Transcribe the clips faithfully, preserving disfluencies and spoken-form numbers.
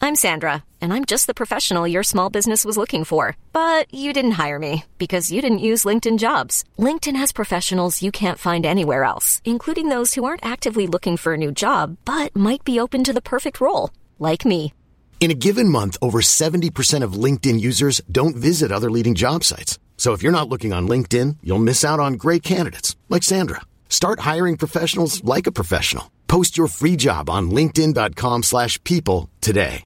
I'm Sandra, and I'm just the professional your small business was looking for. But you didn't hire me because you didn't use LinkedIn Jobs. LinkedIn has professionals you can't find anywhere else, including those who aren't actively looking for a new job, but might be open to the perfect role, like me. In a given month, over seventy percent of LinkedIn users don't visit other leading job sites. So if you're not looking on LinkedIn, you'll miss out on great candidates like Sandra. Start hiring professionals like a professional. Post your free job on linkedin.com slash people today.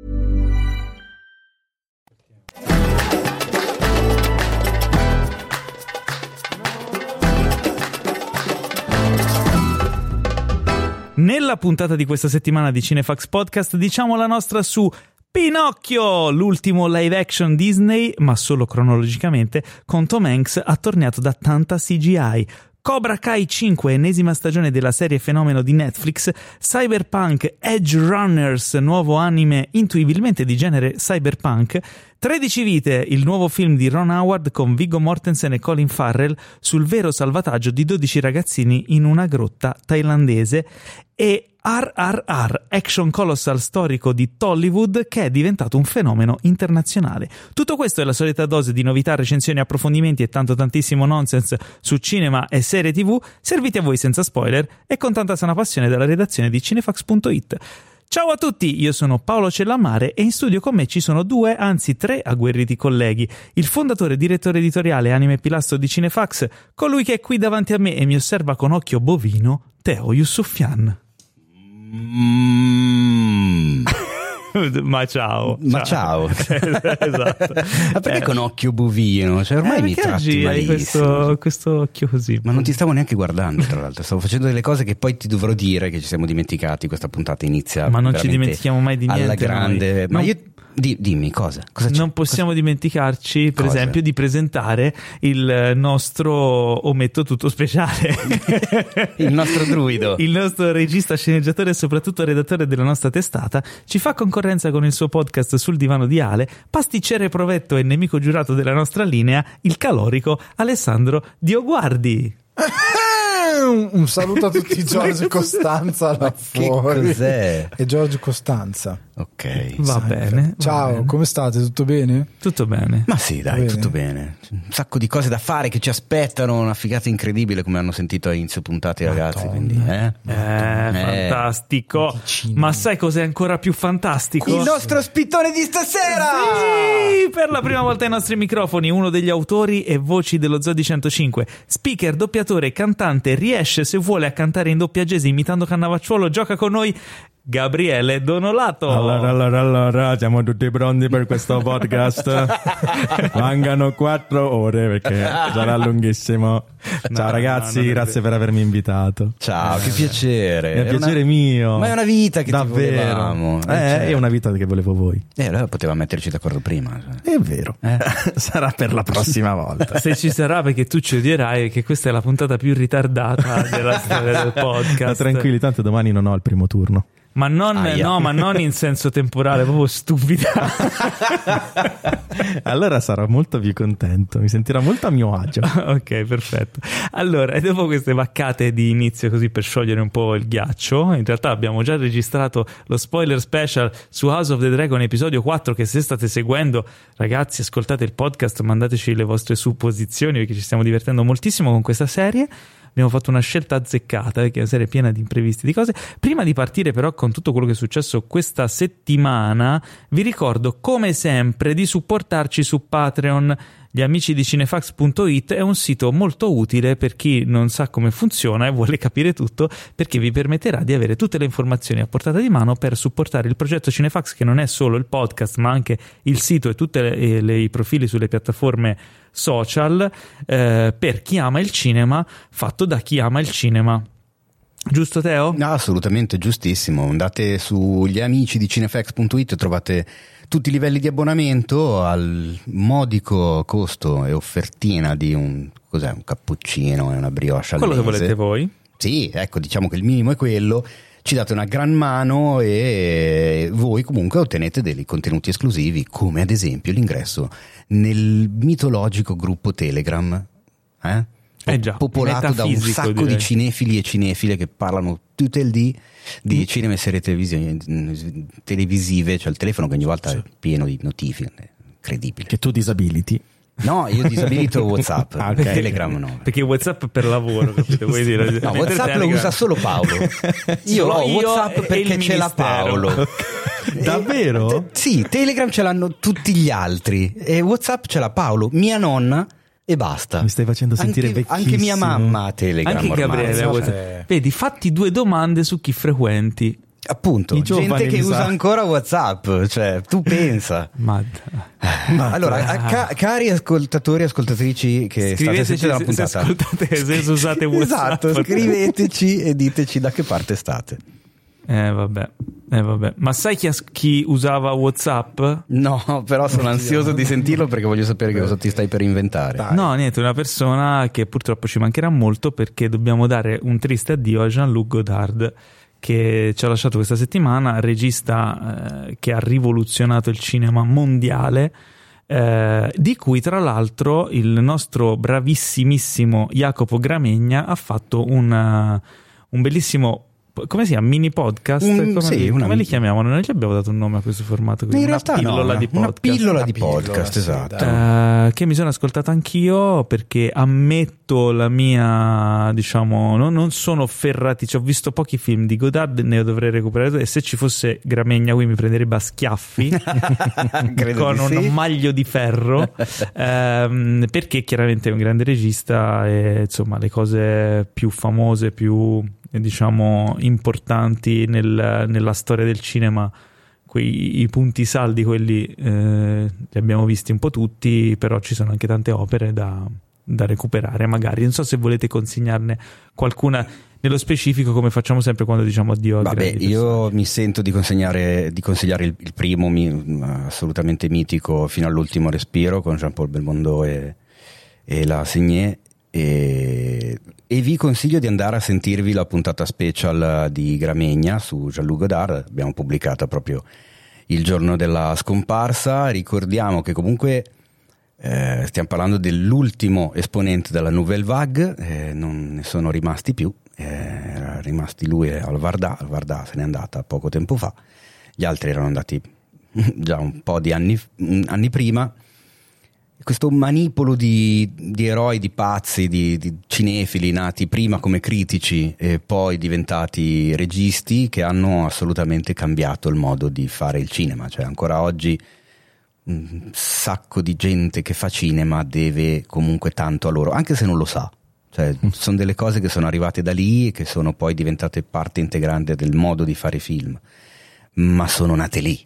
Nella puntata di questa settimana di Cinefax Podcast diciamo la nostra su Pinocchio, l'ultimo live action Disney, ma solo cronologicamente, con Tom Hanks attorniato da tanta C G I. Cobra Kai cinque, ennesima stagione della serie fenomeno di Netflix, Cyberpunk Edge Runners, nuovo anime intuibilmente di genere cyberpunk, tredici vite, il nuovo film di Ron Howard con Viggo Mortensen e Colin Farrell sul vero salvataggio di dodici ragazzini in una grotta thailandese, e R R R, action colossal storico di Tollywood che è diventato un fenomeno internazionale. Tutto questo è la solita dose di novità, recensioni, approfondimenti e tanto tantissimo nonsense su cinema e serie tv, serviti a voi senza spoiler e con tanta sana passione dalla redazione di cinefax punto it. Ciao a tutti, io sono Paolo Cellamare e in studio con me ci sono due, anzi tre agguerriti colleghi. Il fondatore e direttore editoriale anime pilastro di Cinefax, colui che è qui davanti a me e mi osserva con occhio bovino, Teo Yusufian. Mm. Ma ciao, ma ciao, ciao. Esatto. Ma perché eh. con occhio bovino? Cioè ormai eh, mi tratti malissimo. Questo, questo occhio così. Ma non ti stavo neanche guardando, tra l'altro. Stavo facendo delle cose che poi ti dovrò dire che ci siamo dimenticati. Questa puntata inizia. Ma non ci dimentichiamo mai di niente. Alla grande. Noi. Ma non... io. Di, dimmi cosa, cosa c'è? Non possiamo cosa... dimenticarci, per cosa? esempio, di presentare il nostro ometto tutto speciale. Il nostro druido. Il nostro regista, sceneggiatore e soprattutto redattore della nostra testata ci fa concorrenza con il suo podcast Sul divano di Ale, pasticcere provetto e nemico giurato della nostra linea, il calorico Alessandro Dioguardi. Un saluto a tutti Giorgio Costanza là fuori. Che cos'è? È Giorgio Costanza. Ok. Va Sai, bene. Ciao, va bene. Come state? Tutto bene? Tutto bene. Ma sì, dai, bene. tutto bene. Un sacco di cose da fare che ci aspettano, una figata incredibile come hanno sentito a inizio puntate i ragazzi, quindi, eh? Eh, fantastico. Medicina. Ma sai cos'è ancora più fantastico? Il nostro spittone di stasera! Sì, per la prima volta ai nostri microfoni uno degli autori e voci dello Zoo di centocinque, speaker, doppiatore, cantante, riesce se vuole a cantare in doppiagese imitando Cannavacciuolo, gioca con noi Gabriele Donolato. Allora, allora, allora, siamo tutti pronti per questo podcast. Mancano quattro ore perché sarà lunghissimo. Ciao No, ragazzi, no, no, grazie per avermi invitato. Ciao, che piacere. È un piacere una... mio. Ma è una vita che davvero. ti volevamo. Eh, certo. è una vita che volevo voi. Eh, allora potevamo metterci d'accordo prima. È vero. Eh. Sarà per la prossima volta. Se ci sarà, perché tu ci odierai, che questa è la puntata più ritardata della storia del podcast. Ma tranquilli, tanto domani non ho il primo turno. Ma non, no, ma non in senso temporale, proprio stupida. Allora sarò molto più contento, mi sentirò molto a mio agio. Ok, perfetto. Allora, e dopo queste vaccate di inizio così per sciogliere un po' il ghiaccio, in realtà abbiamo già registrato lo spoiler special su House of the Dragon episodio quattro, che se state seguendo, ragazzi, ascoltate il podcast, mandateci le vostre supposizioni perché ci stiamo divertendo moltissimo con questa serie. Abbiamo fatto una scelta azzeccata, che è una serie piena di imprevisti, di cose. Prima di partire però con tutto quello che è successo questa settimana, vi ricordo come sempre di supportarci su Patreon. Gli amici di cinefax punto it è un sito molto utile per chi non sa come funziona e vuole capire tutto, perché vi permetterà di avere tutte le informazioni a portata di mano per supportare il progetto Cinefax, che non è solo il podcast ma anche il sito e tutti i profili sulle piattaforme social, eh, per chi ama il cinema, fatto da chi ama il cinema. Giusto, Teo? No, assolutamente giustissimo. Andate sugli amici di cinefax punto it, trovate tutti i livelli di abbonamento al modico costo e offertina di un, cos'è, un cappuccino e una brioche al quello mese. Che volete voi. Sì, ecco, diciamo che il minimo è quello. Ci date una gran mano e voi comunque ottenete dei contenuti esclusivi, come ad esempio l'ingresso nel mitologico gruppo Telegram. Eh? Eh già, popolato da un metafisico, sacco direi. di cinefili e cinefile che parlano tutto il dì di mm. cinema e serie televisive, televisive, cioè il telefono che ogni volta sì. è pieno di notifiche, incredibile. Che tu disabiliti. No, io disabilito WhatsApp, ah, okay. Telegram no. Perché WhatsApp per lavoro, capito? Vuoi dire? No, WhatsApp lo usa solo Paolo. Io ho WhatsApp perché ce l'ha Paolo. Okay. Davvero? Te, sì, Telegram ce l'hanno tutti gli altri e WhatsApp ce l'ha Paolo, mia nonna e basta. Mi stai facendo sentire anche, vecchissimo. Anche mia mamma ha Telegram. Anche Gabriele ormai, eh. Vedi, fatti due domande su chi frequenti. Appunto, gente che usa ancora WhatsApp, cioè tu pensa. Mad. Allora, ca- cari ascoltatori e ascoltatrici che state sentendo la puntata, se ascoltate, se usate WhatsApp. Esatto, scriveteci e diteci da che parte state. Eh vabbè, eh vabbè. Ma sai chi, as- chi usava WhatsApp? No, però sono ansioso di sentirlo perché voglio sapere che cosa ti stai per inventare. Dai. No, niente, una persona che purtroppo ci mancherà molto perché dobbiamo dare un triste addio a Jean-Luc Godard, che ci ha lasciato questa settimana, regista eh, che ha rivoluzionato il cinema mondiale, eh, di cui tra l'altro il nostro bravissimissimo Jacopo Gramegna ha fatto un, uh, un bellissimo, come si chiama, mini podcast? Un, come sì, li, una come li chiamiamano? Noi gli abbiamo dato un nome a questo formato, in una realtà pillola no, di podcast, una pillola di Una podcast, pillola, esatto. sì, Uh, che mi sono ascoltato anch'io perché ammetto la mia, diciamo, no, non sono ferraticio, ho visto pochi film di Godard, ne dovrei recuperare e se ci fosse Gramegna qui mi prenderebbe a schiaffi con un sì. maglio di ferro um, perché chiaramente è un grande regista e insomma le cose più famose, più diciamo importanti nel, nella storia del cinema, quei i punti saldi, quelli eh, li abbiamo visti un po' tutti, però ci sono anche tante opere da, da recuperare magari. Non so se volete consigliarne qualcuna nello specifico, come facciamo sempre quando diciamo addio a Vabbè, io mi sento di consegnare di consigliare il, il primo mi, assolutamente mitico, Fino all'ultimo respiro, con Jean-Paul Belmondo e, e la Segné. E, e vi consiglio di andare a sentirvi la puntata special di Gramegna su Jean-Luc Godard, abbiamo pubblicata proprio il giorno della scomparsa. Ricordiamo che comunque eh, stiamo parlando dell'ultimo esponente della Nouvelle Vague, eh, non ne sono rimasti più, eh, era rimasti lui e Alvarda, Alvarda se n'è andata poco tempo fa, gli altri erano andati già un po' di anni, anni prima. Questo manipolo di, di eroi, di pazzi, di, di cinefili nati prima come critici e poi diventati registi, che hanno assolutamente cambiato il modo di fare il cinema. Cioè ancora oggi un sacco di gente che fa cinema deve comunque tanto a loro, anche se non lo sa. Cioè, sono delle cose che sono arrivate da lì e che sono poi diventate parte integrante del modo di fare film, ma sono nate lì.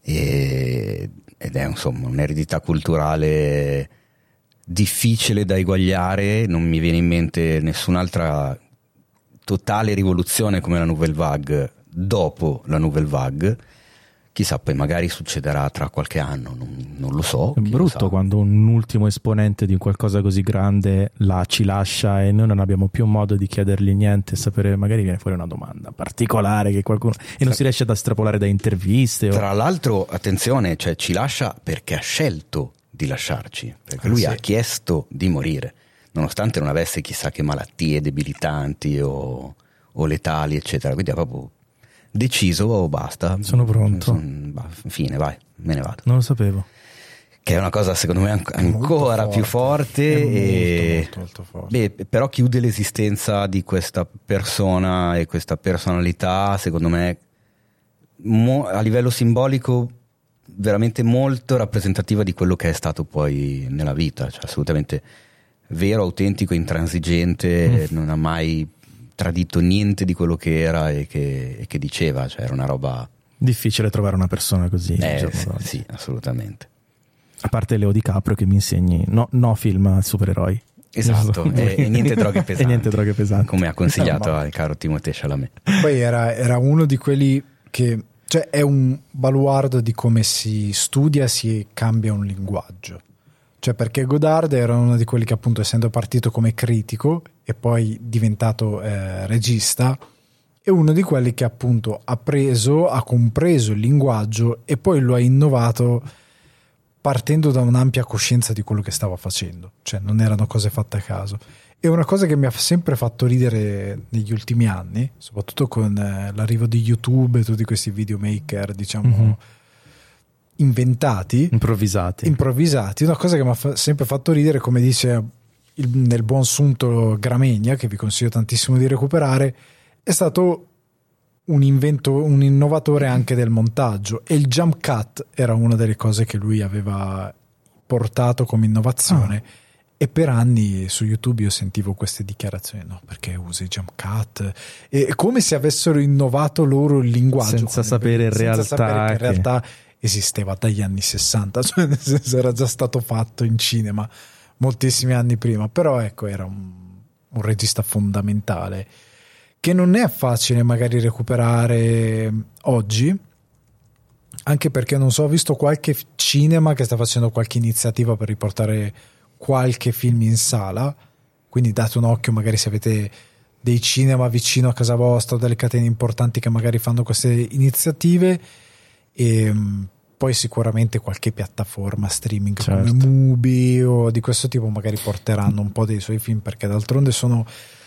E... ed è insomma un'eredità culturale difficile da eguagliare. Non mi viene in mente nessun'altra totale rivoluzione come la Nouvelle Vague dopo la Nouvelle Vague. Chissà, poi magari succederà tra qualche anno, non, non lo so. È brutto quando un ultimo esponente di qualcosa così grande la, ci lascia e noi non abbiamo più modo di chiedergli niente e sapere, magari viene fuori una domanda particolare che qualcuno e non si riesce ad estrapolare da interviste. O... Tra l'altro, attenzione, cioè ci lascia perché ha scelto di lasciarci, perché lui ah, sì. ha chiesto di morire, nonostante non avesse chissà che malattie debilitanti o, o letali, eccetera. Quindi ha proprio deciso, oh, basta, sono pronto, son, bah, fine, vai, me ne vado. Non lo sapevo. Che è una cosa secondo me ancora forte, più forte e molto, molto, molto forte. Beh, però chiude l'esistenza di questa persona e questa personalità, secondo me mo, a livello simbolico veramente molto rappresentativa di quello che è stato poi nella vita, cioè assolutamente vero, autentico, intransigente, mm. non ha mai tradito niente di quello che era e che, e che diceva, cioè era una roba difficile trovare una persona così. Eh, sì, assolutamente. A parte Leo DiCaprio che mi insegni no, no film a supereroi. Esatto, e, e niente droghe pesanti. E niente droghe pesanti. Come ha consigliato al caro Timothée Chalamet. Poi era, era uno di quelli che, cioè è un baluardo di come si studia, si cambia un linguaggio. Cioè perché Godard era uno di quelli che appunto, essendo partito come critico e poi diventato eh, regista, è uno di quelli che appunto ha preso, ha compreso il linguaggio e poi lo ha innovato partendo da un'ampia coscienza di quello che stava facendo, cioè non erano cose fatte a caso. E una cosa che mi ha sempre fatto ridere negli ultimi anni, soprattutto con eh, l'arrivo di YouTube e tutti questi videomaker, diciamo, mm-hmm. inventati, improvvisati. improvvisati, una cosa che mi ha fa- sempre fatto ridere, come dice il, nel buon sunto Gramegna, che vi consiglio tantissimo di recuperare, è stato un invento, un innovatore anche del montaggio, e il jump cut era una delle cose che lui aveva portato come innovazione. Ah. E per anni su YouTube io sentivo queste dichiarazioni: no, perché usa i jump cut, e come se avessero innovato loro il linguaggio, senza sapere in realtà, sapere che in che... realtà esisteva dagli anni sessanta, cioè nel senso era già stato fatto in cinema moltissimi anni prima. Però ecco, era un, un regista fondamentale che non è facile magari recuperare oggi, anche perché non so, ho visto qualche cinema che sta facendo qualche iniziativa per riportare qualche film in sala, quindi date un occhio magari se avete dei cinema vicino a casa vostra, delle catene importanti che magari fanno queste iniziative. E poi sicuramente qualche piattaforma streaming, certo, come Mubi o di questo tipo magari porteranno un po' dei suoi film, perché d'altronde sono,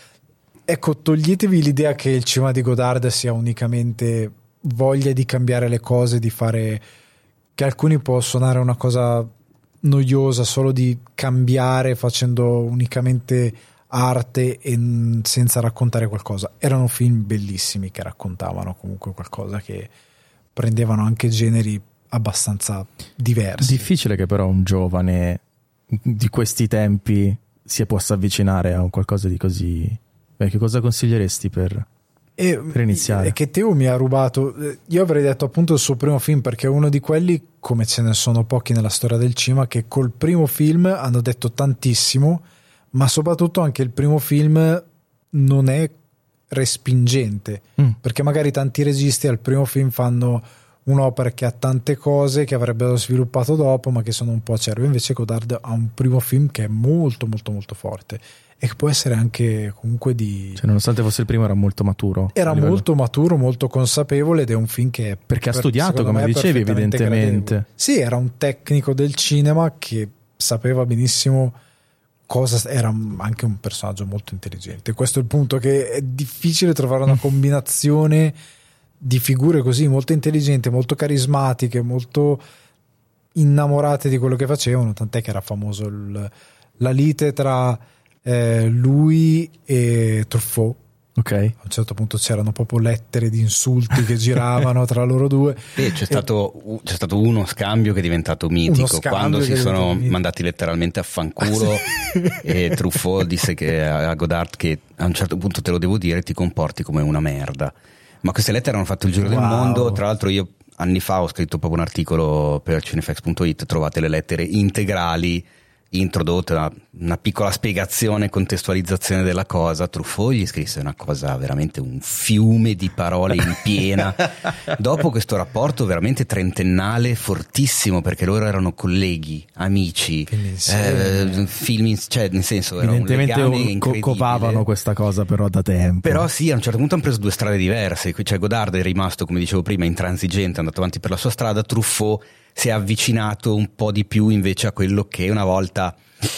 ecco, toglietevi l'idea che il cinema di Godard sia unicamente voglia di cambiare le cose, di fare, che alcuni può suonare una cosa noiosa solo di cambiare facendo unicamente arte e senza raccontare qualcosa. Erano film bellissimi che raccontavano comunque qualcosa, che prendevano anche generi abbastanza diversi. Difficile che però un giovane di questi tempi si possa avvicinare a un qualcosa di così. Beh, che cosa consiglieresti per, e, per iniziare? E che Teo mi ha rubato, io avrei detto appunto il suo primo film, perché è uno di quelli, come ce ne sono pochi nella storia del cinema, che col primo film hanno detto tantissimo, ma soprattutto anche il primo film non è respingente, mm. perché magari tanti registi al primo film fanno un'opera che ha tante cose che avrebbero sviluppato dopo, ma che sono un po' acerbe. Invece Godard ha un primo film che è molto molto molto forte e che può essere anche comunque di, cioè, nonostante fosse il primo, era molto maturo, era molto maturo, molto consapevole, ed è un film che è, perché ha studiato, come dicevi, evidentemente gradevole. Sì, era un tecnico del cinema che sapeva benissimo cosa, era anche un personaggio molto intelligente. Questo è il punto, che è difficile trovare una combinazione di figure così molto intelligenti, molto carismatiche, molto innamorate di quello che facevano, tant'è che era famoso il, la lite tra eh, lui e Truffaut. Ok. A un certo punto c'erano proprio lettere di insulti che giravano tra loro due. E c'è, e stato, c'è stato uno scambio che è diventato mitico, quando si sono mitico. mandati letteralmente a fanculo e Truffaut disse che a Godard che a un certo punto, te lo devo dire, ti comporti come una merda. Ma queste lettere hanno fatto il giro wow. del mondo. Tra l'altro io anni fa ho scritto proprio un articolo per cinefx punto it, trovate le lettere integrali, introdotte, una, una piccola spiegazione, contestualizzazione della cosa. Truffaut gli scrisse una cosa, veramente un fiume di parole in piena. Dopo questo rapporto veramente trentennale, fortissimo, perché loro erano colleghi, amici, eh, film, cioè nel senso era un legame incredibile. Copavano questa cosa però da tempo. Però sì, a un certo punto hanno preso due strade diverse. Cioè Godard è rimasto, come dicevo prima, intransigente, è andato avanti per la sua strada. Truffaut si è avvicinato un po' di più invece a quello che una volta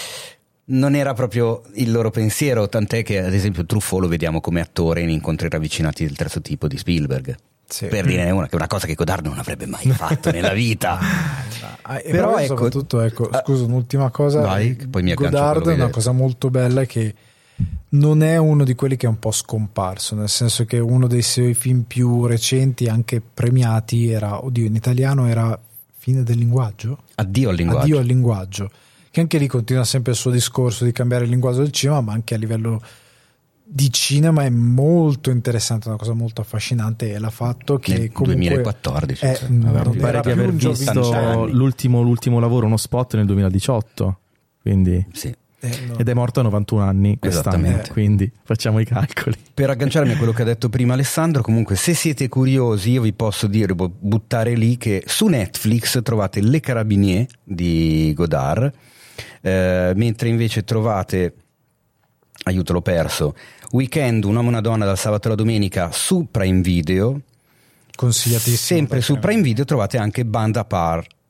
non era proprio il loro pensiero, tant'è che ad esempio Truffaut lo vediamo come attore in Incontri ravvicinati del terzo tipo di Spielberg, sì. per dire una, che è una cosa che Godard non avrebbe mai fatto nella vita. Ah, però, però ecco, soprattutto ecco, scusa, un'ultima cosa, vai, poi mi Godard è una cosa molto bella, è che non è uno di quelli che è un po' scomparso, nel senso che uno dei suoi film più recenti, anche premiati, era, oddio, in italiano era Fine del linguaggio? Addio al linguaggio. Addio al linguaggio, che anche lì continua sempre il suo discorso di cambiare il linguaggio del cinema, ma anche a livello di cinema è molto interessante, una cosa molto affascinante, e l'ha fatto che nel comunque duemilaquattordici è, non pare di aver visto l'ultimo, l'ultimo lavoro, uno spot nel duemiladiciotto, quindi sì. Eh, no. Ed è morto a novantuno anni quest'anno, quindi facciamo i calcoli. Per agganciarmi a quello che ha detto prima Alessandro, comunque se siete curiosi io vi posso dire, buttare lì, che su Netflix trovate Le Carabiniers di Godard, eh, mentre invece trovate, aiuto l'ho perso, Weekend, un uomo e una donna dal sabato alla domenica su Prime Video. Consigliatissimo. Sempre su Prime Video trovate anche Bande à part,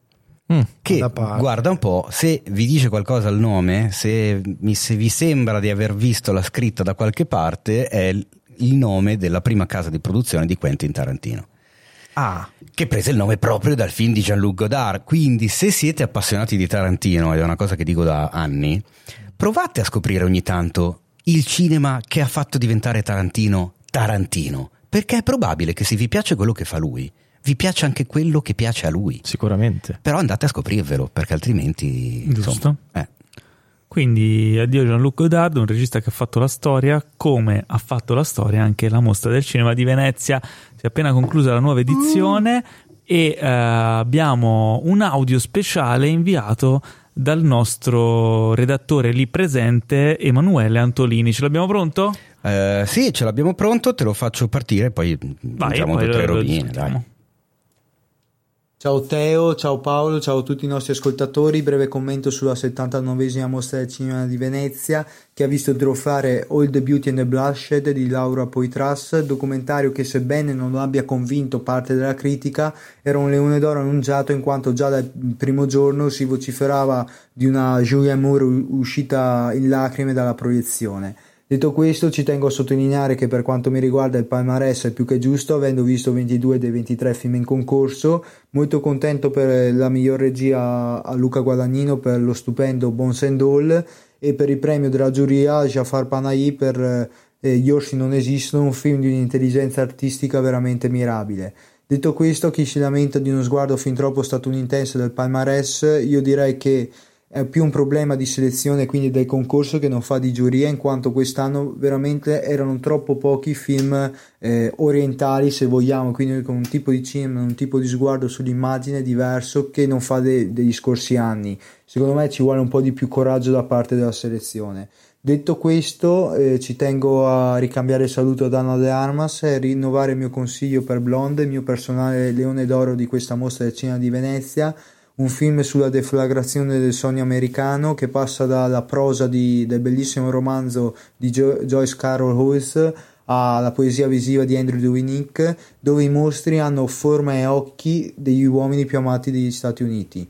Mm, che guarda un po', se vi dice qualcosa il nome, se, mi, se vi sembra di aver visto la scritta da qualche parte, è il, il nome della prima casa di produzione di Quentin Tarantino. Ah, che prese il nome proprio dal film di Jean-Luc Godard. Quindi se siete appassionati di Tarantino, ed è una cosa che dico da anni, provate a scoprire ogni tanto il cinema che ha fatto diventare Tarantino Tarantino, perché è probabile che se vi piace quello che fa lui, vi piace anche quello che piace a lui. Sicuramente. Però andate a scoprirvelo, perché altrimenti... Giusto. Insomma, eh. Quindi addio Jean-Luc Godard, un regista che ha fatto la storia, come ha fatto la storia anche la Mostra del Cinema di Venezia. Si è appena conclusa la nuova edizione mm. e eh, abbiamo un audio speciale inviato dal nostro redattore lì presente, Emanuele Antolini. Ce l'abbiamo pronto? Eh, sì, ce l'abbiamo pronto, te lo faccio partire, poi diciamo due o tre robine, dai. Ciao Teo, ciao Paolo, ciao a tutti i nostri ascoltatori. Breve commento sulla settantanovesima Mostra del Cinema di Venezia, che ha visto trionfare All the Beauty and the Bloodshed di Laura Poitras, documentario che, sebbene non abbia convinto parte della critica, era un leone d'oro annunciato, in quanto già dal primo giorno si vociferava di una Julianne Moore uscita in lacrime dalla proiezione. Detto questo, ci tengo a sottolineare che per quanto mi riguarda il palmarès è più che giusto, avendo visto ventidue dei ventitré film in concorso. Molto contento per la miglior regia a Luca Guadagnino per lo stupendo Bones and All, e per il premio della giuria a Jafar Panahi per eh, Gli orsi non esistono, un film di un'intelligenza artistica veramente mirabile. Detto questo, chi si lamenta di uno sguardo fin troppo statunitense del palmarès, io direi che è più un problema di selezione, quindi del concorso, che non fa di giuria, in quanto quest'anno veramente erano troppo pochi film eh, orientali, se vogliamo, quindi con un tipo di cinema, un tipo di sguardo sull'immagine diverso che non fa de- degli scorsi anni. Secondo me ci vuole un po' di più coraggio da parte della selezione. Detto questo, eh, ci tengo a ricambiare il saluto ad Anna De Armas e rinnovare il mio consiglio per Blonde, il mio personale leone d'oro di questa Mostra del Cinema di Venezia. Un film sulla deflagrazione del sogno americano, che passa dalla prosa di, del bellissimo romanzo di jo- Joyce Carol Oates alla poesia visiva di Andrew Winnick, dove i mostri hanno forma e occhi degli uomini più amati degli Stati Uniti.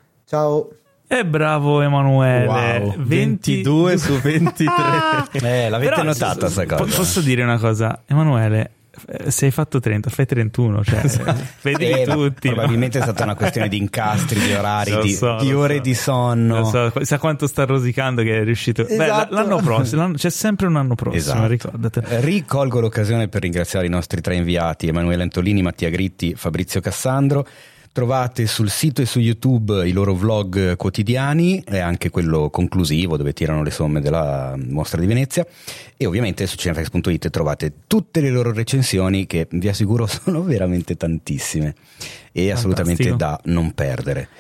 Ciao! E bravo Emanuele. Wow, ventidue su ventitré. eh, l'avete Però, notata questa cosa? Posso dire una cosa, Emanuele? Se hai fatto trenta, fai trentuno, cioè vedi eh, tutti. Probabilmente no? è stata una questione di incastri, di orari, Lo di, so, di ore so. di sonno. So. Sa quanto sta rosicando che è riuscito. Esatto. Beh, l'anno prossimo, l'anno, c'è sempre un anno prossimo, Esatto. ricordate. Ricolgo l'occasione per ringraziare i nostri tre inviati: Emanuele Antolini, Mattia Gritti, Fabrizio Cassandro. Trovate sul sito e su YouTube i loro vlog quotidiani e anche quello conclusivo dove tirano le somme della Mostra di Venezia, e ovviamente su cinefx punto it trovate tutte le loro recensioni, che vi assicuro sono veramente tantissime e assolutamente da non perdere.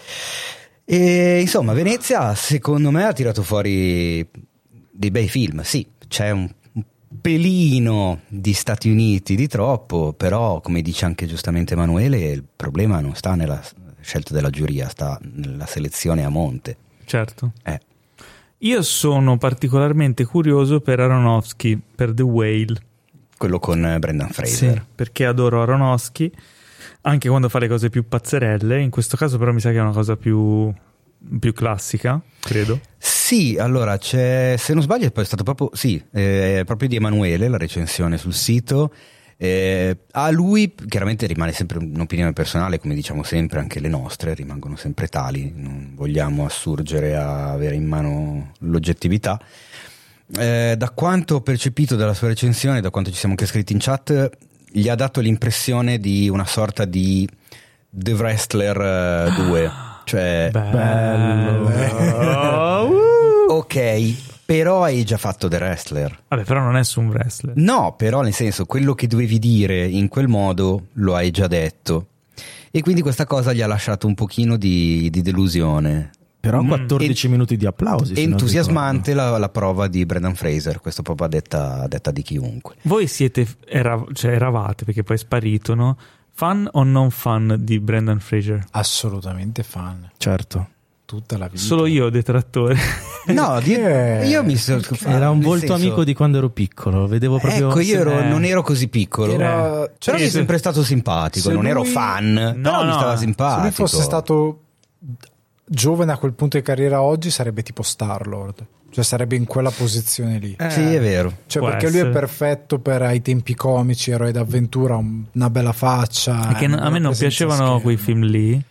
E insomma, Venezia secondo me ha tirato fuori dei bei film. Sì, c'è un pelino di Stati Uniti di troppo, però come dice anche giustamente Emanuele, il problema non sta nella scelta della giuria, sta nella selezione a monte. Certo. Eh. Io sono particolarmente curioso per Aronofsky, per The Whale. Quello con Brendan Fraser. Sì, perché adoro Aronofsky, anche quando fa le cose più pazzerelle. In questo caso però mi sa che è una cosa più, più classica, credo. Sì, allora c'è, se non sbaglio, è poi stato proprio, sì, è proprio di Emanuele la recensione sul sito. Eh, a lui chiaramente rimane sempre un'opinione personale, come diciamo sempre, anche le nostre rimangono sempre tali, non vogliamo assurgere a avere in mano l'oggettività. Eh, da quanto ho percepito dalla sua recensione, da quanto ci siamo anche scritti in chat, gli ha dato l'impressione di una sorta di The Wrestler due, cioè bello, bello. ok, però hai già fatto The Wrestler. Vabbè, però non è su un wrestler. No, però nel senso, quello che dovevi dire in quel modo lo hai già detto, e quindi questa cosa gli ha lasciato un pochino di, di delusione. Però quattordici mm. minuti di applausi. Entusiasmante la, la prova di Brendan Fraser, questo proprio a detta, a detta di chiunque. Voi siete, era, cioè eravate, perché poi è sparito, no? Fan o non fan di Brendan Fraser? Assolutamente fan. Certo. Tutta la vita. Solo io detrattore. No, di, io mi sono era un volto senso, amico di quando ero piccolo, vedevo proprio. Ecco, io ero, eh. non ero così piccolo, Era, però cioè, mi è sempre stato simpatico. Non lui, ero fan, no, però no, mi stava se simpatico. lui fosse stato giovane a quel punto di carriera oggi sarebbe tipo Star-Lord, cioè sarebbe in quella posizione lì. Eh, sì, è vero. Cioè, può perché essere. lui è perfetto per ai tempi comici, eroe d'avventura, un- una bella faccia. È che eh, a me non presenza piacevano schermo. quei film lì,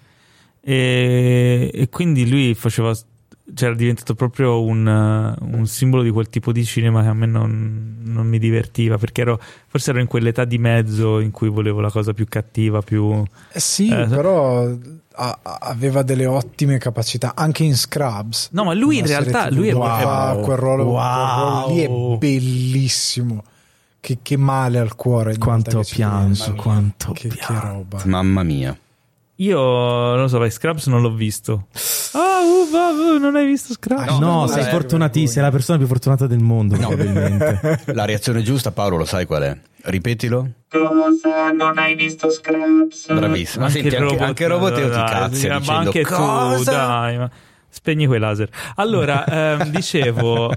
e, e quindi lui faceva, cioè era diventato proprio un, uh, un simbolo di quel tipo di cinema che a me non, non mi divertiva, perché ero, forse ero in quell'età di mezzo in cui volevo la cosa più cattiva, più Eh sì, Eh, però a- a- aveva delle ottime capacità anche in Scrubs. No, ma lui in Una serie realtà- tivù lui è- dove fa wow. quel ruolo, quel Wow. ruolo lì è bellissimo. Che, che male al cuore ogni Quanto volta ho che ci pianto, penso. quanto che, che pianto. roba. Mamma mia. Io non lo so, vai, Scrubs non l'ho visto. Ah, uh, va, uh, non hai visto Scrubs? Ah, No, no, sei eh, fortunatissimo, sei la persona più fortunata del mondo, probabilmente. La reazione giusta, Paolo, lo sai qual è? Ripetilo. Cosa? Non hai visto Scrubs? Bravissimo. Ma senti, il anche, anche Roboteo ti dai, cazzi ma dicendo anche cosa? tu, dai, ma spegni quei laser. Allora, ehm, dicevo,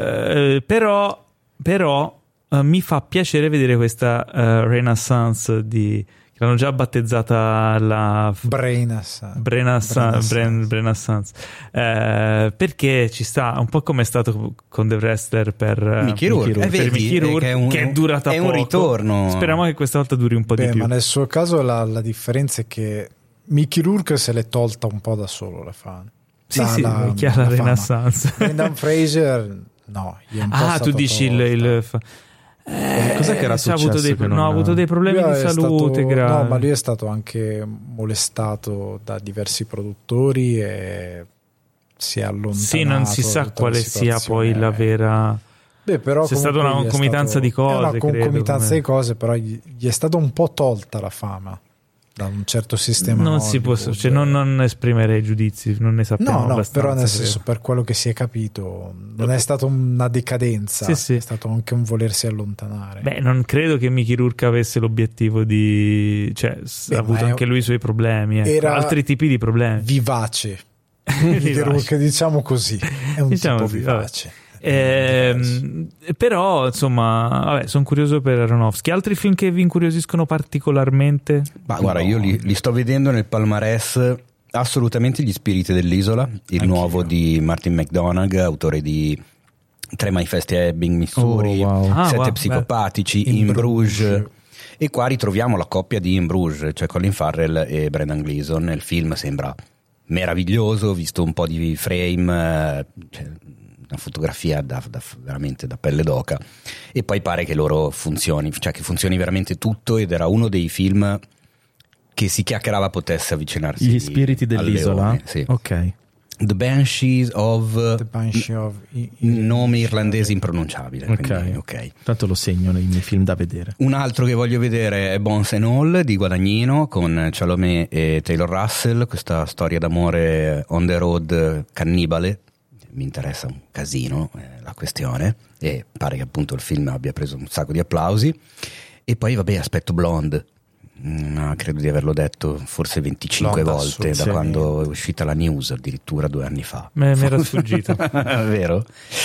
eh, però, però eh, mi fa piacere vedere questa eh, Renaissance di, che l'hanno già battezzata la Brenaissance. Brenaissance, Bren- Brenaissance. Brenaissance. Eh, perché ci sta un po' come è stato con The Wrestler per eh, Mickey Rourke, per eh, vedi, Mickey eh, Rourke, che è un- che è durata è un poco. ritorno. Speriamo che questa volta duri un po' Beh, di più. ma nel suo caso la, la differenza è che Mickey Rourke se l'è tolta un po' da solo la fa. Sì, sì, chi ha la fama. Renaissance. Brendan Fraser no, gli è un po' Ah, stata tu dici il, tolta. il fa- eh, Cos'è che era ha avuto successo dei, che no, non- ha avuto dei problemi Lui di è salute stato- gravi. No, ma lui è stato anche molestato da diversi produttori e si è allontanato. Sì, non si da sa tutta quale la sia poi situazione. la vera. Beh, però C'è stata comunque una gli è concomitanza stato- di cose, è una credo, concomitanza come- di cose, però gli, gli è stata un po' tolta la fama da un certo sistema. Non si può, Hollywood. cioè, non, non esprimerei giudizi, non ne sappiamo No, no, abbastanza. però nel credo. senso, per quello che si è capito, non è stata una decadenza, Sì, sì. è stato anche un volersi allontanare. Beh, non credo che Mickey Rourke avesse l'obiettivo di, cioè, s- Beh, ha avuto ma è- anche lui i suoi problemi, ecco. era altri tipi di problemi. Vivace. Mickey Rourke, diciamo così, è un Diciamo tipo così, vivace. Ehm, però insomma, vabbè, sono curioso per Aronofsky. Altri film che vi incuriosiscono particolarmente? Ma guarda, io li, li sto vedendo nel palmarès assolutamente Gli spiriti dell'isola, il Anch'io. nuovo di Martin McDonagh, autore di Tre manifesti a Ebbing, Missouri, Oh, wow. Ah, Sette wow, psicopatici, In In, Bruges. Bruges. E qua ritroviamo la coppia di In Bruges, cioè Colin Farrell e Brendan Gleeson. Il film sembra meraviglioso, visto un po' di frame, eh, cioè, una fotografia da, da- veramente da pelle d'oca, e poi pare che loro funzioni, cioè che funzioni veramente tutto, ed era uno dei film che si chiacchierava potesse avvicinarsi Gli spiriti al dell'isola? leone, sì. Ok. The Banshees of The Banshee of I- nome irlandese impronunciabile, Ok. quindi, ok. Tanto lo segno nei miei film da vedere. Un altro che voglio vedere è Bones and All di Guadagnino con Chalamet e Taylor Russell, questa storia d'amore on the road cannibale. Mi interessa un casino eh, la questione, e pare che appunto il film abbia preso un sacco di applausi. E poi vabbè, aspetto Blonde. Mm, credo di averlo detto forse venticinque Blonde, volte da assolutamente. quando è uscita la news, addirittura due anni fa. Me- mi era sfuggito. Vero?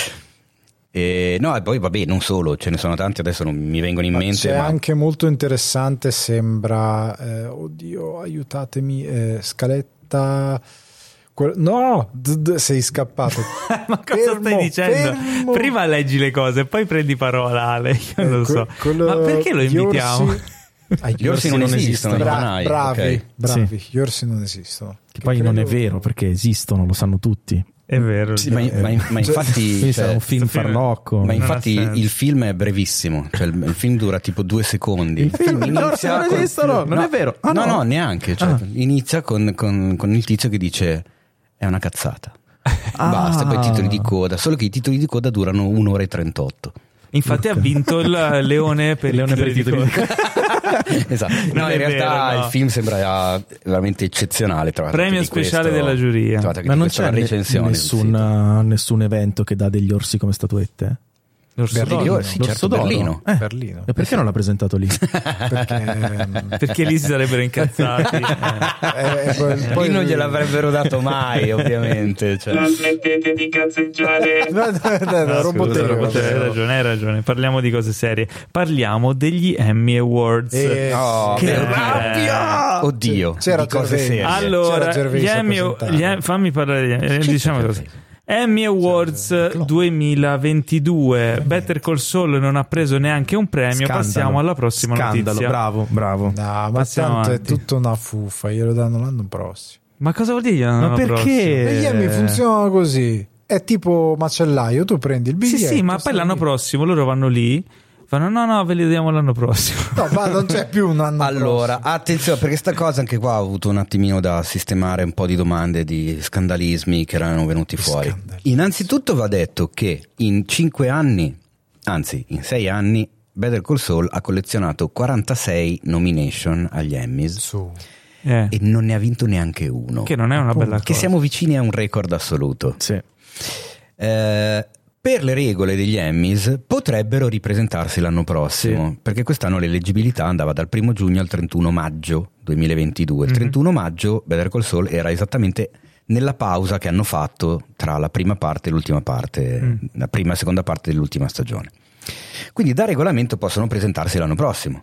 E, no, e poi vabbè, non solo, ce ne sono tanti, adesso non mi vengono in Ma mente. c'è ma- anche molto interessante, sembra, eh, oddio, aiutatemi, eh, Scaletta. que- No, d- d- sei scappato. Ma cosa Fermo, stai dicendo? fermo. Prima leggi le cose e poi prendi parola, Ale. Io non lo Eh, so. que- quello- Ma perché lo gli invitiamo? orsi- Ah, Gli orsi non esistono, Bra- non hai, bravi, ok. bravi, gli orsi non esistono. Che poi non è vero, perché esistono, lo sanno tutti. È vero. Sì, ma, ma- ma infatti, Quindi sarà cioè, un film sto film- farlocco. ma Non infatti ha senso. il film è brevissimo, cioè il, il film dura tipo due secondi. Il film- inizia gli orsi non con- esistono, non è vero. Ah, no, no. no, neanche. Cioè, Ah. Inizia con, con- con il tizio che dice è una cazzata. Ah. Basta, poi i titoli di coda, solo che i titoli di coda durano un'ora e trentotto. Infatti ha vinto il Leone per, Leone i per i titoli di titoli coda. Esatto. No, Non in è realtà vero, no. il film sembra veramente eccezionale. trovate Premio anche di speciale questo- della giuria. trovate anche Ma di non questa c'è la ne- recensione sul nessun, sito. nessun evento che dà degli orsi come statuette? L'orso Berlino. d'oro. Sì, L'orso certo, d'oro. Berlino. Eh, Berlino. E perché non l'ha presentato lì? Perché, Perché lì si sarebbero incazzati. eh, eh, poi, poi Lì non gliel'avrebbero dato mai, ovviamente. Cioè. Non smettete di cazzeggiare. No, no, no, no, robotteo. Robotteo, hai ragione, hai ragione. Parliamo di cose serie. Parliamo degli Emmy Awards. Eh, Oh, Che che rabbia! Oddio, C'era di cose Gervais. serie. Allora, C'era Gervais gli a Emmy, presentare. gli Em- fammi parlare di eh, diciamo così. Emmy Awards duemilaventidue. Better Call Saul non ha preso neanche un premio. Scandalo. Passiamo alla prossima Scandalo, notizia. bravo, bravo. No, ma Passiamo tanto avanti. è tutta una fuffa, glielo danno l'anno prossimo. Ma cosa vuol dire? Ma l'anno perché? prossimo? E gli Emmy Eh. funzionano così. È tipo macellaio, tu prendi il Sì, biglietto. sì, ma poi stai l'anno lì. prossimo loro vanno lì. Fanno no, no, ve li diamo l'anno prossimo. No, ma non c'è più un anno Allora, prossimo. attenzione, perché sta cosa anche qua ho avuto un attimino da sistemare un po' di domande di scandalismi che erano venuti fuori. Scandali. Innanzitutto va detto che in cinque anni, anzi in sei anni, Better Call Saul ha collezionato quarantasei nomination agli Emmys Su. Eh, e non ne ha vinto neanche uno. che non è una bella cosa. Che siamo vicini a un record assoluto. Sì. Eh, per le regole degli Emmys potrebbero ripresentarsi l'anno prossimo, Sì. perché quest'anno l'eleggibilità andava dal primo giugno al trentuno maggio duemilaventidue. Il Mhm. trentuno maggio Better Call Saul era esattamente nella pausa che hanno fatto tra la prima parte e l'ultima parte, Mm. la prima e seconda parte dell'ultima stagione. Quindi da regolamento possono presentarsi l'anno prossimo.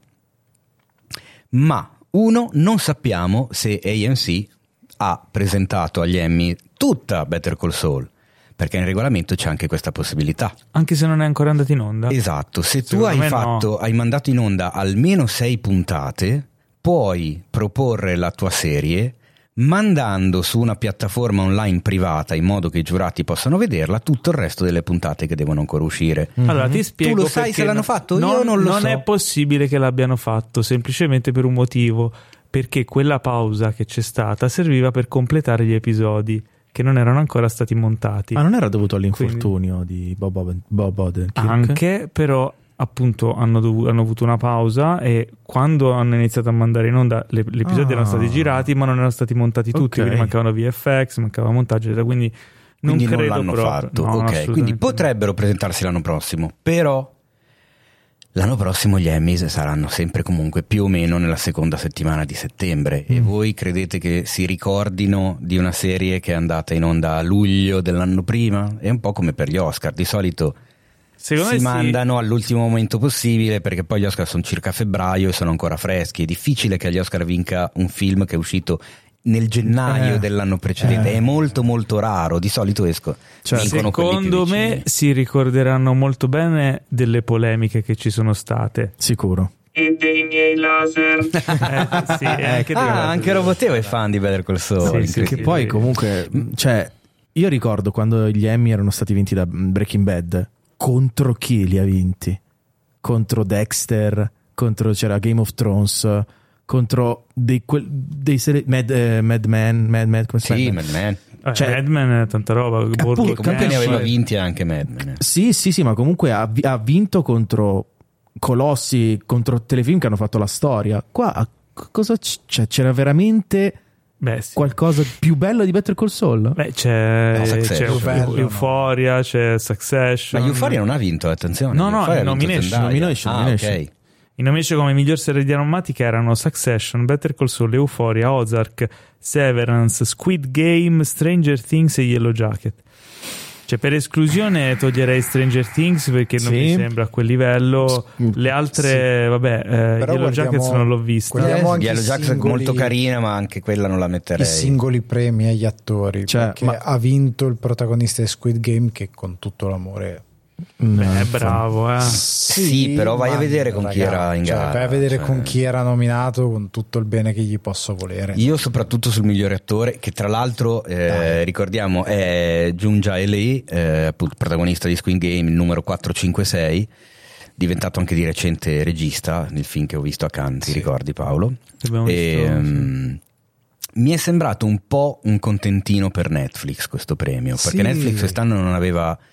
Ma uno, non sappiamo se A M C ha presentato agli Emmy tutta Better Call Saul, perché in regolamento c'è anche questa possibilità. Anche se non è ancora andato in onda. Esatto, se tu Secondo hai me fatto, no. hai mandato in onda almeno sei puntate, puoi proporre la tua serie mandando su una piattaforma online privata in modo che i giurati possano vederla tutto il resto delle puntate che devono ancora uscire. Allora ti spiego. Tu lo sai perché se l'hanno no- fatto? Io non lo so. è possibile che l'abbiano fatto, semplicemente per un motivo, perché quella pausa che c'è stata serviva per completare gli episodi che non erano ancora stati montati. Ma non era dovuto all'infortunio di Bob, Bob, Bob Odenkirk? Anche, però appunto hanno, dovu- hanno avuto una pausa e quando hanno iniziato a mandare in onda le- gli episodi Ah. erano stati girati ma non erano stati montati tutti, Ok. quindi mancavano V F X, mancava montaggio, quindi non Quindi non credo l'hanno proprio. fatto. No, Ok, assolutamente quindi no. potrebbero presentarsi l'anno prossimo, però l'anno prossimo gli Emmys saranno sempre comunque più o meno nella seconda settimana di settembre. E Mm. voi credete che si ricordino di una serie che è andata in onda a luglio dell'anno prima? È un po' come per gli Oscar, di solito Secondo si me sì. mandano all'ultimo momento possibile, perché poi gli Oscar sono circa a febbraio e sono ancora freschi. È difficile che agli Oscar vinca un film che è uscito nel gennaio Eh. dell'anno precedente, Eh. è molto molto raro, di solito esco Cioè, vincono quelli più Secondo me vicini. si ricorderanno molto bene delle polemiche che ci sono state. Sicuro. E dei miei laser. Eh, sì, e anche dei- Ah, anche Roboteo è fan di Better Call Saul. Sì, sì, Che sì. poi comunque, cioè, io ricordo quando gli Emmy erano stati vinti da Breaking Bad, contro chi li ha vinti? Contro Dexter, contro c'era Game of Thrones, contro dei, quel, dei seri- Mad, eh, Mad Men, Mad Men, come si Sì, chiama? Mad Men. Eh, cioè- Mad Men è tanta roba. Borgo Appunto, Comunque ne Cash. aveva vinti anche Mad Men. Sì, sì, sì, ma comunque ha, vi- ha vinto contro colossi, contro telefilm che hanno fatto la storia. Qua c- cosa c- cioè, c'era veramente Beh, sì. qualcosa di più bello di Better Call Saul? Beh, c'è, No, c'è Succession. Eu- Bello, no. Euphoria, c'è Succession. Ma Euphoria non ha vinto, attenzione. No, no, Euphoria in ha vinto nomination, Zendaya. nomination, Ah, nomination. ok. I nomination come miglior serie dramatica erano Succession, Better Call Saul, Euphoria, Ozark, Severance, Squid Game, Stranger Things e Yellow Jacket. Cioè, per esclusione toglierei Stranger Things perché non Sì. mi sembra a quel livello. Le altre, vabbè, eh, Però Yellow guardiamo- Jackets non l'ho vista. guardiamo Eh, anche Yellow i Jackets è singoli- molto carina, ma anche quella non la I metterei. singoli premi agli attori, Cioè, perché ma- ha vinto il protagonista di Squid Game che con tutto l'amore Beh, bravo, eh. Sì, però vai a ma, vedere con chi ragazzi, era in cioè, gara, vai a vedere cioè. con chi era nominato, con tutto il bene che gli posso volere. Io soprattutto sul migliore attore, che tra l'altro eh, ricordiamo è Jung Jae-lee, eh, appunto protagonista di Squid Game, il numero quattro cinque sei, diventato anche di recente regista nel film che ho visto a Cannes, ti ricordi Paolo? Abbiamo E, visto, ehm, mi è sembrato un po' un contentino per Netflix questo premio, perché Sì. Netflix quest'anno non aveva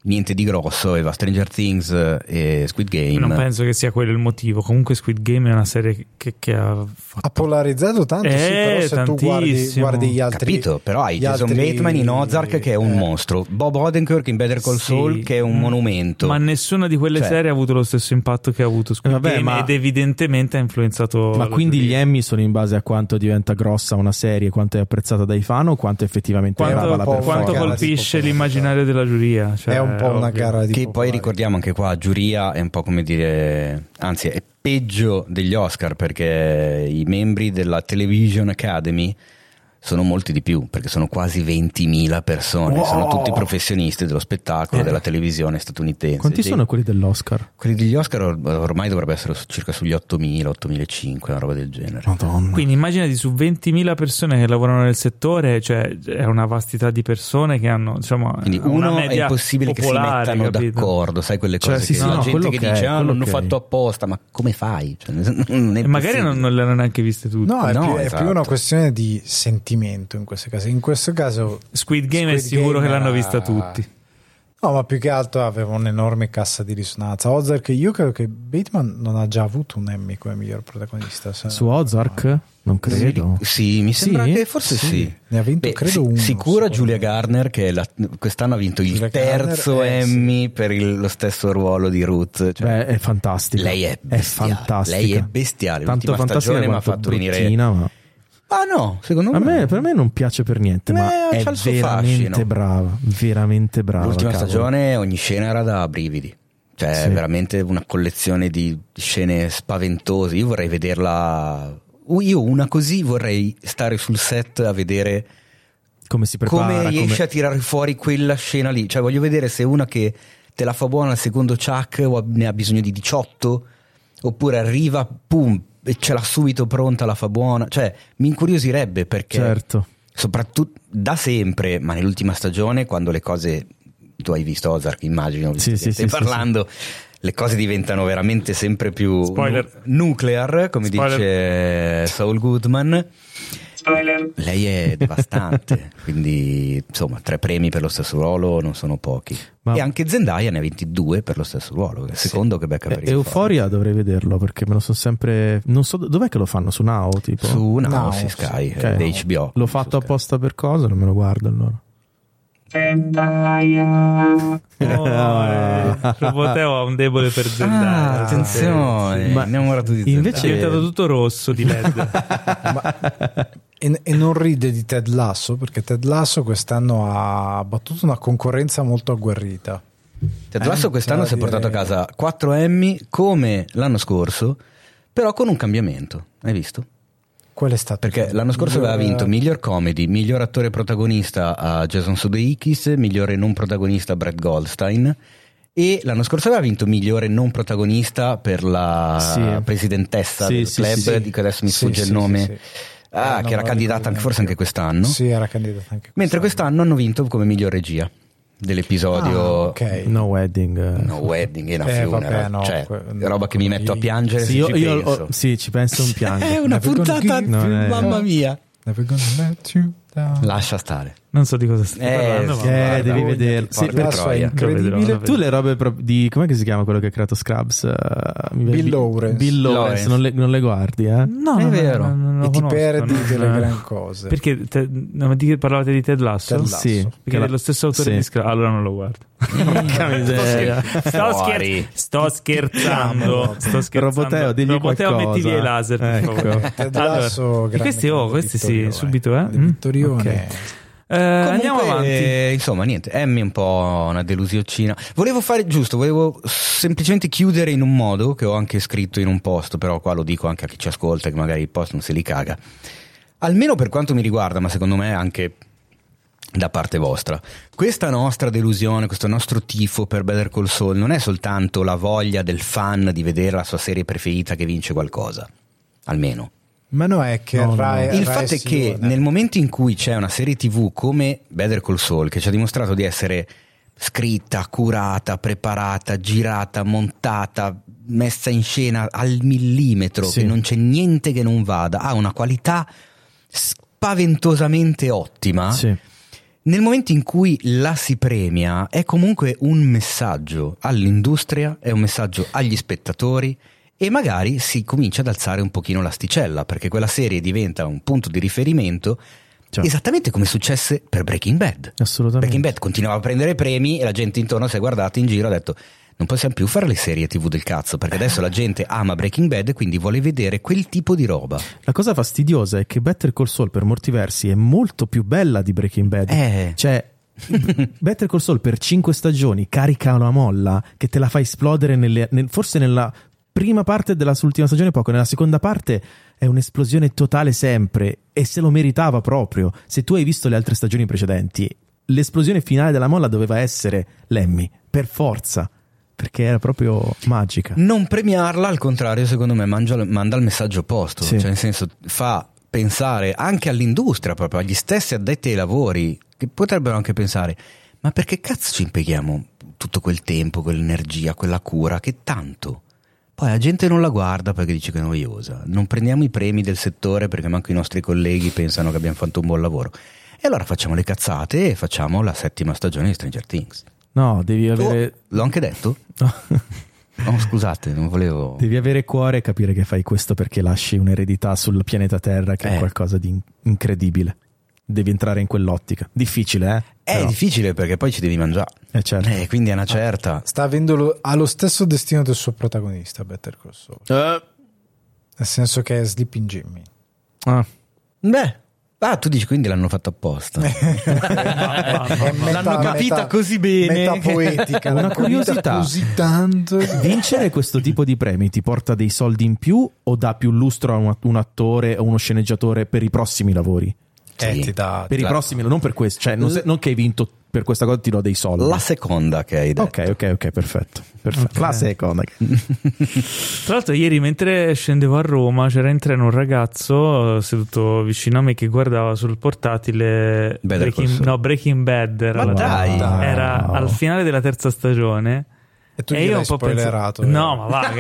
niente di grosso, aveva Stranger Things e Squid Game. Non penso che sia quello il motivo. Comunque Squid Game è una serie che, che ha fatto... ha polarizzato tanto, eh, sì, però se tu guardi, guardi gli altri, capito, però hai Jason altri... Bateman in Ozark che è un eh. mostro, Bob Odenkirk in Better Call Saul sì, che è un monumento, ma nessuna di quelle cioè... serie ha avuto lo stesso impatto che ha avuto Squid Vabbè, Game ma... ed evidentemente ha influenzato. Ma quindi giuria. Gli Emmy sono in base a quanto diventa grossa una serie, quanto è apprezzata dai fan o quanto effettivamente quanto, grava la performance? Quanto colpisce l'immaginario della giuria, cioè, è un po' una ovvio. gara di che popolari. Poi ricordiamo anche qua giuria è un po' come dire, anzi è peggio degli Oscar, perché i membri della Television Academy sono molti di più, perché sono quasi ventimila persone, wow. sono tutti professionisti dello spettacolo, eh. della televisione statunitense. Quanti Dei... sono quelli dell'Oscar? Quelli degli Oscar ormai dovrebbe essere circa sugli ottomila, ottomilacinquecento, una roba del genere. Madonna. Quindi immaginati su ventimila persone che lavorano nel settore, cioè è una vastità di persone che hanno, diciamo, quindi una uno media è impossibile popolare, che si mettano capito? d'accordo, sai quelle cose cioè, che sì, sì, la no, gente che, che dice ah l'hanno okay. fatto apposta, ma come fai? Cioè, non è e magari non, non le hanno neanche viste tutte. No, è, no, più, esatto. è più una questione di sentimento in questo caso. In questo caso Squid Game Squid è sicuro Game che l'hanno era... vista tutti. No, ma più che altro aveva un'enorme cassa di risonanza. Ozark, io credo che Bateman non ha già avuto un Emmy come miglior protagonista. Su Ozark? No. Non credo. Sì, mi sembra sì? che forse sì. sì. Ne ha vinto Beh, credo sì, uno. Sicura Julia Garner che la, quest'anno ha vinto il Julia terzo Garner, eh, Emmy sì. per il, lo stesso ruolo di Ruth. Cioè, Beh, è fantastica. Lei è bestiale. È fantastica. Lei è bestiale. Tanto L'ultima fantastica stagione mi ha fatto venire. Ma... Ah no, secondo me. A me per me non piace per niente, eh, ma è veramente fascino. brava, veramente brava. L'ultima cavolo. stagione ogni scena era da brividi. Cioè, Sì. veramente una collezione di scene spaventose. Io vorrei vederla. Io una così vorrei stare sul set a vedere come si prepara, come riesce come... a tirare fuori quella scena lì. Cioè, voglio vedere se una che te la fa buona al secondo Chuck o ne ha bisogno di diciotto, oppure arriva, pum, e ce l'ha subito pronta, la fa buona. Cioè, mi incuriosirebbe perché, certo. soprattutto da sempre, ma nell'ultima stagione, quando le cose. Tu hai visto Ozark, immagino, visto sì, che sì, stai sì, parlando. Sì, sì. Le cose diventano veramente sempre più Spoiler. nu- nuclear, come Spoiler. dice Saul Goodman. Spoiler. Lei è devastante, quindi insomma tre premi per lo stesso ruolo non sono pochi. Ma... E anche Zendaya ne ha ventidue per lo stesso ruolo, il secondo che becca per il Euphoria dovrei vederlo perché me lo sono sempre. Non so dov'è che lo fanno, su Now tipo? Su Now, Now, si sì. Sky, Okay. da H B O. L'ho fatto apposta per cosa? Non me lo guardo allora. Zendaya. Oh, Roboteo ha un debole per Zendaya. Ah, attenzione, Ma innamorato di Zendaya. invece- È diventato tutto rosso di L E D. Ma- e, e non ride di Ted Lasso, perché Ted Lasso quest'anno ha battuto una concorrenza molto agguerrita. Ted Lasso Eh, quest'anno si è dire- portato a casa quattro Emmy come l'anno scorso, però con un cambiamento. Hai visto? Qual è stato? Perché il l'anno scorso miglior- aveva vinto miglior comedy, miglior attore protagonista a Jason Sudeikis, migliore non protagonista a Brett Goldstein, e l'anno scorso aveva vinto migliore non protagonista per la Sì. presidentessa Sì, del sì, club, sì, sì. di cui adesso mi Sì, sfugge sì, il nome. sì, sì. Ah, Eh, non che me era lo candidata ricordo anche, forse anche neanche quest'anno. Sì, era candidata anche Mentre quest'anno. quest'anno hanno vinto come miglior regia dell'episodio Ah, ok. No Wedding. No Wedding e una Eh, funeral, vabbè, no, cioè que- roba che mi metto a piangere Sì, se io, ci io- penso. oh, sì, ci penso un piango. È una Never gonna puntata, give Non è- mamma mia. Never gonna let you down. Lascia stare. Non so di cosa stai Eh, parlando, sì, ma eh, guarda, devi voglia vederlo. di Sì, porca Lasso è troia. incredibile. Lo vedrò, lo Tu vedrò. le robe pro- di com'è che si chiama quello che ha creato Scrubs? Uh, mi- Bill Lawrence. Bill Lawrence, Lawrence. Non, le, non le guardi, eh? No, È no, vero. no, no, non lo E ti conosco, perdi no. delle no. gran cose. Perché te, no, di che parlavate di Ted Lasso? Ted Lasso. Sì, Perché che è la- dello stesso autore sì. di Scrubs. Allora non lo guardo. Porca miseria. Sto, Fuori. scher- sto scherzando. Sto scherzando. Roboteo, digli Roboteo, qualcosa. metti via i laser, per Ecco. favore. Ted Allora, Lasso, e grande questi, oh, grande questi sì, Vittorione. subito, eh? Di Mm? Vittorione. Ok. Eh, andiamo Comunque, avanti. insomma, niente, Emmy è un po' una delusione. Volevo fare giusto, volevo semplicemente chiudere in un modo che ho anche scritto in un post, però qua lo dico anche a chi ci ascolta, che magari il post non se li caga. Almeno per quanto mi riguarda, ma secondo me anche da parte vostra, questa nostra delusione, questo nostro tifo per Better Call Saul non è soltanto la voglia del fan di vedere la sua serie preferita che vince qualcosa, almeno. Ma no, è che No, no, Rai, no. Il Rai fatto è che Simone- nel momento in cui c'è una serie tivù come Better Call Saul, che ci ha dimostrato di essere scritta, curata, preparata, girata, montata, messa in scena al millimetro, Sì. che non c'è niente che non vada, ha una qualità spaventosamente ottima, Sì. nel momento in cui la si premia è comunque un messaggio all'industria, è un messaggio agli spettatori e magari si comincia ad alzare un pochino l'asticella, perché quella serie diventa un punto di riferimento, cioè, esattamente come successe per Breaking Bad. Assolutamente. Breaking Bad continuava a prendere premi e la gente intorno si è guardata in giro e ha detto non possiamo più fare le serie tv del cazzo, perché adesso la gente ama Breaking Bad e quindi vuole vedere quel tipo di roba. La cosa fastidiosa è che Better Call Saul per molti versi è molto più bella di Breaking Bad. Eh. Cioè Better Call Saul per cinque stagioni carica una molla che te la fa esplodere nelle, nel, forse nella prima parte della sua ultima stagione, poco nella seconda parte è un'esplosione totale sempre, e se lo meritava proprio. Se tu hai visto le altre stagioni precedenti, l'esplosione finale della molla doveva essere Lemmy, per forza, perché era proprio magica. Non premiarla, al contrario, secondo me mangia, manda il messaggio opposto, Sì. cioè nel senso fa pensare anche all'industria, proprio agli stessi addetti ai lavori, che potrebbero anche pensare ma perché cazzo ci impieghiamo tutto quel tempo, quell'energia, quella cura, che tanto poi la gente non la guarda perché dice che è noiosa, non prendiamo i premi del settore perché manco i nostri colleghi pensano che abbiamo fatto un buon lavoro, e allora facciamo le cazzate e facciamo la settima stagione di Stranger Things. No, devi avere... Oh, l'ho anche detto? No, scusate, non volevo... Devi avere cuore e capire che fai questo perché lasci un'eredità sul pianeta Terra che Eh. è qualcosa di in- incredibile. Devi entrare in quell'ottica. Difficile, eh? È Però- difficile perché poi ci devi mangiare. Eh, certo. Eh, quindi è una certa. Sta avendo lo, ha lo stesso destino del suo protagonista, Better Call Saul. Eh. Nel senso che è Sleeping Jimmy. Ah. Beh, ah, tu dici quindi l'hanno fatto apposta. È meta- L'hanno capita meta- così bene. Meta poetica. Una l'hanno capita curiosità. così tanto. Vincere questo tipo di premi ti porta dei soldi in più o dà più lustro a un, un attore o uno sceneggiatore per i prossimi lavori? Eh, Sì. ti dà, Per i La- prossimi, non per questo, cioè non, se- non che hai vinto per questa cosa ti do dei soldi. La seconda che hai detto. Ok, ok, ok, perfetto. perfetto. La seconda. Tra l'altro ieri mentre scendevo a Roma c'era in treno un ragazzo seduto vicino a me che guardava sul portatile Better Call Breaking, Saul. no, Breaking Bad era, Ma la- dai! era Wow. al finale della terza stagione. E tu E gli io l'hai un po' spoilerato. penso, no, ma va, che...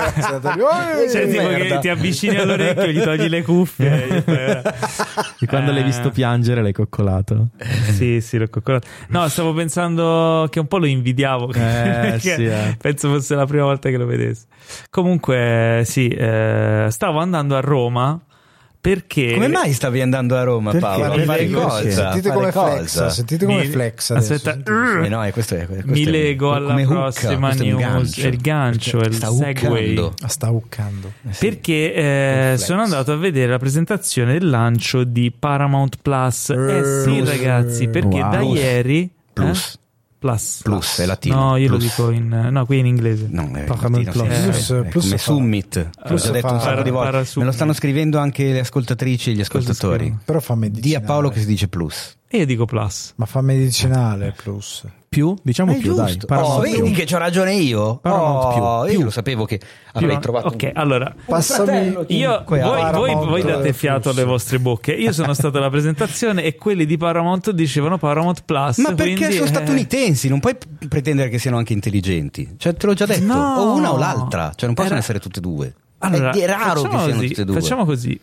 "Oh, cioè, tipo merda." che ti avvicini all'orecchio, gli togli le cuffie. e- E quando l'hai Eh. visto piangere l'hai coccolato. Sì, sì, l'ho coccolato. No, stavo pensando che un po' lo invidiavo. perché sì, eh. penso fosse la prima volta che lo vedessi. Comunque, sì, eh, stavo andando a Roma perché. Come mai stavi andando a Roma, Perché? Paolo? A Perché? fare Perché? cosa? Sentite A come fare flexa, cosa? sentite come Mi- flexa adesso. Aspetta, sentite. Eh no, è questo è, questo mi è lego alla come hookah, prossima questo è un news. gancio. È il gancio, è il Sta segue. hookando. Ah, sta uccando. Perché eh, flex. sono andato a vedere la presentazione del lancio di Paramount Plus. Eh sì, Plus. ragazzi, perché Wow. da Plus. ieri. Plus. eh? Plus. Plus, è latino. No, io Plus. lo dico in. No, qui in inglese. No, è Paramount latino, Plus. sì, Plus, sì, è plus come fa- Summit. plus L'ho detto un fa- sacco di volte. para- Me lo stanno scrivendo anche le ascoltatrici e gli ascoltatori. scrivono? Però fa Di medicinale. a Paolo che si dice plus. E io dico Plus. Ma fa medicinale plus. Più? Diciamo È più, dai. giusto. Paramount Oh, più. vedi che c'ho ragione io? Paramount più. Oh, Più. Io lo sapevo che avrei Più- trovato Ok, un- allora. Passami Io, voi, voi, voi date fiato alle vostre bocche. Io sono stato alla presentazione e quelli di Paramount dicevano Paramount Plus. Ma perché quindi, sono eh, statunitensi, non puoi p- pretendere che siano anche intelligenti. Cioè, te l'ho già detto, No. o una o l'altra, cioè non possono Era- essere tutte e due. Allora, è raro che facciamo siano così, tutte e due. Facciamo così.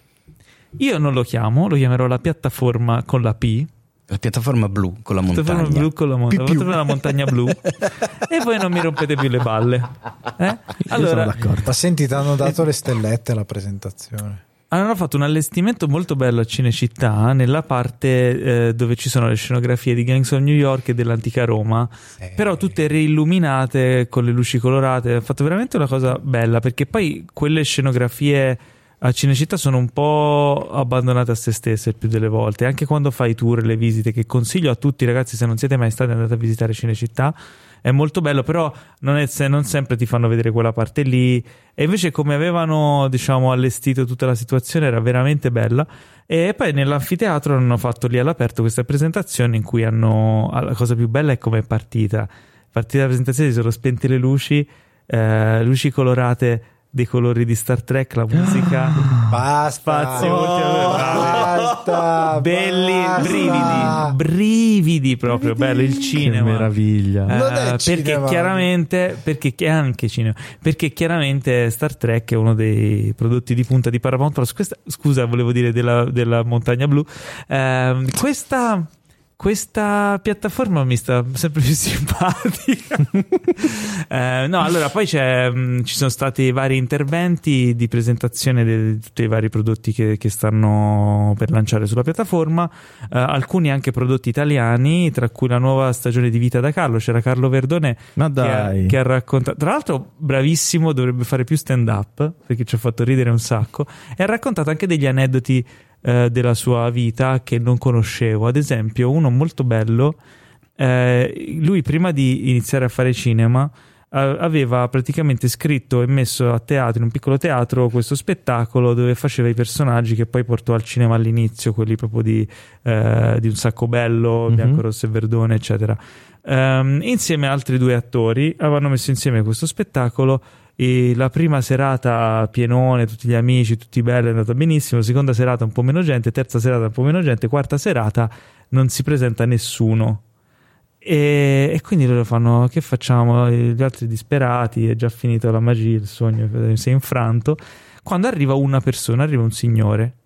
Io non lo chiamo, lo chiamerò la piattaforma con la P. La piattaforma blu con la Piattaforma montagna. blu con la, mon- la piattaforma della montagna blu. E poi non mi rompete più le balle. Eh? Io sono Allora, d'accordo. Ma senti, ti hanno dato le stellette alla presentazione. hanno fatto un allestimento molto bello a Cinecittà nella parte eh, dove ci sono le scenografie di Gangs of New York e dell'antica Roma, Eh. però tutte reilluminate con le luci colorate. Hanno fatto veramente una cosa bella, perché poi quelle scenografie a Cinecittà sono un po' abbandonate a se stesse il più delle volte, anche quando fai i tour, le visite, che consiglio a tutti ragazzi, se non siete mai stati andate a visitare Cinecittà. È molto bello, però non, è, se- non sempre ti fanno vedere quella parte lì. E invece come avevano, diciamo, allestito tutta la situazione era veramente bella. E poi nell'anfiteatro hanno fatto lì all'aperto questa presentazione in cui hanno... La cosa più bella è come è partita. Partita la presentazione, si sono spente le luci, eh, luci colorate dei colori di Star Trek, la musica... Basta. Spazio, ultimo- Basta. Belli, basta. brividi, brividi proprio, bello il Che cinema. meraviglia. Eh, Non è perché cinema. chiaramente perché chi- anche cinema perché chiaramente Star Trek è uno dei prodotti di punta di Paramount Plus. Questa, scusa, volevo dire della, della montagna blu. Ehm, questa Questa piattaforma mi sta sempre più simpatica. eh, no, allora poi c'è, mh, ci sono stati vari interventi di presentazione di tutti i vari prodotti che, che stanno per lanciare sulla piattaforma, eh, alcuni anche prodotti italiani, tra cui la nuova stagione di Vita da Carlo. C'era Carlo Verdone Ma che ha, dai. che ha raccontato, tra l'altro bravissimo, dovrebbe fare più stand up perché ci ha fatto ridere un sacco, e ha raccontato anche degli aneddoti della sua vita che non conoscevo. Ad esempio, uno molto bello, eh, lui prima di iniziare a fare cinema eh, aveva praticamente scritto e messo a teatro, in un piccolo teatro, questo spettacolo dove faceva i personaggi che poi portò al cinema all'inizio, quelli proprio di, eh, di Un sacco bello, Mm-hmm. Bianco, Rosso e Verdone, eccetera. Um, insieme a altri due attori avevano messo insieme questo spettacolo. E la prima serata pienone, tutti gli amici, tutti belli, è andata benissimo. Seconda serata un po' meno gente, terza serata un po' meno gente, quarta serata non si presenta nessuno. E, e quindi loro fanno: che facciamo? Gli altri disperati, è già finita la magia, il sogno si è infranto. Quando arriva una persona, arriva un signore,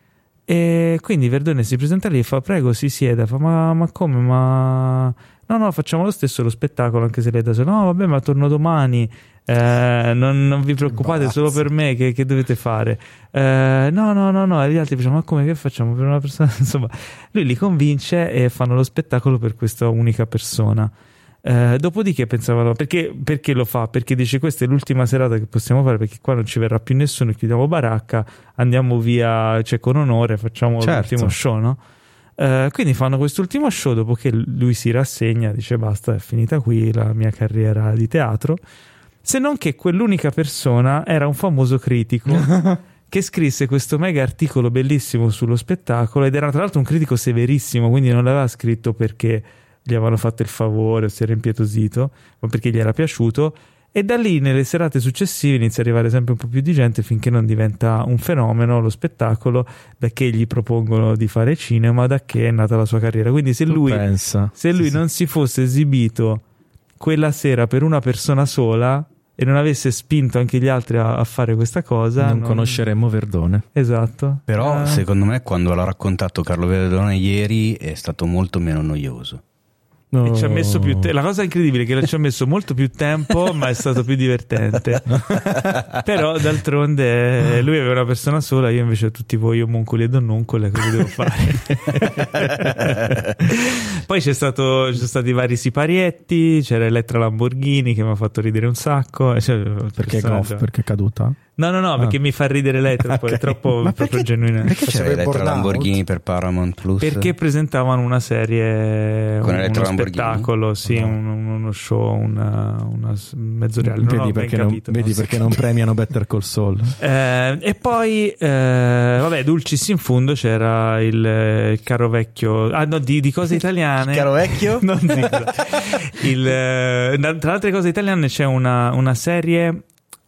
e quindi Verdone si presenta lì e fa: prego, si sieda. Fa: ma, ma come? Ma no, no, facciamo lo stesso lo spettacolo, anche se lei da sola. No, vabbè, ma torno domani. Eh, non, non vi preoccupate, solo per me, che, che dovete fare? Eh, no, no, no, no. E gli altri dicevano: ma come, che facciamo per una persona? Insomma, lui li convince e fanno lo spettacolo per questa unica persona. Eh, dopodiché pensavano: perché, perché lo fa? Perché dice: questa è l'ultima serata che possiamo fare, perché qua non ci verrà più nessuno, chiudiamo baracca, andiamo via, cioè con onore, facciamo Certo. l'ultimo show, no? Uh, quindi fanno quest'ultimo show, dopo che lui si rassegna, dice: basta, è finita qui la mia carriera di teatro. Se non che quell'unica persona era un famoso critico che scrisse questo mega articolo bellissimo sullo spettacolo, ed era tra l'altro un critico severissimo, quindi non l'aveva scritto perché gli avevano fatto il favore o si era impietosito, ma perché gli era piaciuto. E da lì, nelle serate successive, inizia ad arrivare sempre un po' più di gente, finché non diventa un fenomeno lo spettacolo, da che gli propongono di fare cinema, da che è nata la sua carriera. Quindi se lui, pensa. se lui Sì, non si fosse esibito quella sera per una persona sola e non avesse spinto anche gli altri a, a fare questa cosa, non, non conosceremmo Verdone. Esatto. Però Eh, secondo me quando l'ha raccontato Carlo Verdone ieri è stato molto meno noioso. E ci ha messo più te- la cosa incredibile è che ci ha messo molto più tempo, ma è stato più divertente. Però d'altronde lui aveva una persona sola, io invece ho tutti voi omuncoli e donnuncole, cosa devo fare? Poi c'è stato, ci sono stati vari siparietti, c'era Elettra Lamborghini che mi ha fatto ridere un sacco, cioè, Perché è goff, perché è caduta? no no no Ah. perché mi fa ridere lei, troppo, è troppo, Ma troppo perché- genuina. Perché c'era Faceva il Elettra burnout? Lamborghini per Paramount Plus? Perché presentavano una serie, Con un- Elettra uno Lamborghini? spettacolo, sì, No. un- uno show, una, una mezzo reale. Non ho Vedi ben perché, non, capito. vedi perché non premiano Better Call Saul? Eh, e poi, eh, vabbè, Dulcis in fondo c'era il, il caro vecchio, ah no, di, di cose italiane. Caro vecchio? Non dico. il, eh, tra le altre cose italiane c'è una, una serie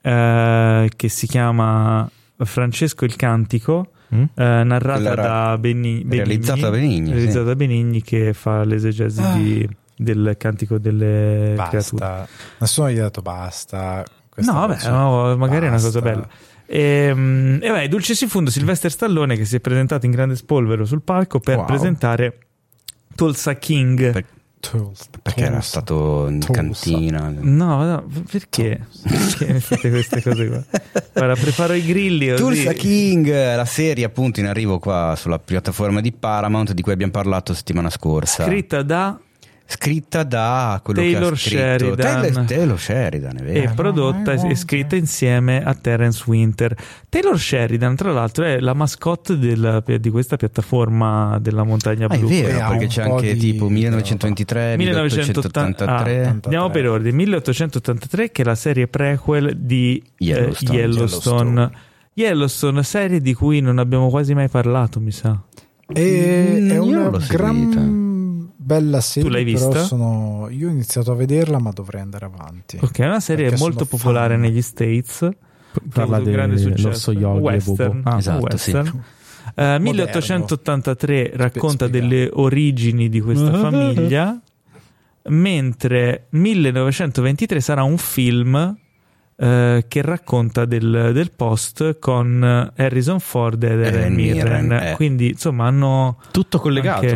eh, che si chiama Francesco il Cantico, Mm? eh, narrata Quella era da Beni- Benigni, realizzata da Benigni, realizzata sì. da Benigni, che fa l'esegesi di- del Cantico delle creature. Basta. Nessuno gli ha detto basta. Questa No, vabbè, cosa- no, magari è una cosa Basta. bella. E, mm, e vai, Dulcis in fondo, Sylvester Stallone che si è presentato in grande spolvero sul palco per Wow. presentare Tulsa King. Per- Tulsa. Perché era Tulsa. stato in Tulsa. cantina. No, no, perché? Perché mi fate queste cose qua? Guarda, preparo i grilli così. Tulsa King, la serie appunto in arrivo qua sulla piattaforma di Paramount di cui abbiamo parlato settimana scorsa. Scritta da Scritta da quello Taylor che ha scritto Sheridan. Taylor, Taylor Sheridan, è vero. e prodotta e scritta insieme a Terence Winter. Taylor Sheridan, tra l'altro, è la mascotte della- di questa piattaforma della Montagna Ah, è Blu. vero, E ha perché un c'è po' anche di- tipo millenovecentoventitré, milleottocentottantatré. Ah, andiamo per ordine. milleottocentottantatré, che è la serie prequel di eh, Yellowstone. Yellowstone. Yellowstone, serie di cui non abbiamo quasi mai parlato, mi sa. E Mm, è io una non l'ho seguita. gran bella serie. Tu l'hai però vista? sono... Io ho iniziato a vederla, ma dovrei andare avanti. Ok, è una serie Perché molto sono popolare fan. negli States. che ha Parla avuto un grande successo. dell'orso yogi e Western. Bobo. Ah, esatto, western. Eh, milleottocentottantatré racconta spiegato. delle origini di questa famiglia, mentre millenovecentoventitré sarà un film eh, che racconta del, del post con Harrison Ford ed Helen Helen Mirren. Mirren, eh. Quindi insomma hanno Tutto collegato. anche-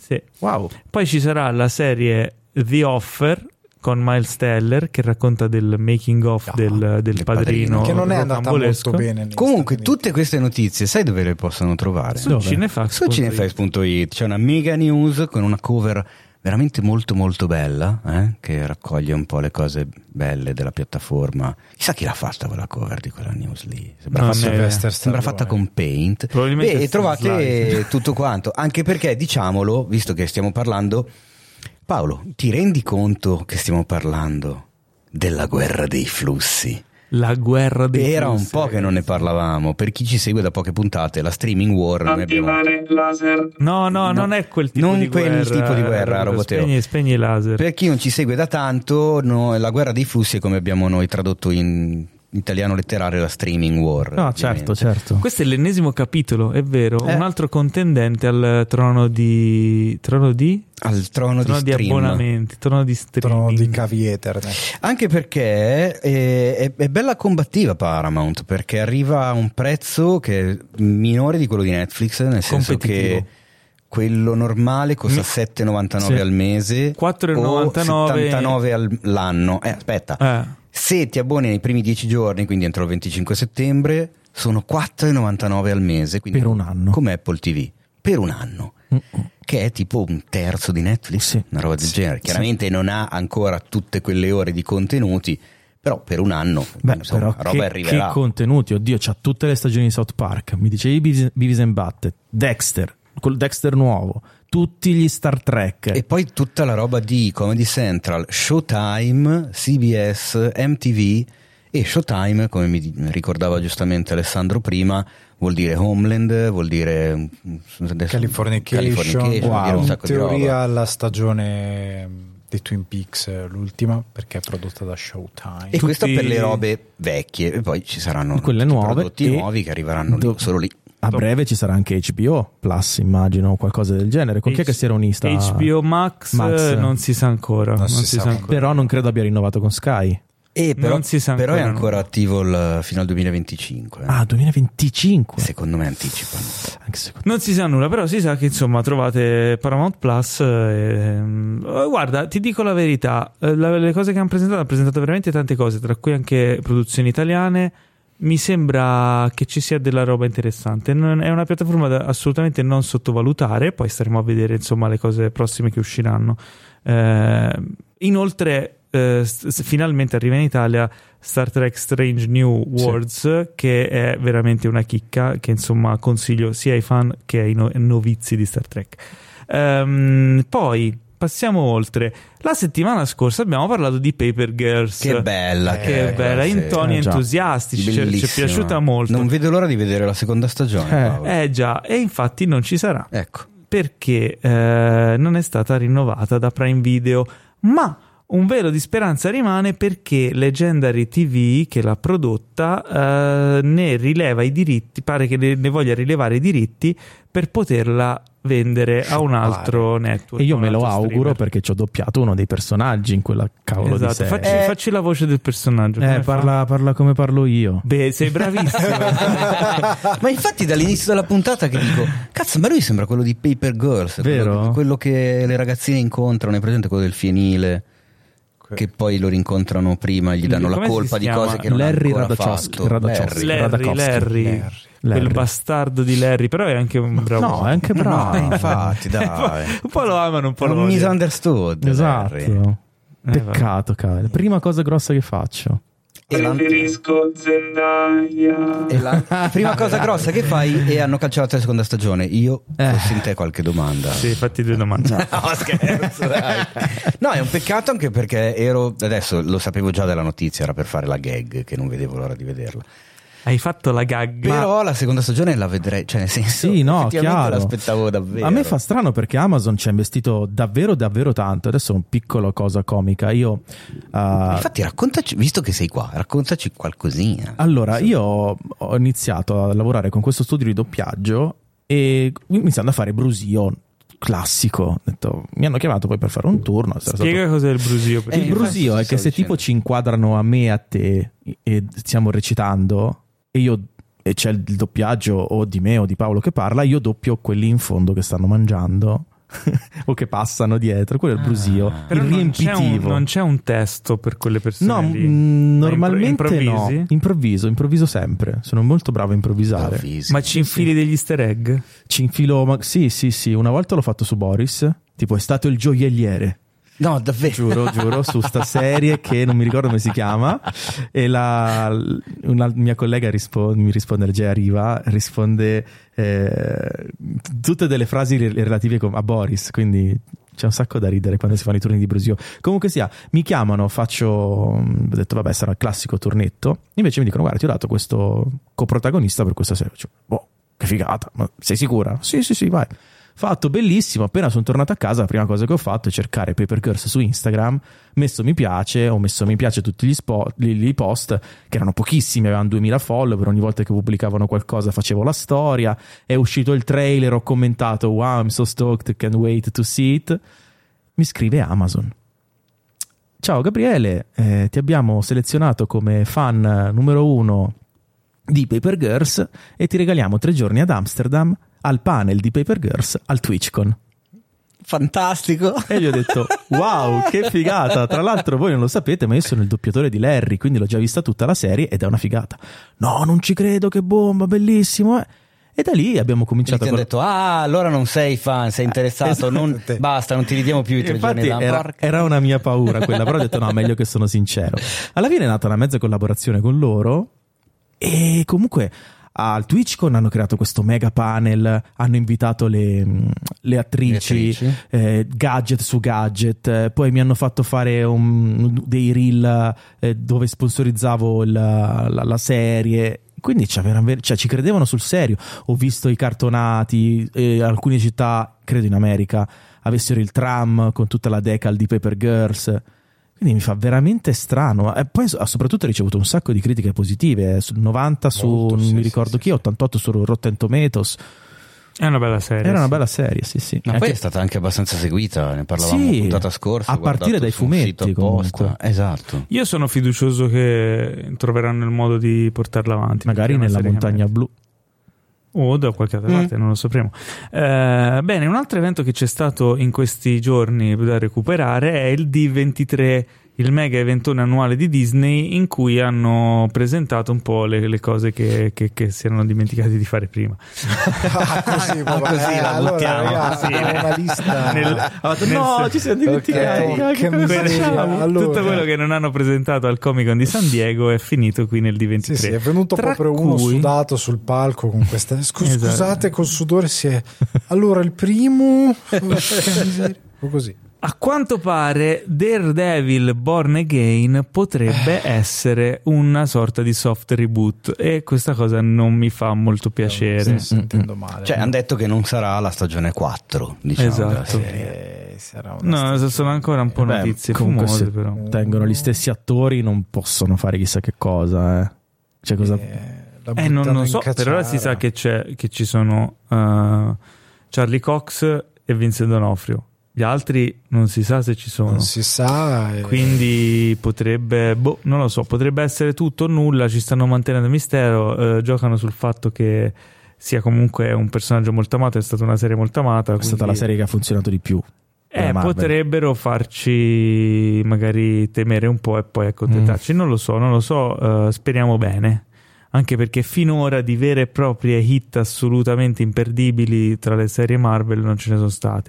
Sì. Wow. Poi ci sarà la serie The Offer con Miles Teller che racconta del making of Ah, del, del del padrino, Padrino. Che non è andata rocambolesco. molto bene. negli Comunque, Stati tutte queste notizie, sai dove le possono trovare? Su Dove? Cinefax. Su cinefax punto it c'è una mega news con una cover veramente molto molto bella, eh? Che raccoglie un po' le cose belle della piattaforma. Chissà chi l'ha fatta quella cover di quella news lì. Sembra, Non fatta, è- Sylvester sembra Stallone. fatta con Paint. Probabilmente e è trovate slide. tutto quanto, anche perché diciamolo, visto che stiamo parlando, Paolo, ti rendi conto che stiamo parlando della guerra dei flussi? La guerra dei Era un flussi, po' che non ne parlavamo. Per chi ci segue da poche puntate, la streaming war noi abbiamo... Attivare laser. No, no, No, non è quel tipo non di quel guerra. tipo di guerra, eh, Roboteo. Spegni, spegni i laser. Per chi non ci segue da tanto, no, la guerra dei flussi è come abbiamo noi tradotto in italiano letterario la streaming war. No, ovviamente. certo, certo. Questo è l'ennesimo capitolo, è vero. Eh. Un altro contendente al trono di. Trono di? Al trono, Trono di di, stream. abbonamenti, trono di Trono streaming. di cavi Ethernet. Anche perché è, è- è bella combattiva Paramount, perché arriva a un prezzo che è minore di quello di Netflix, nel senso Competitivo. che quello normale costa Mi- sette e novantanove Sì. al mese quattro e o novantanove settantanove all'anno. Eh, aspetta, Eh. se ti abboni nei primi dieci giorni, quindi entro il venticinque settembre, sono quattro e novantanove al mese, quindi Per un anno. come Apple ti vu, per un anno, Mm-mm. che è tipo un terzo di Netflix, Sì. una roba del Sì. genere. Chiaramente non ha ancora tutte quelle ore di contenuti, però per un anno, Beh, insomma, però la roba che, arriverà. che contenuti, oddio, c'ha tutte le stagioni di South Park. Mi dicevi Beavis, Beavis and Butthead, Dexter, col Dexter nuovo, tutti gli Star Trek. E poi tutta la roba di Comedy Central, Showtime, C B S, M T V. E Showtime, come mi ricordava giustamente Alessandro prima, vuol dire Homeland, vuol dire adesso- Californication, Californication, vuol dire un in sacco di roba. teoria la stagione di Twin Peaks è l'ultima perché è prodotta da Showtime. E questo Tutti- per le robe vecchie, e poi ci saranno Quelle tutti i nuove prodotti e nuovi che arriveranno lì, do- solo lì. A breve ci sarà anche H B O Plus, immagino, o qualcosa del genere. Con chi è che si era unita? H B O Max, Max. eh, non si sa ancora. Non Non, si si sa sa mai. ancora. Però non credo abbia rinnovato con Sky. E però, Non si sa però è ancora, ancora no. attivo il- fino al duemilaventicinque. Ah, duemilaventicinque. Secondo me anticipano. Anche secondo Non si sa nulla, però si sa che insomma trovate Paramount Plus. E, mm, guarda, ti dico la verità: eh, la- le cose che hanno presentato, hanno presentato veramente tante cose, tra cui anche produzioni italiane. Mi sembra che ci sia della roba interessante. Non- è una piattaforma da assolutamente non sottovalutare. Poi staremo a vedere insomma le cose prossime che usciranno. Eh, inoltre, eh, s- s- finalmente arriva in Italia Star Trek Strange New Worlds, che è veramente una chicca. Che insomma consiglio sia ai fan che ai no- novizi di Star Trek. Ehm, poi passiamo oltre. La settimana scorsa abbiamo parlato di Paper Girls. Che bella, Che è, bella, in sì. toni Eh, già. entusiastici, ci- ci è Bellissima. piaciuta molto. Non vedo l'ora di vedere la seconda stagione. Eh. Paolo. Eh già, e infatti non ci sarà, Ecco. perché eh, non è stata rinnovata da Prime Video, ma un velo di speranza rimane perché Legendary T V, che l'ha prodotta, eh, ne rileva i diritti, pare che ne ne voglia rilevare i diritti per poterla vendere a un altro network. E io a un me lo altro auguro streamer. perché ci ho doppiato uno dei personaggi in quella cavolo Esatto, di serie. facci, Eh. facci la voce del personaggio. Eh, come fa? parla, parla come parlo io. Beh, sei bravissimo. Ma infatti dall'inizio della puntata che dico, cazzo, ma lui sembra quello di Paper Girls, Vero? Quello, quello che le ragazzine incontrano, è presente quello del fienile, che poi lo rincontrano prima e gli danno Come la si colpa di chiama? cose che non Larry ha ancora Radachowski, fatto. Radachowski. Larry. Larry, Radakowski. Larry, Larry. quel Larry. bastardo di Larry, però è anche un bravo. No, è anche bravo. Eh, infatti, dai. un po' lo amano, un po' È lo un odiano. misunderstood. Esatto. Larry. Peccato, cavolo. Prima cosa grossa che faccio. E la, Preferisco Zendaya. e la prima cosa grossa che fai è hanno cancellato la seconda stagione. Io Eh. fossi in te qualche domanda. Sì, fatti due domande. No, scherzo, dai. No, è un peccato anche perché ero adesso lo sapevo già della notizia, era per fare la gag che non vedevo l'ora di vederla. Hai fatto la gag. Però la seconda stagione la vedrei, cioè nel senso Sì, no, effettivamente chiaro. l'aspettavo davvero. A me fa strano perché Amazon ci ha investito davvero davvero tanto. Adesso è un piccolo cosa comica. Io uh, Infatti raccontaci, visto che sei qua, raccontaci qualcosina. allora io ho- ho iniziato a lavorare con questo studio di doppiaggio e iniziando a fare brusio classico. Ho detto, mi hanno chiamato poi per fare un turno. Sarà Spiega stato- cos'è il brusio. perché- Eh, il infatti brusio ti è che stavo se dicendo. tipo ci inquadrano a me e a te e stiamo recitando e io e c'è il doppiaggio o di me o di Paolo che parla, io doppio quelli in fondo che stanno mangiando o che passano dietro, quello è il brusio, Ah. Però il non c'è, un, riempitivo. non c'è un testo per quelle persone No, lì. mh, Ma normalmente improvvisi? no. Improvviso, improvviso sempre. Sono molto bravo a improvvisare. Improvvisi. Ma ci infili degli easter egg? Ci infilo, ma sì, sì, sì. Una volta l'ho fatto su Boris. Tipo, è stato il gioielliere. No, davvero. Giuro, giuro, su sta serie che non mi ricordo come si chiama. E la, una mia collega rispo- mi risponde, già arriva, risponde eh, tutte delle frasi re- relative com- a Boris. Quindi c'è un sacco da ridere quando si fanno i turni di brusio. Comunque sia, mi chiamano, faccio, ho detto vabbè, sarà il classico turnetto. Invece mi dicono, guarda, ti ho dato questo coprotagonista per questa serie. Cioè, boh, che figata, ma sei sicura? Sì, sì, sì, vai. Fatto, bellissimo. Appena sono tornato a casa, la prima cosa che ho fatto è cercare Paper Girls su Instagram, messo mi piace, ho messo mi piace tutti gli, spot, gli, gli post, che erano pochissimi, avevano duemila follower, ogni volta che pubblicavano qualcosa facevo la storia, è uscito il trailer, ho commentato wow, I'm so stoked, can't wait to see it. Mi scrive Amazon: ciao Gabriele, eh, ti abbiamo selezionato come fan numero uno di Paper Girls e ti regaliamo tre giorni ad Amsterdam al panel di Paper Girls al TwitchCon. Fantastico. E gli ho detto wow, che figata. Tra l'altro voi non lo sapete, ma io sono il doppiatore di Larry, quindi l'ho già vista tutta la serie ed è una figata. No, non ci credo, che bomba, bellissimo, eh. E da lì abbiamo cominciato Ti a hanno detto, ah, allora non sei fan, sei interessato, esatto. non, basta, non ti ridiamo più i tre Infatti giorni da era, porca. era una mia paura quella, però ho detto no, meglio che sono sincero. Alla fine è nata una mezza collaborazione con loro e comunque al TwitchCon hanno creato questo mega panel, hanno invitato le, le attrici, Le attrici. Eh, gadget su gadget, eh, poi mi hanno fatto fare un, dei reel eh, dove sponsorizzavo il, la, la serie. Quindi cioè, cioè, ci credevano sul serio. Ho visto i cartonati, eh, alcune città, credo in America, avessero il tram con tutta la decal di Paper Girls. Quindi mi fa veramente strano. E poi soprattutto ho ricevuto un sacco di critiche positive, sul novanta su, Molto, non sì, mi sì, ricordo sì, chi, ottantotto su Rotten Tomatoes. È una bella serie. Era una sì. bella serie, sì sì. Ma Anche- poi è stata anche abbastanza seguita, ne parlavamo Sì, puntata scorsa. a ho guardato partire dai su un fumetti, sito apposta. comunque. Esatto. Io sono fiducioso che troveranno il modo di portarla avanti. magari perché è una nella serie che montagna blu. o da qualche altra parte, non lo sapremo. Eh, bene, un altro evento che c'è stato in questi giorni da recuperare è il D ventitré, il mega eventone annuale di Disney in cui hanno presentato un po' le, le cose che, che, che si erano dimenticati di fare prima. Ah, così, vabbè, Così eh, la allora, buttiamo. ragazzi, Sì. abbiamo una lista. Nel- No, nel- ci siamo dimenticati. Ok, Ah, che che cosa miseria. facciamo? Allora. Tutto quello che non hanno presentato al Comic Con di San Diego è finito qui nel D ventitré. Sì, sì, è venuto Tra proprio uno cui- sudato sul palco con questa. Scus- Esatto. Scusate, col sudore si è. Allora, il primo. O così. A quanto pare Daredevil Born Again potrebbe essere una sorta di soft reboot e questa cosa non mi fa molto piacere. Sto sentendo male. Cioè, hanno detto che non sarà la stagione quattro, diciamo. Esatto. della serie. Eh, sarà una No, sono ancora un po' Beh, notizie comunque fumose se però. tengono gli stessi attori non possono fare chissà che cosa, eh. Cioè cosa... Eh, la Eh, non buttano lo in so, per ora si sa cacciara. che c'è che ci sono uh, Charlie Cox e Vincent D'Onofrio. Gli altri non si sa se ci sono. Non si sa. eh. Quindi potrebbe, boh, non lo so, potrebbe essere tutto o nulla, ci stanno mantenendo il mistero, eh, giocano sul fatto che sia comunque un personaggio molto amato, è stata una serie molto amata. È stata la serie che ha funzionato di più. Eh, della Marvel. potrebbero farci magari temere un po' e poi accontentarci. Non lo so, non lo so, eh, speriamo bene. Anche perché finora di vere e proprie hit assolutamente imperdibili tra le serie Marvel non ce ne sono state.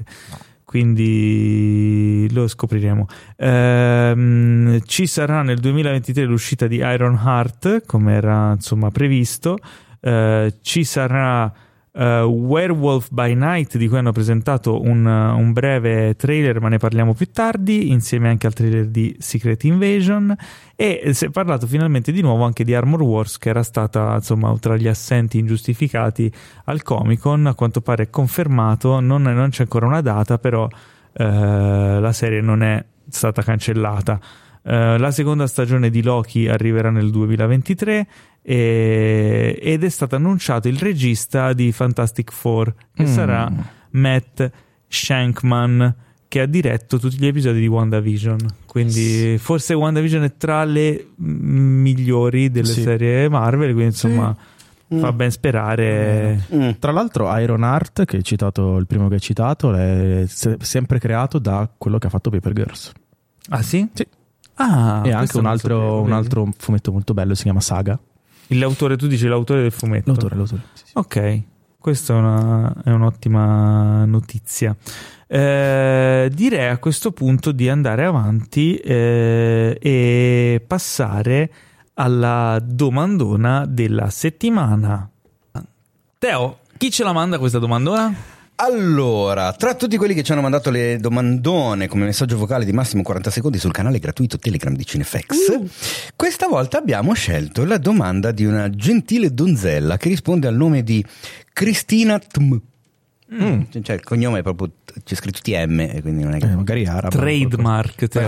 Quindi lo scopriremo. Ehm, ci sarà nel duemilaventitré l'uscita di Iron Heart, come era insomma previsto. Eh, ci sarà uh, Werewolf by Night, di cui hanno presentato un, un breve trailer, ma ne parliamo più tardi, insieme anche al trailer di Secret Invasion. E si è parlato finalmente di nuovo anche di Armor Wars, che era stata insomma tra gli assenti ingiustificati al Comic Con. A quanto pare è confermato, non, non c'è ancora una data, però eh, la serie non è stata cancellata. Eh, la seconda stagione di Loki arriverà nel duemilaventitré e, ed è stato annunciato il regista di Fantastic Four, che Mm. sarà Matt Shankman, che ha diretto tutti gli episodi di WandaVision. Quindi forse WandaVision è tra le mm, migliori delle Sì. serie Marvel, quindi insomma fa ben sperare. Mm. Tra l'altro Ironheart, che hai citato, il primo che hai citato, è se- sempre creato da quello che ha fatto Paper Girls. Ah sì? Sì. Ah, E anche questo un non altro, sapevo, un vedi? altro fumetto molto bello, si chiama Saga. L'autore, tu dici l'autore del fumetto? L'autore, l'autore. Sì, sì. Ok, questa è, una, è un'ottima notizia. Eh, direi a questo punto di andare avanti eh, e passare alla domandona della settimana. Teo, chi ce la manda questa domandona? Allora, tra tutti quelli che ci hanno mandato le domandone come messaggio vocale di massimo quaranta secondi sul canale gratuito Telegram di Cinefx, uh. questa volta abbiamo scelto la domanda di una gentile donzella che risponde al nome di Cristina Tm. Mm. Cioè il cognome è proprio, c'è scritto T M e quindi non è che Eh, magari arabo. Trademark, Teo.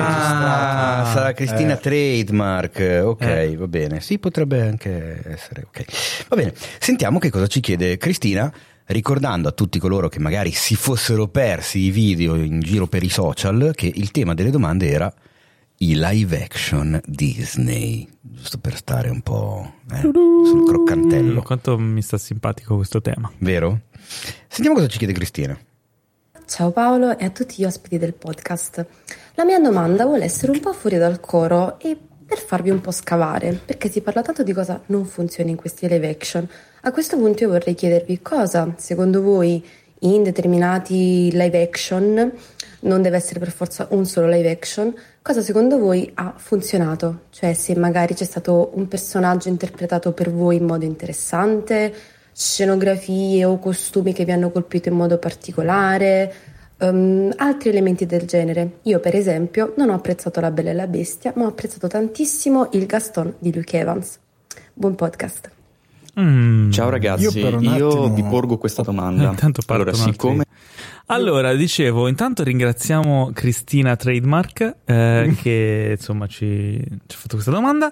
Ah, Ah, sarà Cristina eh. Trademark. Ok, Eh. va bene. Sì, potrebbe anche essere. Ok, va bene. Sentiamo che cosa ci chiede Cristina, ricordando a tutti coloro che magari si fossero persi i video in giro per i social che il tema delle domande era i live action Disney, giusto per stare un po' eh, sul croccantello. Quanto mi sta simpatico questo tema. Vero? Sentiamo cosa ci chiede Cristina. Ciao Paolo e a tutti gli ospiti del podcast. La mia domanda vuole essere un po' fuori dal coro e per farvi un po' scavare, perché si parla tanto di cosa non funziona in questi live action. A questo punto io vorrei chiedervi cosa, secondo voi, in determinati live action, non deve essere per forza un solo live action, cosa secondo voi ha funzionato? Cioè se magari c'è stato un personaggio interpretato per voi in modo interessante, scenografie o costumi che vi hanno colpito in modo particolare, um, altri elementi del genere. Io per esempio non ho apprezzato La Bella e la Bestia, ma ho apprezzato tantissimo il Gaston di Luke Evans. Buon podcast. Mm. Ciao ragazzi, Io io, per un attimo- vi porgo questa domanda. Intanto partono allora, siccome altri. Allora, dicevo, intanto ringraziamo Cristina Trademark eh, che insomma ci, ci ha fatto questa domanda.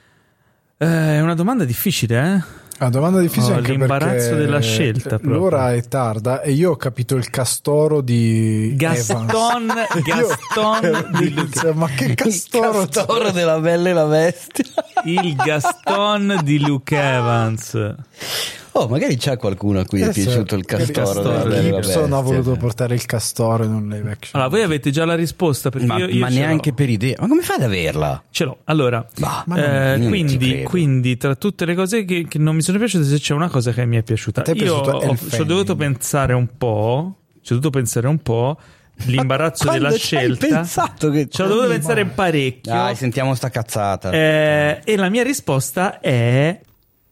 Eh, è una domanda difficile, eh? Una domanda difficile Ho anche l'imbarazzo perché della scelta proprio. l'ora è tarda e io ho capito il castoro di Gaston, Evans. Gaston Io- di Luke. ma che castoro, Il castoro della Bella e la Bestia. Il Gaston di Luke Evans. Oh, magari c'è qualcuno a cui è Eh, piaciuto il che castoro della Bella e la Bestia. Gibson ha voluto cioè. portare il castoro in un live action. Allora, voi avete già la risposta perché Ma, io, io ma ce neanche l'ho. per idea. Ma come fai ad averla? Ce l'ho. Allora, Bah, ma non- eh, non ci quindi, credo. quindi tra tutte le cose che, che non mi sono piaciute, se c'è una cosa che mi è piaciuta, A te è io piaciuto ho, Elle ci ho Fanning? dovuto pensare un po'. Ci ho dovuto pensare un po'. L'imbarazzo Ma della quando ci hai scelta. pensato che- Ci ho dovuto pensare parecchio. Dai, sentiamo sta cazzata. Eh, e la mia risposta è.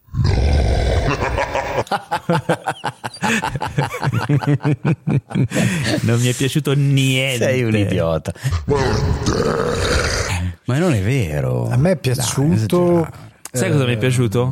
Non mi è piaciuto niente. Sei un idiota. Ma non è vero. A me è Dai, piaciuto esagerare. Sai cosa mi è piaciuto?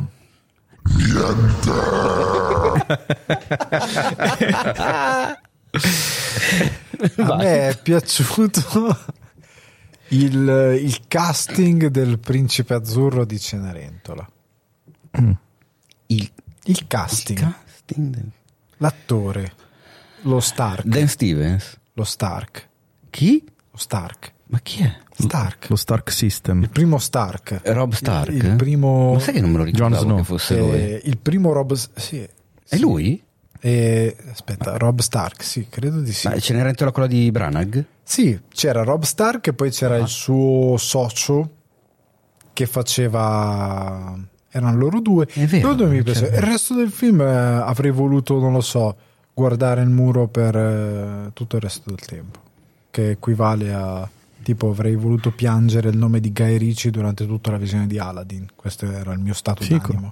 a me è piaciuto il, il casting del principe azzurro di Cenerentola. Il, Il casting, casting del- l'attore, lo Stark, Dan Stevens. lo Stark, Chi? lo Stark, Ma chi è? Stark, Lo Stark System. il primo Stark, Rob Stark? il, il primo, Ma sai che non me lo ricordavo Jon Snow. che fosse lui? eh, il primo Rob, sì, È lui? eh, aspetta, Rob Stark, sì, credo di sì. Ma Cenerentola quella di Branagh? Sì, c'era Rob Stark e poi c'era il suo socio che faceva, erano loro due. È vero, Loro due mi cioè- piace. Il resto del film eh, avrei voluto, non lo so, guardare il muro per eh, tutto il resto del tempo, che equivale a tipo avrei voluto piangere il nome di Guy Ritchie durante tutta la visione di Aladdin. Questo era il mio stato Fico. d'animo.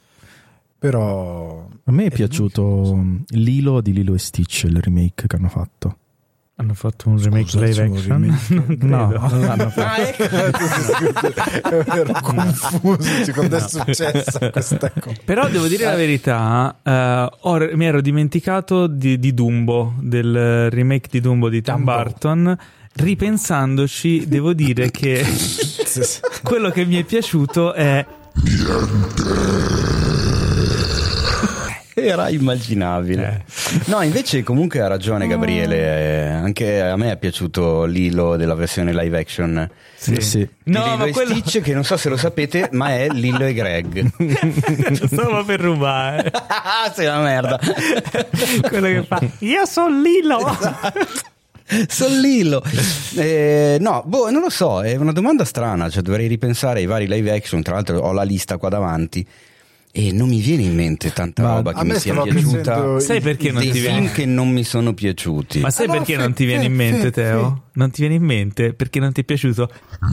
Però A me è piaciuto Lilo di Lilo e Stitch, il remake che hanno fatto. Hanno fatto un remake Scusa, live il suo action? remake. Non credo. No, non l'hanno fatto. ero confuso quando è successa questa cosa. Però devo dire la verità, eh, ho- mi ero dimenticato di, di Dumbo, del remake di Dumbo di Tim Dumbo. Burton. Ripensandoci, devo dire che quello che mi è piaciuto è Era immaginabile. Eh. No, invece comunque ha ragione Gabriele, eh, anche a me è piaciuto Lilo della versione live action. Sì, sì. No, Lilo ma e quello... Stitch, che non so se lo sapete, ma è Lillo e Greg. Stavo per rubare. Sei una merda. Quello che fa io sono Lilo. Esatto. Sono Lillo. Eh, no, boh, non lo so, è una domanda strana, cioè dovrei ripensare ai vari live action, tra l'altro ho la lista qua davanti e non mi viene in mente tanta Ma roba che mi sia stavo piaciuta. pensando- Sai perché non Dei ti film viene? che non mi sono piaciuti. Ma sai Ah, no, perché fe- non ti viene in fe- mente, fe- Teo? Non ti viene in mente perché non ti è piaciuto?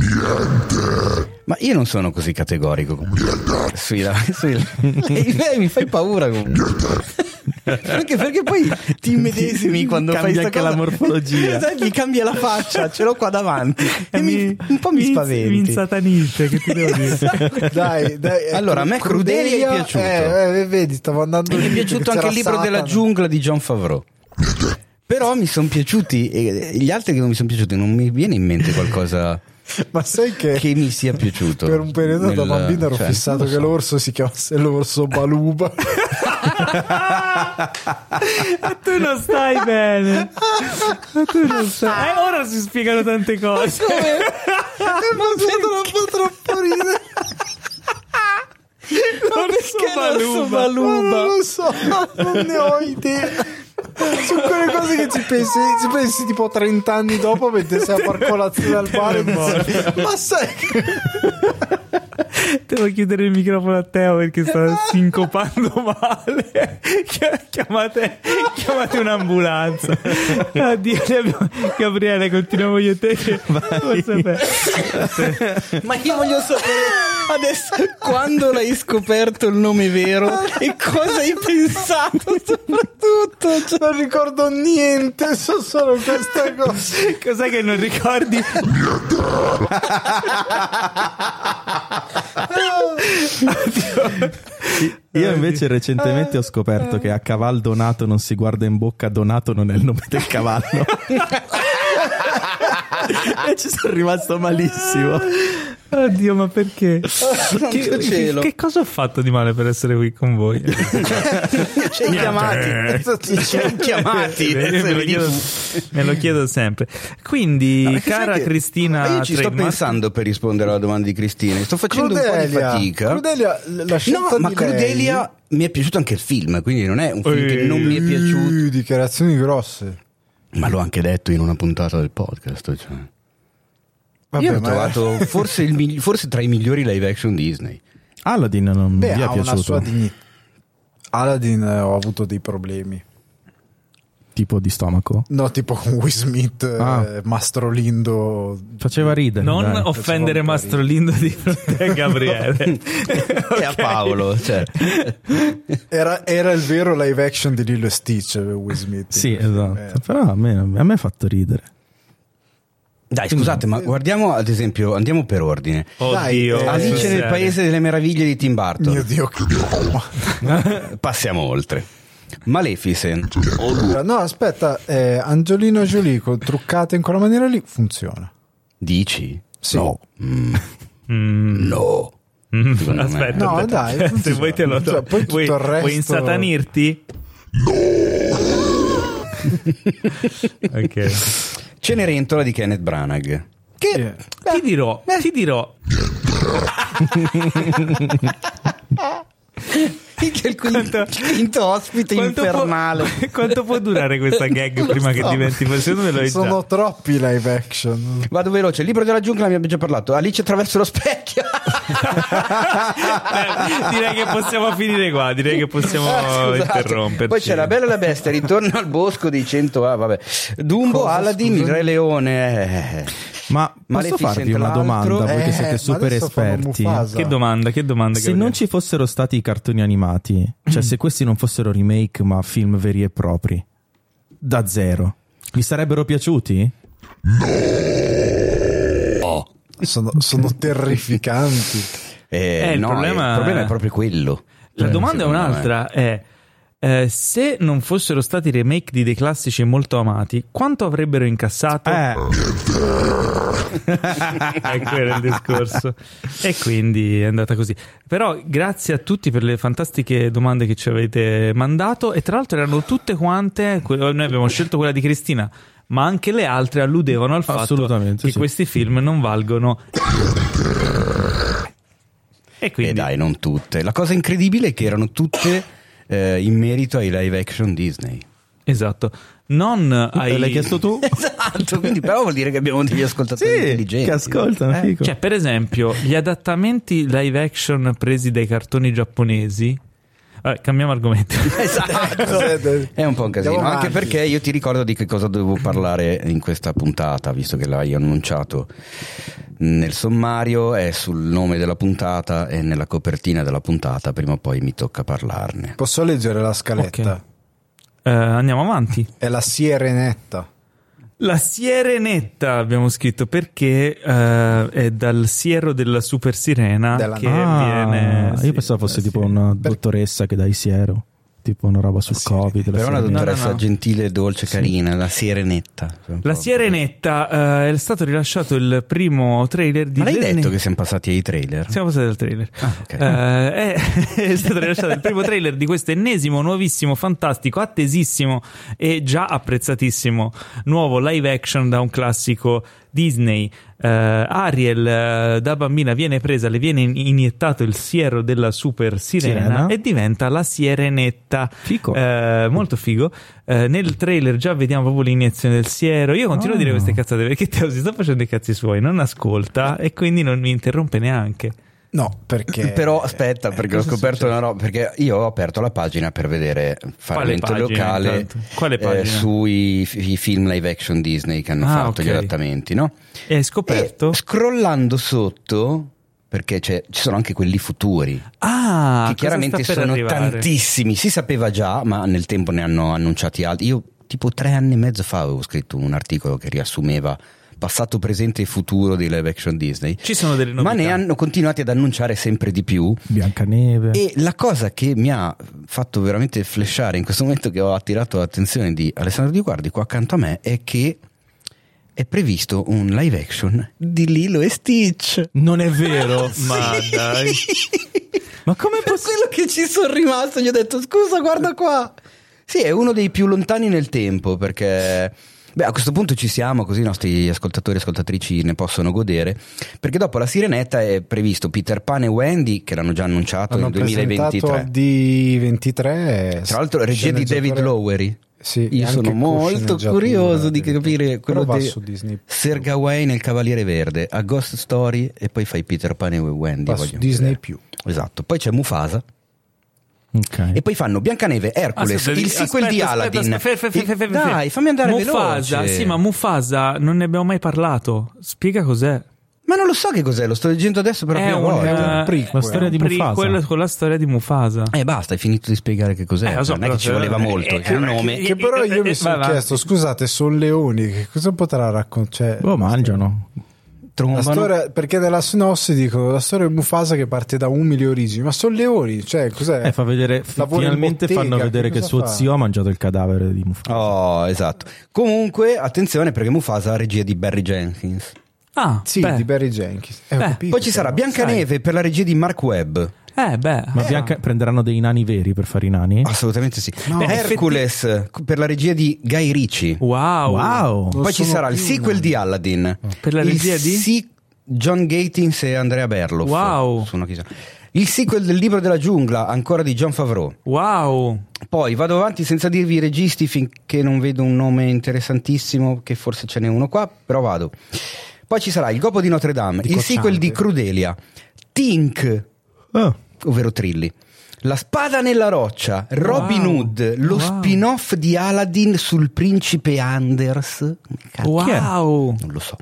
Ma io non sono così categorico. Sui, sui, e mi fai paura comunque. Anche perché poi ti immedesimi quando Cambia fai sta anche cosa. la morfologia. Esatto, mi cambia la faccia, ce l'ho qua davanti e mi, un po' mi Mi spaventi. insataniste, che ti devo dire? Dai, dai. ecco, Allora, a me Crudelia è piaciuto. Eh, eh, vedi, stavo andando Mi è lì, piaciuto c'era anche il libro Satana. della giungla di Jon Favreau. Però mi sono piaciuti, e gli altri che non mi sono piaciuti, non mi viene in mente qualcosa Ma sai che, che mi sia piaciuto. per un periodo da nel- bambino ero cioè, fissato non lo che so. l'orso si chiamasse l'orso Baluba. Tu non stai bene. Ma tu non stai. Eh, ora si spiegano tante cose. Ma troppo troppo ridere. L'orso Baluba. Ma non lo so, non ne ho idea. Sono quelle cose che ci pensi, ci pensi tipo trenta anni dopo mentre sei a far colazione al bar e dici, ma sai che... Devo chiudere il microfono a Teo perché sta sincopando male. Chiamate, chiamate un'ambulanza. Addio, Gabriele, continuiamo io e te. Che forse per- Ma io voglio sapere adesso quando l'hai scoperto il nome vero e cosa hai pensato soprattutto. Cioè, Non ricordo niente, so solo questa cosa. Cos'è che non ricordi? Io invece recentemente ho scoperto che a caval Donato non si guarda in bocca, Donato non è il nome del cavallo. E ci sono rimasto malissimo. Oddio, ma perché? Santo Che, cielo. che, che cosa ho fatto di male per essere qui con voi? ci hai chiamati, ci hai chiamati. me, Se lo vedi chiedo, tu. me lo chiedo sempre. Quindi, No, perché cara sai che- Cristina, io ci sto Trademark- pensando per rispondere alla domanda di Cristina. Sto facendo un po' di fatica. Crudelia, la scelta No, ma di Crudelia mi è piaciuto anche il film, quindi non è un film che Ehi. non mi è lei... piaciuto. Uh, dichiarazioni grosse. Ma l'ho anche detto in una puntata del podcast. Cioè. Vabbè, Io l'ho ma- trovato forse, il migli- forse tra i migliori live action Disney. Aladdin non Beh, vi è ha una piaciuto? sua dignità. Aladdin eh, ho avuto dei problemi. Tipo di stomaco? No, tipo con Will Smith, Ah. eh, Mastro Lindo. Faceva ridere. Non dai. offendere un po' Mastro Lindo di fronte a Gabriele. E a Paolo, cioè. Era, era il vero live action di Lilo e Stitch, eh, Will Smith. Sì, Eh, esatto. Però a me, a me ha fatto ridere. Dai, scusate, ma guardiamo ad esempio, andiamo per ordine. Oddio. Dai, eh, Alice sul nel serio. Paese delle Meraviglie di Tim Burton. Mio Dio, che... Passiamo oltre. Maleficent. No, aspetta, eh, Angelina Jolie con- truccata in quella maniera lì funziona. Dici? Sì. No. Mm. Mm. No. Mm, Secondo me. Aspetta, No, aspetta. dai, se funziona. vuoi te lo Cioè, poi tutto vuoi, il resto- vuoi insatanirti? Ok. Cenerentola di Kenneth Branagh. Che Eh. Ti dirò, ti dirò. che il quinto, quinto ospite Quanto infernale. Può, quanto può durare questa gag prima che so. diventi? Secondo me lo hai già. Sono troppi live action. Vado veloce. Il libro della giungla ne abbiamo già parlato. Alice attraverso lo specchio. Beh, direi che possiamo finire qua. Direi che possiamo Scusate. interromperci. Poi c'è La Bella e la Bestia, Ritorno al bosco dei cento. Ah, vabbè. Dumbo, Cosa, Aladdin, scusa? il Re Leone. eh. Ma posso Maleficent, farvi una l'altro? domanda, voi Eh, che siete ma super adesso fanno esperti? Mufasa. Che domanda, che domanda. Se Gabriele? non ci fossero stati i cartoni animati, cioè se questi non fossero remake ma film veri e propri, da zero, vi sarebbero piaciuti? Sono, sono terrificanti. Eh, Eh, il no, problema- il problema è proprio quello. La Cioè, domanda è secondo un'altra. È Eh, se non fossero stati remake di dei classici molto amati, quanto avrebbero incassato? Eh. Ecco era il discorso. E quindi è andata così. Però grazie a tutti per le fantastiche domande che ci avete mandato, e tra l'altro erano tutte quante, noi abbiamo scelto quella di Cristina, ma anche le altre alludevano al fatto che sì. questi film non valgono. E quindi E dai, non tutte. La cosa incredibile è che erano tutte eh, in merito ai live action Disney. esatto, non ai... L'hai chiesto tu? Esatto, quindi però vuol dire che abbiamo degli ascoltatori intelligenti. Che ascoltano, Eh, figo. Cioè, per esempio, gli adattamenti live action presi dai cartoni giapponesi. Vabbè, cambiamo argomento. Esatto. È un po' un casino. Andiamo Anche avanti. perché io ti ricordo di che cosa dovevo parlare in questa puntata, visto che l'hai annunciato nel sommario, è sul nome della puntata e nella copertina della puntata. Prima o poi mi tocca parlarne. Posso leggere la scaletta? Ok. Eh, andiamo avanti. È la Sirenetta. La Sirenetta abbiamo scritto perché eh, è dal siero della super sirena Della- che Ah, viene. io pensavo fosse tipo una dottoressa che dà i siero, tipo una roba sul Covid. la Però una Sirenetta. dottoressa no, no. gentile, dolce, carina, la Sirenetta. La Sirenetta eh, è stato rilasciato il primo trailer di Ma l'hai Disney. detto che siamo passati ai trailer? Siamo passati al trailer. Ah, ok. Eh, è, è stato rilasciato il primo trailer di questo ennesimo, nuovissimo, fantastico, attesissimo e già apprezzatissimo nuovo live action da un classico Disney. Eh, Ariel eh, da bambina viene presa, le viene in- iniettato il siero della super sirena, Sirena. e diventa la Sirenetta. Fico. Eh, molto figo. Eh, nel trailer già vediamo proprio l'iniezione del siero. Io continuo Ah. a dire queste cazzate perché Teo si sta facendo i cazzi suoi, non ascolta e quindi non mi interrompe neanche. No, perché... Però aspetta, perché ho cosa scoperto succede? una roba, perché io ho aperto la pagina per vedere Parlamento pagina, locale intanto? Quale eh, pagina? sui f- i film live action Disney che hanno Ah, fatto ok. gli adattamenti, no? E hai scoperto? E scrollando sotto, perché c'è- ci sono anche quelli futuri, Ah, che cosa chiaramente sta per sono arrivare? tantissimi, si sapeva già, ma nel tempo ne hanno annunciati altri. Io tipo tre anni e mezzo fa avevo scritto un articolo che riassumeva passato, presente e futuro dei live action Disney. Ci sono delle novità. Ma ne hanno continuati ad annunciare sempre di più. Biancaneve. E la cosa che mi ha fatto veramente flashare in questo momento, che ho attirato l'attenzione di Alessandro Di Guardi qua accanto a me, è che è previsto un live action di Lilo e Stitch. Non è vero. Ma dai. Ma come Per quello che ci sono rimasto gli ho detto scusa, guarda qua. Sì, è uno dei più lontani nel tempo, perché beh, a questo punto ci siamo, così i nostri ascoltatori e ascoltatrici ne possono godere, perché dopo la Sirenetta è previsto Peter Pan e Wendy, che l'hanno già annunciato Hanno nel duemilaventitré. presentato D ventitré. Tra l'altro regia di David Lowery. Sì, Io anche sono molto co-sceneggiatura, curioso di addirittura. capire quello Però va di su Disney. Sir Gawain nel Cavaliere Verde, a Ghost Story, e poi fai Peter Pan e Wendy. Va su voglio Disney vedere. più. Esatto, poi c'è Mufasa. Ok. E poi fanno Biancaneve, Hercules, Aspetta, il aspetta, sequel di aspetta, Aladdin. aspetta, fermi, fermi, Il- fermi, Dai, fermi. fammi andare Mufasa, veloce. sì, ma Mufasa non ne abbiamo mai parlato. Spiega cos'è. Ma non lo so che cos'è, lo sto leggendo adesso per la È prima un, volta. eh, prequel. La storia di un prequel Mufasa. con la storia di Mufasa. Eh basta, hai finito di spiegare che cos'è. Eh, lo so, non è però che ci se- voleva eh, molto, eh, c'è un eh, nome. eh, Che però io mi eh, sono vai avanti. chiesto, scusate, sono leoni, che cosa potrà raccontare? Oh, mangiano. La Trombano. storia, perché nella sinossi dico la storia di Mufasa che parte da umili origini, ma sono leoni, cioè cos'è? Eh, fa vedere, Lavora in finalmente bottega, fanno vedere che, cosa suo fa? zio ha mangiato il cadavere di Mufasa. Oh, esatto. Comunque, attenzione, perché Mufasa ha regia di Barry Jenkins. Ah, Sì, beh. di Barry Jenkins. Eh, ho Beh, capito, Poi ci sarà però. Biancaneve per la regia di Mark Webb. Eh, beh. Ma Bianca, prenderanno dei nani veri per fare i nani? Assolutamente sì. Beh, Hercules per la regia di Guy Ritchie. Wow. Wow. Non Poi ci sono sarà il più sequel nani. di Aladdin. Per la Il regia di? si- John Gatins e Andrea Berloff. Wow. Sono chi sono. Il sequel del Libro della giungla, ancora di Jon Favreau. Wow. Poi vado avanti senza dirvi i registi finché non vedo un nome interessantissimo, che forse ce n'è uno qua, però vado. Poi ci sarà Il Gobbo di Notre Dame, il Cocciante. sequel di Crudelia, Tink, Oh. ovvero Trilli, La spada nella roccia, Robin Wow. Hood, lo Wow. spin-off di Aladdin sul principe Anders. Cazzo, Wow. non lo so.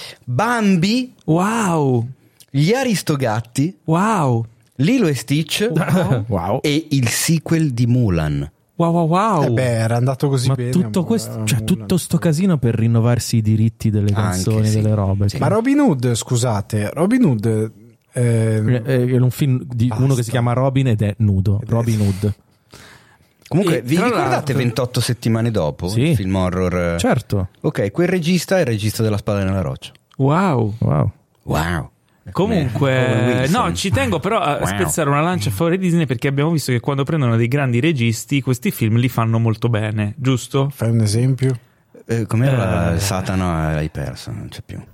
Bambi, Wow. Gli Aristogatti, Wow. Lilo e Stitch Wow. e il sequel di Mulan. Wow, wow, wow. Eh beh, era andato così Ma bene. tutto ma- questo, cioè Mulan. tutto sto casino per rinnovarsi i diritti delle Anche, canzoni, sì. delle robe. Sì. Ma Robin Hood, scusate, Robin Hood eh, È è un film di Basta. uno che si chiama Robin ed è nudo. Robin Hood. Comunque, E vi tra ricordate l'altro- ventotto settimane dopo? Sì. Il film horror? Certo. Ok, quel regista è il regista della Spada nella roccia. Wow. Wow. Wow. Comunque, Owen Wilson. no, ci tengo però a Wow. spezzare una lancia a favore di Disney, perché abbiamo visto che quando prendono dei grandi registi, questi film li fanno molto bene, giusto? Fai un esempio? Eh, com'era Eh. Satana? Hai perso, non c'è più.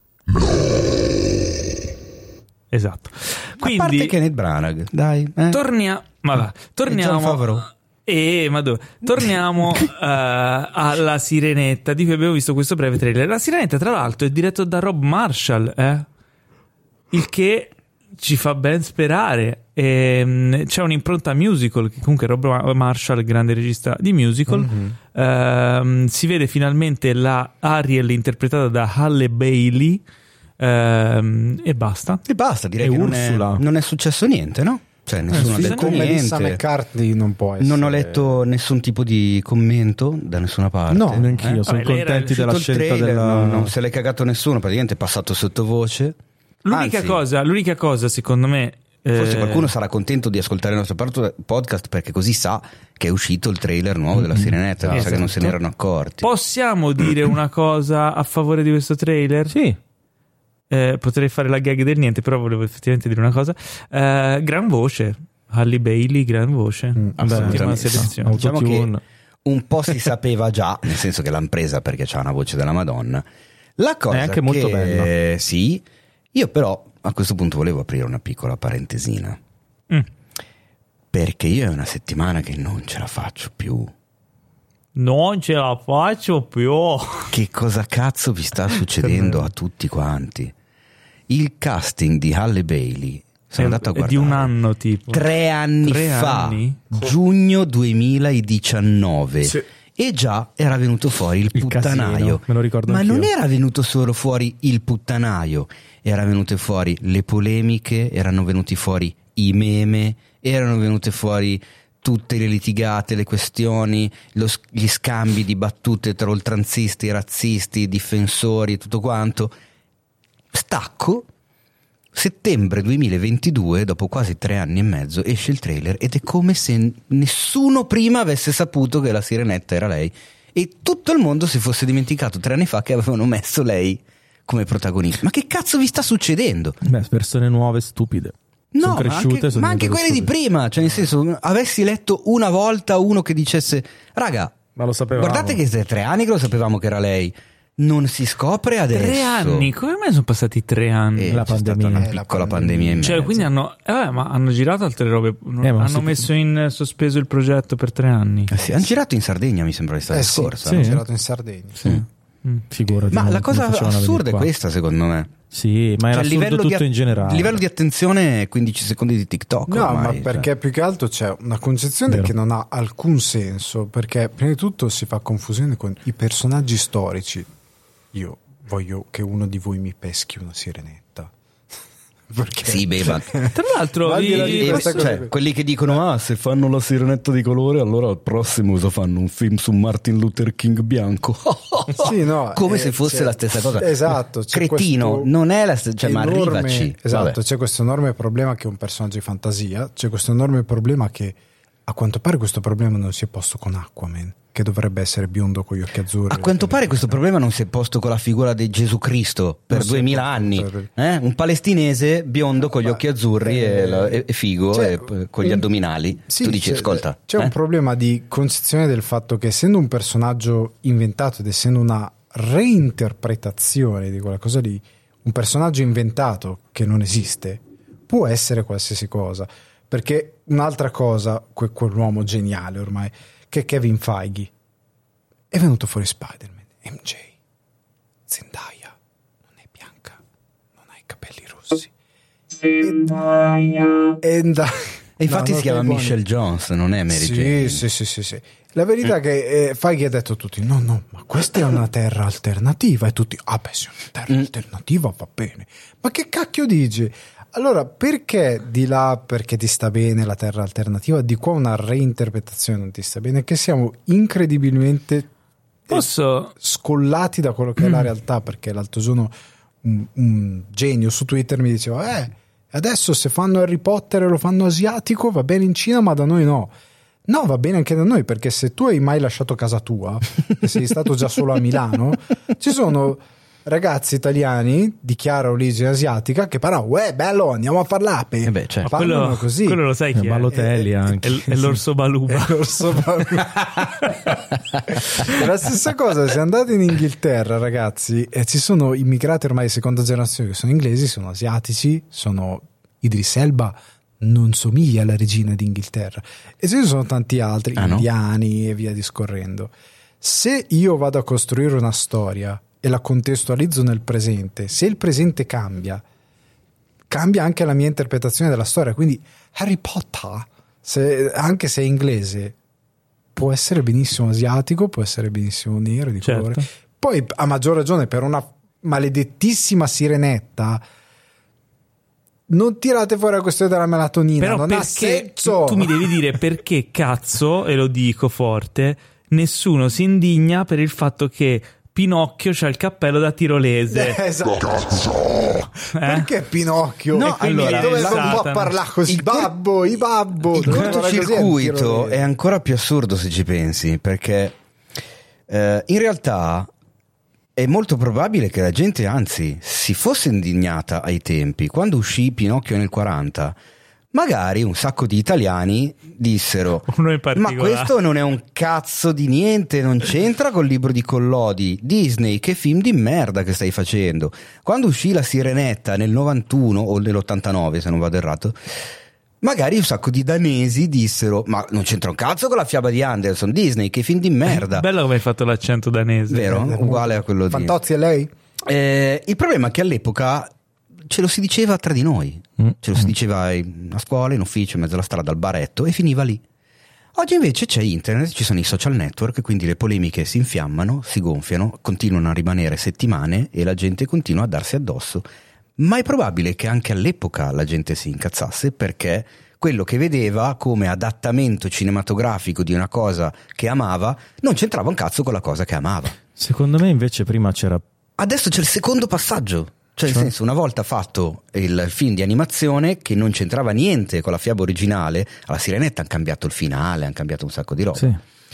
Esatto. A parte Quindi Kenneth Branagh, dai. Eh? tornia- ma va, torniamo John Favreau. Eh, ma dove? Torniamo eh, alla Sirenetta, di cui abbiamo visto questo breve trailer. La Sirenetta, tra l'altro, è diretto da Rob Marshall, eh? Il che ci fa ben sperare. E, c'è un'impronta musical, che comunque Rob Marshall, grande regista di musical. Mm-hmm. Ehm, si vede finalmente la Ariel interpretata da Halle Bailey. Ehm, e basta. E basta, direi E che non è, Ursula. non è successo niente, no? Cioè, nessuno ha sì, detto Con Melissa niente. McCarthy non può essere. Non ho letto nessun tipo di commento da nessuna parte. No, Neanch'io, Eh? sono Vabbè, lei era contenti della Tutto il scelta trailer, della... non, non se l'è cagato nessuno, praticamente è passato sottovoce. L'unica Anzi, cosa, l'unica cosa, secondo me. forse eh, qualcuno sarà contento di ascoltare il nostro part- podcast perché così sa che è uscito il trailer nuovo della Sirenetta, mi sa Esatto. che non se ne erano accorti. Possiamo dire una cosa a favore di questo trailer? Sì. Eh, potrei fare la gag del niente, però volevo effettivamente dire una cosa. Eh, gran voce. Halle Bailey, gran voce. Mm, Ottima assolutamente. selezione. Diciamo che Autotune. un po' si sapeva già, nel senso che l'hanno presa perché c'ha una voce della Madonna. La cosa È anche molto che- bella. Sì, io però a questo punto volevo aprire una piccola parentesina. Mm. Perché io è una settimana che non ce la faccio più. Non ce la faccio più. Che cosa cazzo vi sta succedendo a tutti quanti? Il casting di Halle Bailey, sono È- andato a è guardare, di un anno tipo. tre anni Tre fa, anni? giugno duemiladiciannove. Sì. E già era venuto fuori il, Il puttanaio. casino, me lo ricordo Ma anch'io. non era venuto solo fuori il puttanaio, era venute fuori le polemiche, erano venuti fuori i meme, erano venute fuori tutte le litigate, le questioni, lo s- gli scambi di battute tra oltranzisti, razzisti, difensori e tutto quanto. Stacco. Settembre duemilaventidue, dopo quasi tre anni e mezzo, esce il trailer ed è come se nessuno prima avesse saputo che la Sirenetta era lei e tutto il mondo si fosse dimenticato tre anni fa che avevano messo lei come protagonista. Ma che cazzo vi sta succedendo? Beh, persone nuove stupide. No, sono ma cresciute, anche, sono ma anche diventate quelli di stupide. prima, cioè nel senso, avessi letto una volta uno che dicesse raga, Ma lo sapevamo. guardate che è tre anni che lo sapevamo che era lei, non si scopre adesso. Tre anni? Come mai sono passati tre anni? E La c'è stata pandemia. una Eh, la piccola pandemia. pandemia in Cioè, mezzo. quindi hanno, eh, vabbè, ma hanno girato altre robe. non- Eh, ma hanno si- messo in sospeso il progetto per tre anni. Eh sì, hanno girato in Sardegna, mi sembra l'estate Eh sì, scorsa. sì, no? ho girato in Sardegna. Mm. Figurati. Ma non- la non cosa facevano assurda venire è qua. questa, secondo me. Sì, ma era Cioè, assurdo tutto di, in generale. il livello di attenzione è quindici secondi di TikTok. No, ormai, ma cioè. perché più che altro c'è una concezione Vero. che non ha alcun senso, perché prima di tutto si fa confusione con i personaggi storici. Io voglio che uno di voi mi peschi una sirenetta. Perché? Sì, beh, ma Tra l'altro, Ma al di là vi- di e- questa cosa cioè, qui. quelli che dicono ah, se fanno la sirenetta di colore, allora al prossimo cosa fanno? Un film su Martin Luther King bianco. Sì, no, Come eh, se fosse c'è- la stessa cosa. Esatto, c'è Cretino, questo non è la stessa, cioè, ma enorme- arrivaci. Esatto, Vabbè. c'è questo enorme problema che è un personaggio di fantasia, c'è questo enorme problema che a quanto pare questo problema non si è posto con Aquaman, che dovrebbe essere biondo con gli occhi azzurri. A quanto pare questo problema non si è posto con la figura di Gesù Cristo per Non si è duemila posto anni. per- Eh? Un palestinese biondo con gli Ma- occhi azzurri e, eh, la- e- e figo cioè, e p- con gli un- addominali. Sì, tu dici, c'è, ascolta. c'è eh? un problema di concezione del fatto che essendo un personaggio inventato ed essendo una reinterpretazione di quella cosa lì, un personaggio inventato che non esiste può essere qualsiasi cosa, perché un'altra cosa, que- quell'uomo geniale ormai, che è Kevin Feige, è venuto fuori Spider-Man, M J, Zendaya, non è bianca, non ha i capelli rossi. Zendaya. E, da- E infatti No, si no, chiama che buoni. Michelle Jones, non è Mary sì, Jane. Sì, sì, sì, sì. La verità è che eh, Feige ha detto a tutti: no, no, ma questa è una terra alternativa. E tutti: ah, beh, se è una terra Mm. alternativa va bene. Ma che cacchio dici? Allora, perché di là perché ti sta bene la terra alternativa, di qua una reinterpretazione non ti sta bene? Che siamo incredibilmente posso. scollati da quello che è la realtà. Perché l'altro giorno un, un genio su Twitter mi diceva: eh, adesso se fanno Harry Potter e lo fanno asiatico va bene in Cina, ma da noi no. No, va bene anche da noi, perché se tu hai mai lasciato casa tua e sei stato già solo a Milano, ci sono ragazzi italiani di chiara origine asiatica che parlano, uè bello, andiamo a parlare. Eh beh, certo. Parlano quello, così. quello lo sai chi è? Balotelli È- anche. È, è l'orso baluba. È l'orso baluba. È la stessa cosa, se andate in Inghilterra, ragazzi, e ci sono immigrati ormai di seconda generazione che sono inglesi, sono asiatici, sono Idris Elba non somiglia alla regina d'Inghilterra, e ce ne sono tanti altri, Ah, no? indiani e via discorrendo. Se io vado a costruire una storia e la contestualizzo nel presente, se il presente cambia, cambia anche la mia interpretazione della storia. Quindi Harry Potter, se, anche se è inglese, può essere benissimo asiatico, può essere benissimo nero di Certo. colore. Poi a maggior ragione per una maledettissima sirenetta, non tirate fuori la questione della melatonina. Però non ha perché senso. tu mi devi dire perché cazzo, e lo dico forte, nessuno si indigna per il fatto che Pinocchio c'ha il cappello da tirolese. Eh, esatto. Eh? Perché Pinocchio? No, E quindi allora, dove la- non può parlare così? il cor- babbo, i babbo. Il dove parla così, cortocircuito tirolese. è ancora più assurdo se ci pensi, perché eh, in realtà è molto probabile che la gente, anzi, si fosse indignata ai tempi. Quando uscì Pinocchio nel quaranta, magari un sacco di italiani dissero: Uno in ma particolare. questo non è un cazzo di niente, non c'entra col libro di Collodi. Disney, che film di merda che stai facendo. Quando uscì La Sirenetta nel novantuno o nell'ottantanove, se non vado errato, magari un sacco di danesi dissero: ma non c'entra un cazzo con la fiaba di Anderson, Disney, che film di merda. Bello come hai fatto l'accento danese. Vero? Uguale a quello di Fantozzi e lei? eh, il problema è che all'epoca ce lo si diceva tra di noi, Mm. ce lo si diceva in- a scuola, in ufficio, in mezzo alla strada, al baretto, e finiva lì. Oggi invece c'è internet, ci sono i social network, quindi le polemiche si infiammano, si gonfiano, continuano a rimanere settimane e la gente continua a darsi addosso. Ma è probabile che anche all'epoca la gente si incazzasse, perché quello che vedeva come adattamento cinematografico di una cosa che amava non c'entrava un cazzo con la cosa che amava. Secondo me invece prima c'era Adesso c'è il secondo passaggio. Cioè, nel senso, una volta fatto il film di animazione che non c'entrava niente con la fiaba originale, alla Sirenetta hanno cambiato il finale, hanno cambiato un sacco di roba. sì.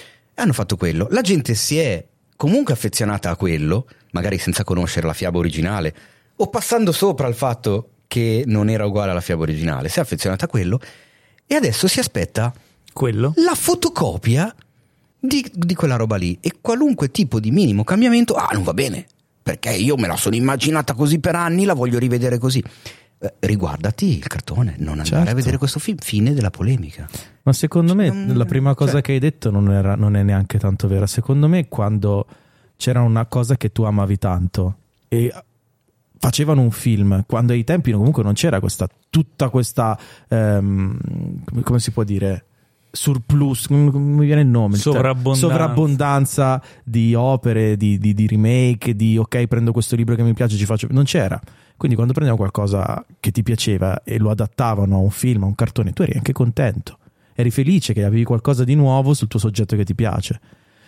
E hanno fatto quello. La gente si è comunque affezionata a quello, magari senza conoscere la fiaba originale, o passando sopra il fatto che non era uguale alla fiaba originale, si è affezionata a quello e adesso si aspetta Quello? la fotocopia di, di quella roba lì, e qualunque tipo di minimo cambiamento, ah, non va bene, perché io me la sono immaginata così per anni, la voglio rivedere così. Eh, riguardati il cartone, non andare Certo. a vedere questo film, fine della polemica. Ma secondo me Mm, la prima cosa cioè- che hai detto non, era, non è neanche tanto vera. Secondo me quando c'era una cosa che tu amavi tanto e facevano un film, quando ai tempi comunque non c'era questa tutta questa ehm, come si può dire, surplus, come mi viene il nome, Sovrabbondanza. sovrabbondanza di opere, di, di, di remake, di ok, prendo questo libro che mi piace, ci faccio, non c'era. Quindi quando prendevo qualcosa che ti piaceva e lo adattavano a un film, a un cartone, tu eri anche contento, eri felice che avevi qualcosa di nuovo sul tuo soggetto che ti piace.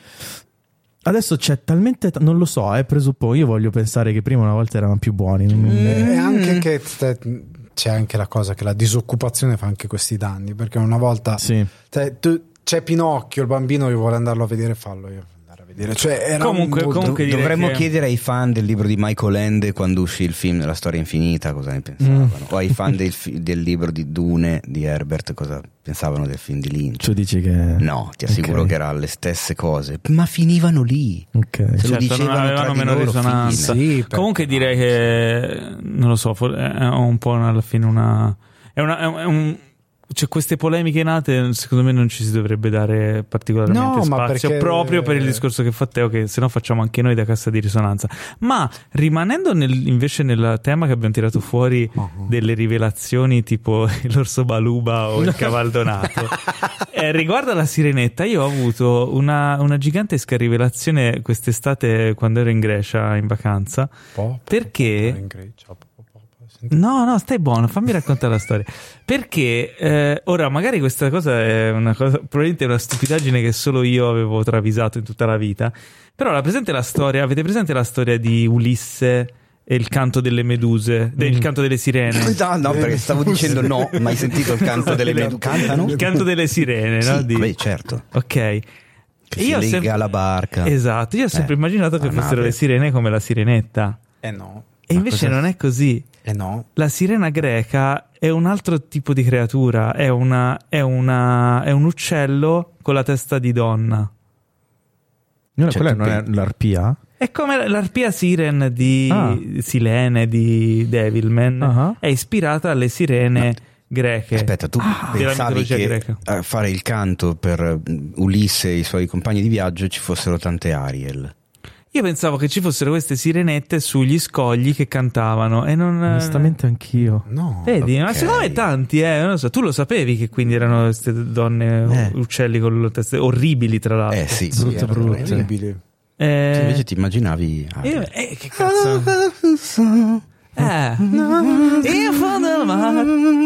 Adesso c'è talmente, t- non lo so, eh, presuppongo, io voglio pensare che prima una volta eravamo più buoni. non- E anche che te- c'è anche la cosa che la disoccupazione fa anche questi danni, perché una volta Sì. te- tu- c'è Pinocchio, il bambino che vuole andarlo a vedere, fallo io andare a vedere. Cioè, era Comunque- un- comunque direi Dovremmo che- chiedere ai fan del libro di Michael Ende, quando uscì il film della storia infinita, cosa ne pensavano, o ai fan del, fi- del libro di Dune di Herbert, cosa pensavano del film di Lynch. Tu dici che No, ti assicuro Ok. che erano le stesse cose, ma finivano lì. Ok. Se lo Certo, non dicevano tra avevano di meno loro, risonanza. fine. Sì, perché Comunque no? direi che non lo so, for- è un po' alla fine una è una è un, è un- cioè, queste polemiche nate, secondo me non ci si dovrebbe dare particolarmente No, ma spazio, perché- proprio per il discorso che fa Teo, che se no facciamo anche noi da cassa di risonanza. Ma rimanendo nel- invece nel tema che abbiamo tirato fuori delle rivelazioni tipo l'orso baluba o il cavaldonato, eh, riguardo alla Sirenetta, io ho avuto una, una gigantesca rivelazione quest'estate quando ero in Grecia in vacanza. Po- Perché? in Grecia, po- po- po- senti- No, no, stai buono, fammi raccontare la storia. Perché eh, ora magari questa cosa è una cosa, probabilmente è una stupidaggine che solo io avevo travisato in tutta la vita. Però la presente la storia, avete presente la storia di Ulisse e il canto delle meduse, de- il canto delle sirene. No, no, perché stavo dicendo no, mai sentito il canto delle meduse? Cantano? Il canto delle sirene, Sì, no? Di- beh, certo. Ok. Che si Io ho lega sempre- alla barca. Esatto, io ho sempre Eh, immaginato che la fossero nave. le sirene come la sirenetta. Eh no. E invece cosa- non è così. Eh no. La sirena greca è un altro tipo di creatura, è una è una è un uccello con la testa di donna. No, Cioè, quella tu non è pensi- l'arpia? È come l'arpia siren di Ah. Silene di Devilman, Ah. è ispirata alle sirene greche. Aspetta, tu della pensavi mitologia che greca. a fare il canto per mm, Ulisse e i suoi compagni di viaggio ci fossero tante Ariel? Io pensavo che ci fossero queste sirenette sugli scogli che cantavano e non Onestamente anch'io. No. Vedi, ma ok. secondo me tanti, eh, non lo so, tu lo sapevi che quindi erano queste donne Eh. uccelli con le teste orribili tra l'altro. Eh sì, Sì, Brutte, era brutte. orribile. Eh, Se invece ti immaginavi io- Ariel. eh, che cazzo? Eh. In fondo al mare.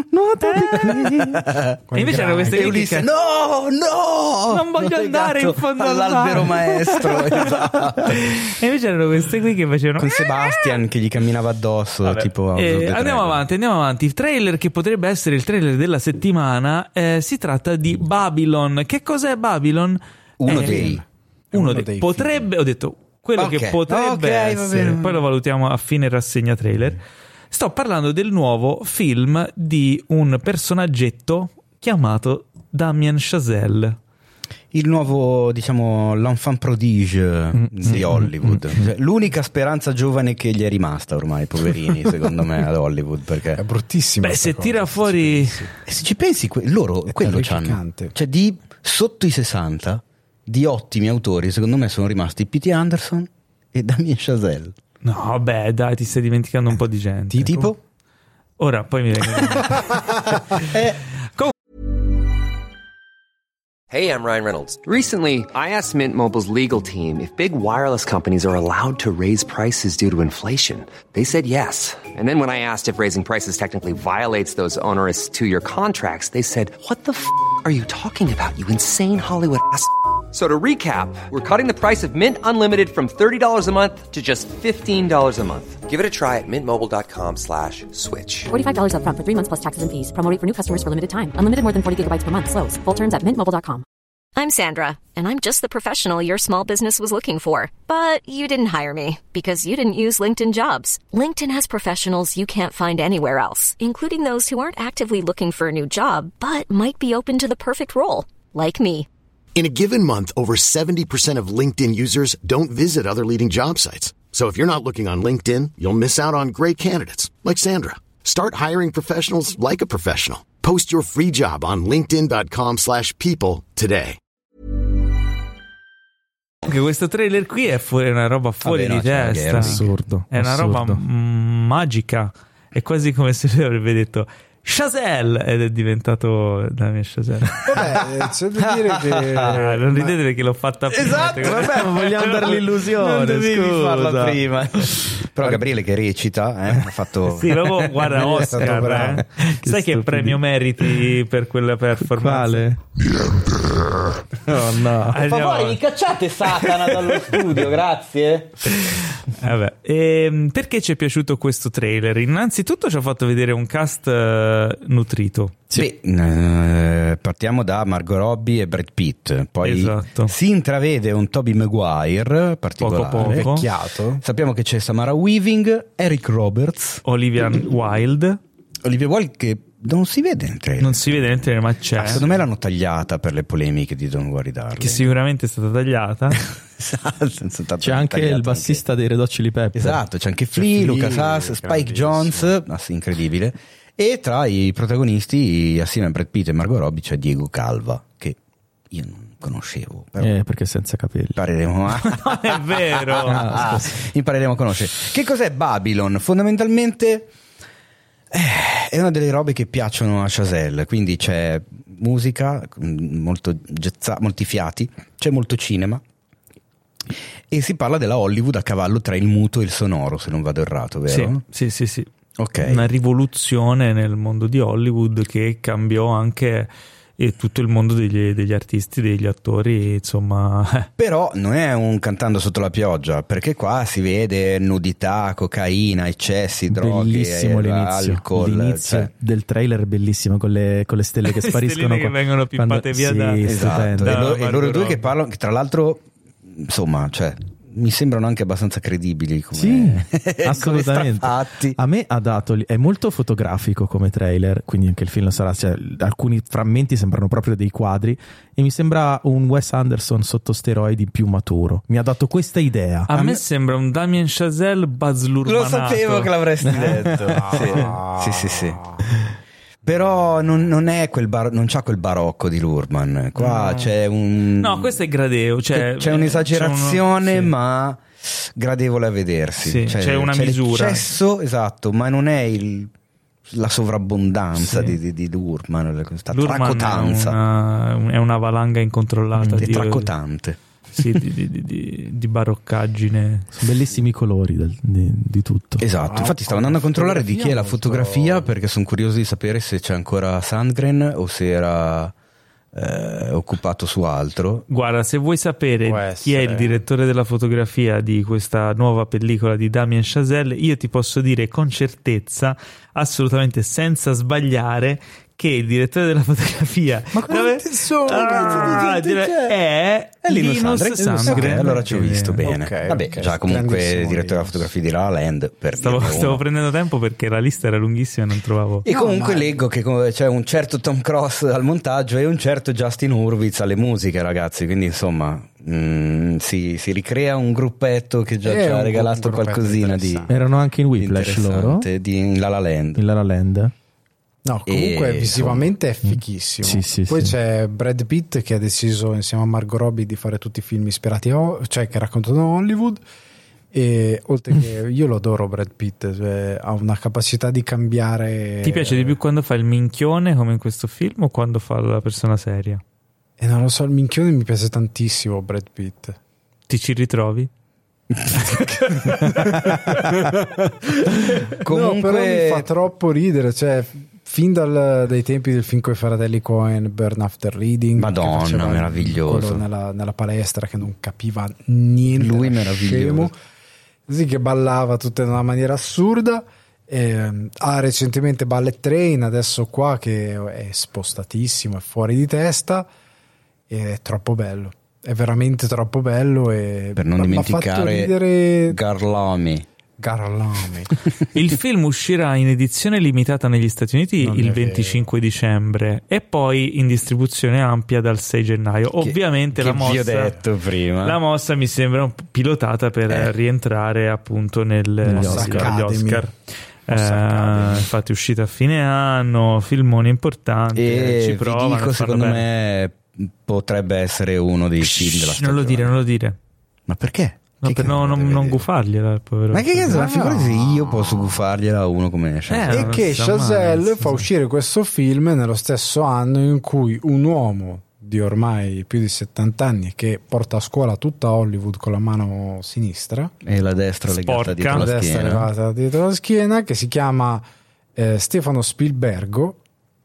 E invece erano queste E qui che Ulisse, can- no, no! Non voglio andare in fondo al all'albero mare. maestro, esatto. E invece erano queste qui che facevano Con Sebastian che gli camminava addosso, Vabbè. tipo House Eh, of the andiamo Dragon. avanti, andiamo avanti. Il trailer che potrebbe essere il trailer della settimana, eh, si tratta di Babylon. Che cos'è Babylon? Uno Eh, dei. uno, Uno dei, dei potrebbe, ho detto quello Ok. che potrebbe Ok, va essere, bene. poi lo valutiamo a fine rassegna trailer. Sto parlando del nuovo film di un personaggetto chiamato Damien Chazelle. Il nuovo, diciamo, l'enfant prodige di Hollywood. Cioè, l'unica speranza giovane che gli è rimasta ormai, poverini, secondo me, ad Hollywood. Perché È bruttissimo. Beh, se tira fuori E se ci pensi, que- loro È quello c'hanno. terrificante. Cioè, di sotto i sessanta, di ottimi autori, secondo me sono rimasti P T Anderson e Damien Chazelle. No, vabbè, dai, ti stai dimenticando un po' di gente. Di tipo? Ora, poi mi vengono in mente. Hey, I'm Ryan Reynolds. Recently, I asked Mint Mobile's legal team if big wireless companies are allowed to raise prices due to inflation. They said yes. And then when I asked if raising prices technically violates those onerous two-year contracts, they said, "What the f*** are you talking about, you insane Hollywood ass?" So to recap, we're cutting the price of Mint Unlimited from thirty dollars a month to just fifteen dollars a month. Give it a try at mintmobile.com slash switch. forty-five dollars up front for three months plus taxes and fees. Promo rate for new customers for limited time. Unlimited more than forty gigabytes per month. Slows full terms at mint mobile dot com. I'm Sandra, and I'm just the professional your small business was looking for. But you didn't hire me because you didn't use LinkedIn Jobs. LinkedIn has professionals you can't find anywhere else, including those who aren't actively looking for a new job, but might be open to the perfect role, like me. In a given month, over seventy percent of LinkedIn users don't visit other leading job sites. So if you're not looking on LinkedIn, you'll miss out on great candidates like Sandra. Start hiring professionals like a professional. Post your free job on linkedin.com slash people today. Anche questo trailer qui è fuori, una roba fuori Vabbè, no, di c'è testa. una Assurdo. È una roba assurdo. mm, magica. È quasi come se lui avrebbe detto Chazelle ed è diventato Damien Chazelle. Vabbè, c'è da dire che... Ah, non ridete perché l'ho fatta prima. Esatto, vabbè, ma vogliamo dare l'illusione. Non dovevi scusa. farla prima. Però Gabriele che recita, eh, ha fatto. Sì, dopo guarda È stato Oscar, bravo. eh. Sai che premio meriti per quella performance? Quale? Oh no. Andiamo- gli cacciate Satana dallo studio, grazie. Vabbè. Ehm, perché ci è piaciuto questo trailer? Innanzitutto ci ha fatto vedere un cast eh, nutrito. Sì, eh, partiamo da Margot Robbie e Brad Pitt, poi Esatto. si intravede un Tobey Maguire particolare. Poco poco. Vecchiato. Sappiamo che c'è Samara Weaving, Eric Roberts, Olivia Wilde. Olivia Wilde che non si vede nel trailer. Non si vede nel trailer, ma c'è. Ah, secondo me l'hanno tagliata per le polemiche di Don't Worry Darling. Che sicuramente è stata tagliata. Esatto, C'è anche il bassista dei Red Hot Chili Pepper. Esatto, c'è anche Flea, Flea, Lucas Haas, Spike grandissimo. Jones, ah, sì, incredibile. E tra i protagonisti, assieme a Brad Pitt e Margot Robbie, c'è Diego Calva, che io non conoscevo. Però Eh, perché senza capelli. impareremo a... Non è vero. Ah, impareremo a conoscere. Che cos'è Babylon? Fondamentalmente eh, è una delle robe che piacciono a Chazelle, quindi c'è musica, mh, molto jazza, molti fiati, c'è molto cinema e si parla della Hollywood a cavallo tra il muto e il sonoro, se non vado errato, vero? Sì, sì, sì, sì. Ok. Una rivoluzione nel mondo di Hollywood che cambiò anche e tutto il mondo degli, degli artisti, degli attori, insomma. Però non è un cantando sotto la pioggia, perché qua si vede nudità, cocaina, eccessi, droghe, bellissimo l'inizio, alcol. l'inizio cioè. del trailer è bellissimo, con le, con le stelle che spariscono, che vengono pippate quando, via sì, da, esatto. da E, lo, e loro due Robbie. che parlano, che tra l'altro insomma, cioè mi sembrano anche abbastanza credibili come, sì, assolutamente. come fatti. A me ha dato, è molto fotografico come trailer, quindi anche il film sarà, cioè, alcuni frammenti sembrano proprio dei quadri e mi sembra un Wes Anderson sotto steroidi più maturo. Mi ha dato questa idea. A, a me, me sembra un Damien Chazelle Baz Luhrmann. Lo sapevo che l'avresti detto. sì, sì, sì, sì. Però non, non è quel bar, non c'ha quel barocco di Luhrmann. Qua no. c'è un no, questo è gradevole, cioè, c'è un'esagerazione, c'è uno, sì. ma gradevole a vedersi. Sì, cioè, c'è una c'è misura. L'eccesso, esatto, ma non è il, la sovrabbondanza sì. di, di, di Luhrmann, questa Luhrmann tracotanza. È una, è una valanga incontrollata. È di, tracotante. Sì, di, di, di, di, di baroccaggine. Sono bellissimi i colori del, di, di tutto. Esatto, infatti stavo andando a controllare di chi è la fotografia molto... perché sono curioso di sapere se c'è ancora Sandgren o se era eh, occupato su altro. Guarda, se vuoi sapere chi è il direttore della fotografia di questa nuova pellicola di Damien Chazelle, io ti posso dire con certezza, assolutamente senza sbagliare, che il direttore della fotografia ma quanti sono? Ah, è, è Linus Linus Sandgren. Okay, allora ci ho visto bene. Okay, Vabbè, okay. già comunque direttore della fotografia di La La Land. Per stavo, stavo prendendo tempo perché la lista era lunghissima e non trovavo. E no, comunque ma... leggo che c'è un certo Tom Cross al montaggio e un certo Justin Hurwitz alle musiche, ragazzi. Quindi insomma mh, si, si ricrea un gruppetto che già ci ha regalato qualcosina di. Erano anche in Whiplash loro? Di, in La La Land. In La La Land. No, comunque e, visivamente insomma, è fighissimo. Sì, sì, Poi sì. c'è Brad Pitt che ha deciso insieme a Margot Robbie di fare tutti i film ispirati a, cioè che raccontano Hollywood. E oltre che io lo adoro Brad Pitt, cioè, ha una capacità di cambiare. Ti piace di più quando fa il minchione come in questo film o quando fa la persona seria? E non lo so, il minchione mi piace tantissimo Brad Pitt. Ti ci ritrovi? Comunque no, però mi fa troppo ridere, cioè fin dal, dai tempi del film con i fratelli Coen, Burn After Reading, Madonna, meraviglioso, nella, nella palestra che non capiva niente, lui meraviglioso, così che ballava tutto in una maniera assurda. Eh, ha recentemente Ballet Train, adesso qua che è spostatissimo, è fuori di testa, è troppo bello, è veramente troppo bello. E per non dimenticare ridere... Garlami. Garlami. Il film uscirà in edizione limitata negli Stati Uniti non il venticinque vero. dicembre e poi in distribuzione ampia dal sei gennaio. Che, Ovviamente che la mossa, vi ho detto prima. La mossa mi sembra pilotata per eh. rientrare appunto nel, negli Oscar. Oscar. Eh, infatti è uscita a fine anno, filmone importante, e ci provano, vi dico, secondo bene. me potrebbe essere uno dei Shhh, film della stagione. Non lo dire, non lo dire. Ma perché? No, per no, non, non gufargliela, povero. Ma che cazzo, ma figurati se io posso gufargliela a uno come Chazelle. Eh, e che Chazelle fa uscire questo film nello stesso anno in cui un uomo di ormai più di settanta anni che porta a scuola tutta Hollywood con la mano sinistra e la destra legata Sporca. dietro la, la schiena. destra legata dietro la schiena, che si chiama eh, Stefano Spielbergo,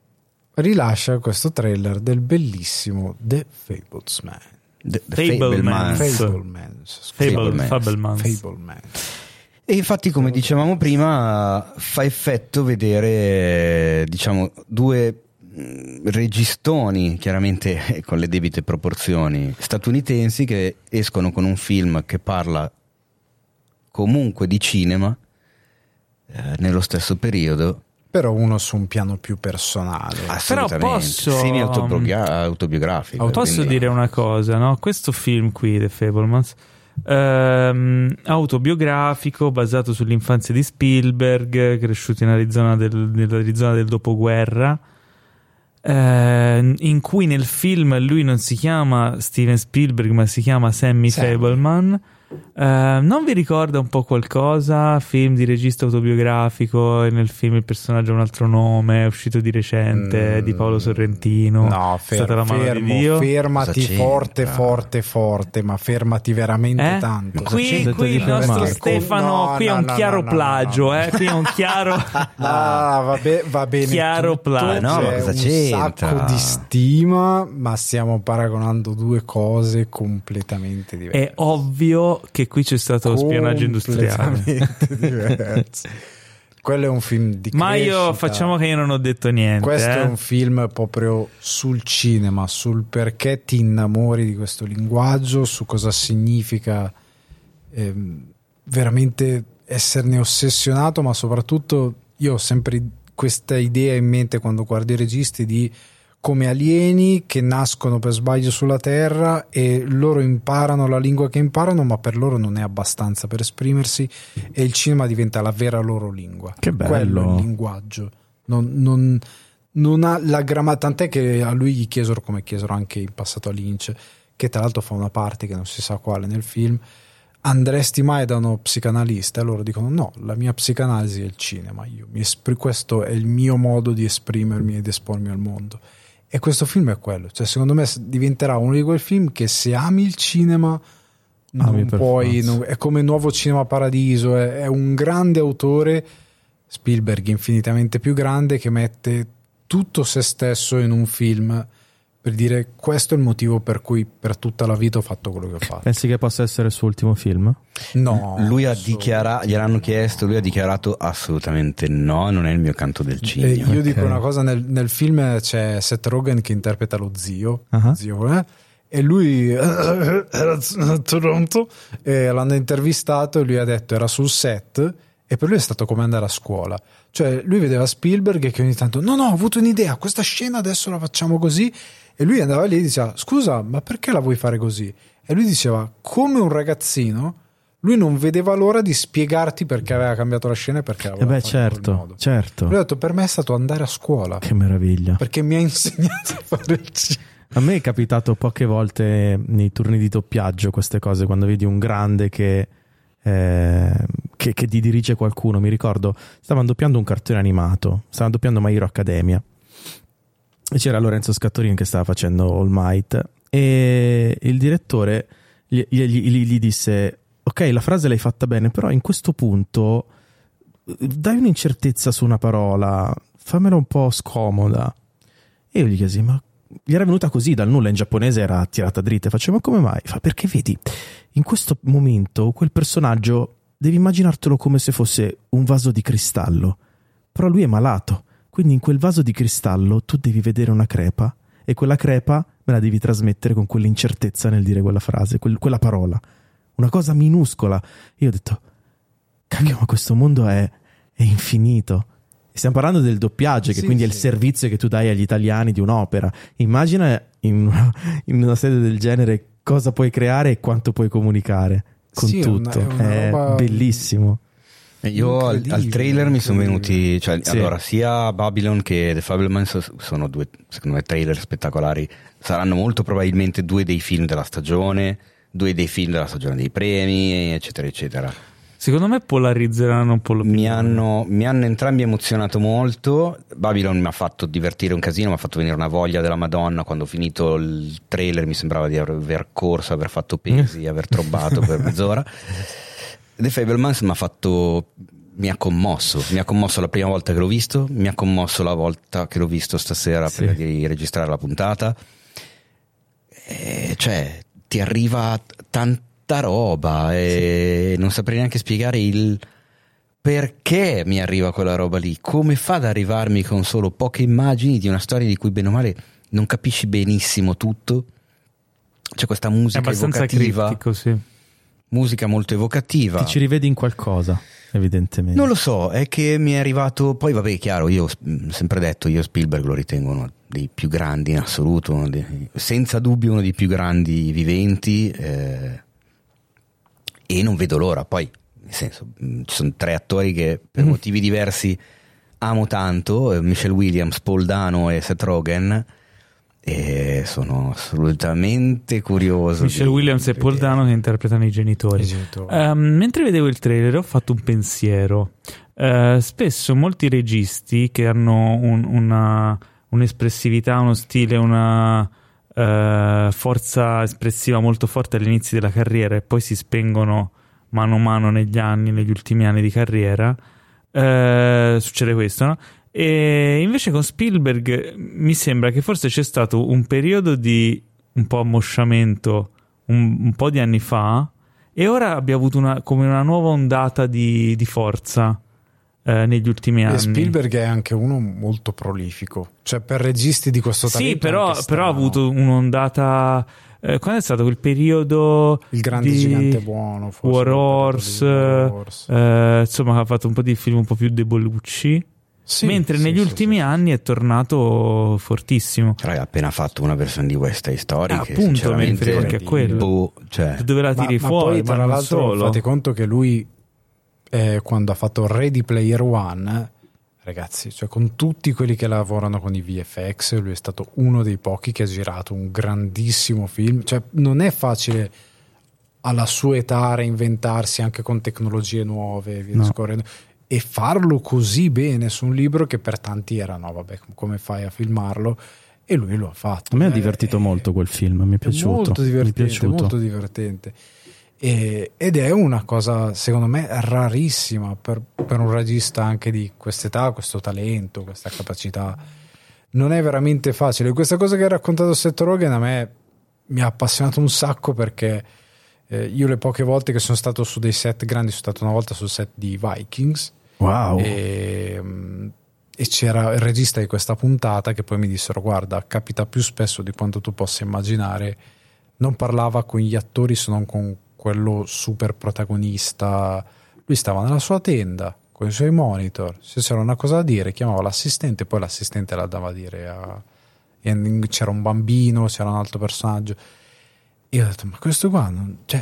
rilascia questo trailer del bellissimo The Fablesman. The, the Fablemans. Fablemans. Fablemans. Fablemans. Fablemans. E infatti, come dicevamo prima, fa effetto vedere, diciamo, due registoni, chiaramente con le debite proporzioni, statunitensi che escono con un film che parla comunque di cinema eh, nello stesso periodo. Però uno su un piano più personale. Però posso semi autobiografico. Posso quindi... dire una cosa, no? Questo film qui, The Fablemans, ehm, autobiografico, basato sull'infanzia di Spielberg, cresciuto in Arizona del, nell'Arizona del dopoguerra, eh, in cui nel film lui non si chiama Steven Spielberg ma si chiama Sammy, Sammy. Fableman. Uh, non vi ricorda un po' qualcosa? Film di regista autobiografico, e nel film il personaggio ha un altro nome, è uscito di recente, mm, di Paolo Sorrentino. No, fer- stata la mano fermo, di Dio. fermati forte, forte, forte, ma fermati veramente eh? tanto. Qui, qui il nostro Stefano, no, qui è un no, chiaro no, plagio, no, no. Eh? Qui è un chiaro ah, va, be- va bene chiaro tutto, plagio. No, ma cosa un c'entra? sacco di stima, ma stiamo paragonando due cose completamente diverse. È ovvio che qui c'è stato lo spionaggio industriale. Diverso. Quello è un film di ma crescita. Io facciamo che io non ho detto niente. Questo eh? è un film proprio sul cinema, sul perché ti innamori di questo linguaggio, su cosa significa ehm, veramente esserne ossessionato, ma soprattutto io ho sempre questa idea in mente quando guardo i registi di come alieni che nascono per sbaglio sulla Terra e loro imparano la lingua che imparano, ma per loro non è abbastanza per esprimersi e il cinema diventa la vera loro lingua. Che bello. Quello è il linguaggio. Non, non, non ha la grammatica, tant'è che a lui gli chiesero, come chiesero anche in passato a Lynch, che tra l'altro fa una parte che non si sa quale nel film, andresti mai da uno psicanalista? E loro dicono no, la mia psicanalisi è il cinema, io mi espr- questo è il mio modo di esprimermi ed espormi al mondo. E questo film è quello, cioè secondo me diventerà uno di quei film che se ami il cinema non ami puoi, non, è come Nuovo Cinema Paradiso, è, è un grande autore, Spielberg infinitamente più grande, che mette tutto se stesso in un film per dire questo è il motivo per cui per tutta la vita ho fatto quello che ho fatto. Pensi che possa essere il suo ultimo film? No, lui ha dichiarato, gliel'hanno chiesto, lui ha dichiarato assolutamente no, non è il mio canto del cinema. Eh, io okay. dico una cosa, nel, nel film c'è Seth Rogen che interpreta lo zio, uh-huh. zio eh? E lui era a Toronto e l'hanno intervistato e lui ha detto era sul set e per lui è stato come andare a scuola, cioè lui vedeva Spielberg che ogni tanto no no ho avuto un'idea, questa scena adesso la facciamo così, e lui andava lì e diceva scusa ma perché la vuoi fare così, e lui diceva come un ragazzino, lui non vedeva l'ora di spiegarti perché aveva cambiato la scena e perché eh beh certo, certo. Lui ha detto per me è stato andare a scuola, che meraviglia, perché mi ha insegnato a fare il cinema. A me è capitato poche volte nei turni di doppiaggio queste cose, quando vedi un grande che eh, che, che ti dirige qualcuno. Mi ricordo stavano doppiando un cartone animato, stavano doppiando My Hero Academia e c'era Lorenzo Scattorini che stava facendo All Might e il direttore gli, gli, gli, gli disse ok, la frase l'hai fatta bene, però in questo punto dai un'incertezza su una parola, fammela un po' scomoda. E io gli chiesi ma gli era venuta così dal nulla, in giapponese era tirata dritta, facevo ma come mai? Fa, perché vedi in questo momento quel personaggio devi immaginartelo come se fosse un vaso di cristallo, però lui è malato, quindi in quel vaso di cristallo tu devi vedere una crepa e quella crepa me la devi trasmettere con quell'incertezza nel dire quella frase, quel, quella parola, una cosa minuscola. Io ho detto cacchio, ma questo mondo è, è infinito. Stiamo parlando del doppiaggio, che sì, quindi sì. è il servizio che tu dai agli italiani di un'opera. Immagina in una, in una sede del genere cosa puoi creare e quanto puoi comunicare con sì, tutto. È, una, è roba... bellissimo. Io al, al trailer mi sono venuti, cioè, sì. allora sia Babylon che The Fabelmans sono due, secondo me, trailer spettacolari. Saranno molto probabilmente due dei film della stagione, due dei film della stagione dei premi, eccetera, eccetera. Secondo me polarizzeranno un po' l'opinione. Mi hanno, mi hanno entrambi emozionato molto. Babylon mi ha fatto divertire un casino, mi ha fatto venire una voglia della Madonna. Quando ho finito il trailer mi sembrava di aver corso, aver fatto pesi, aver trobbato per mezz'ora. The Fabelmans mi ha fatto, mi ha commosso, mi ha commosso la prima volta che l'ho visto, mi ha commosso la volta che l'ho visto stasera sì. prima di registrare la puntata. E cioè ti arriva tanto roba e sì. non saprei neanche spiegare il perché mi arriva quella roba lì, come fa ad arrivarmi con solo poche immagini di una storia di cui bene o male non capisci benissimo tutto. C'è questa musica è abbastanza evocativa, criptico, sì. musica molto evocativa. Ti ci rivedi in qualcosa, evidentemente. Non lo so, è che mi è arrivato, poi vabbè, chiaro, io ho sempre detto, io Spielberg lo ritengo uno dei più grandi in assoluto, uno dei, senza dubbio uno dei più grandi viventi, eh, e non vedo l'ora. Poi nel senso ci sono tre attori che per mm. motivi diversi amo tanto, Michelle Williams, Paul Dano e Seth Rogen, e sono assolutamente curioso. Michelle di, Williams di e Paul Dano che interpretano i genitori. I genitori. Um, mentre vedevo il trailer ho fatto un pensiero. Uh, spesso molti registi che hanno un, una, un'espressività, uno stile, una uh, forza espressiva molto forte all'inizio della carriera e poi si spengono mano a mano negli anni, negli ultimi anni di carriera, uh, succede questo, no? E invece con Spielberg mi sembra che forse c'è stato un periodo di un po' ammosciamento un, un po' di anni fa e ora abbia avuto una, come una nuova ondata di, di forza eh, negli ultimi anni. E Spielberg è anche uno molto prolifico, cioè per registi di questo talento. Sì, però, però ha avuto un'ondata. Eh, quando è stato quel periodo? Il grande di gigante buono, forse War Horse, War Horse. Eh, insomma, ha fatto un po' di film un po' più debolucci. Sì, mentre sì, negli sì, ultimi sì, anni è tornato fortissimo. Però hai appena fatto una versione di West Side Story ah, che appunto, sinceramente anche a quello. Boh, cioè. Dove la tiri ma, fuori? ma poi tra ma non l'altro solo. fate conto che lui eh, quando ha fatto Ready Player One, ragazzi, cioè con tutti quelli che lavorano con i V F X, lui è stato uno dei pochi che ha girato un grandissimo film. Cioè non è facile alla sua età reinventarsi anche con tecnologie nuove, via No. discorrendo, e farlo così bene su un libro che per tanti era no vabbè, come fai a filmarlo, e lui lo ha fatto. A me ha Eh, divertito eh, molto quel film, mi è piaciuto. molto mi è divertente, piaciuto. molto divertente. E, ed è una cosa secondo me rarissima per, per un regista anche di quest'età, questo talento, questa capacità. Non è veramente facile. Questa cosa che ha raccontato Seth Rogen a me mi ha appassionato un sacco, perché eh, io le poche volte che sono stato su dei set grandi, sono stato una volta sul set di Vikings. Wow. E, e c'era il regista di questa puntata che poi mi dissero: guarda, capita più spesso di quanto tu possa immaginare. Non parlava con gli attori se non con quello super protagonista. Lui stava nella sua tenda con i suoi monitor, se c'era una cosa da dire chiamava l'assistente, poi l'assistente la dava a dire a... e c'era un bambino, c'era un altro personaggio, e io ho detto: ma questo qua non... cioè,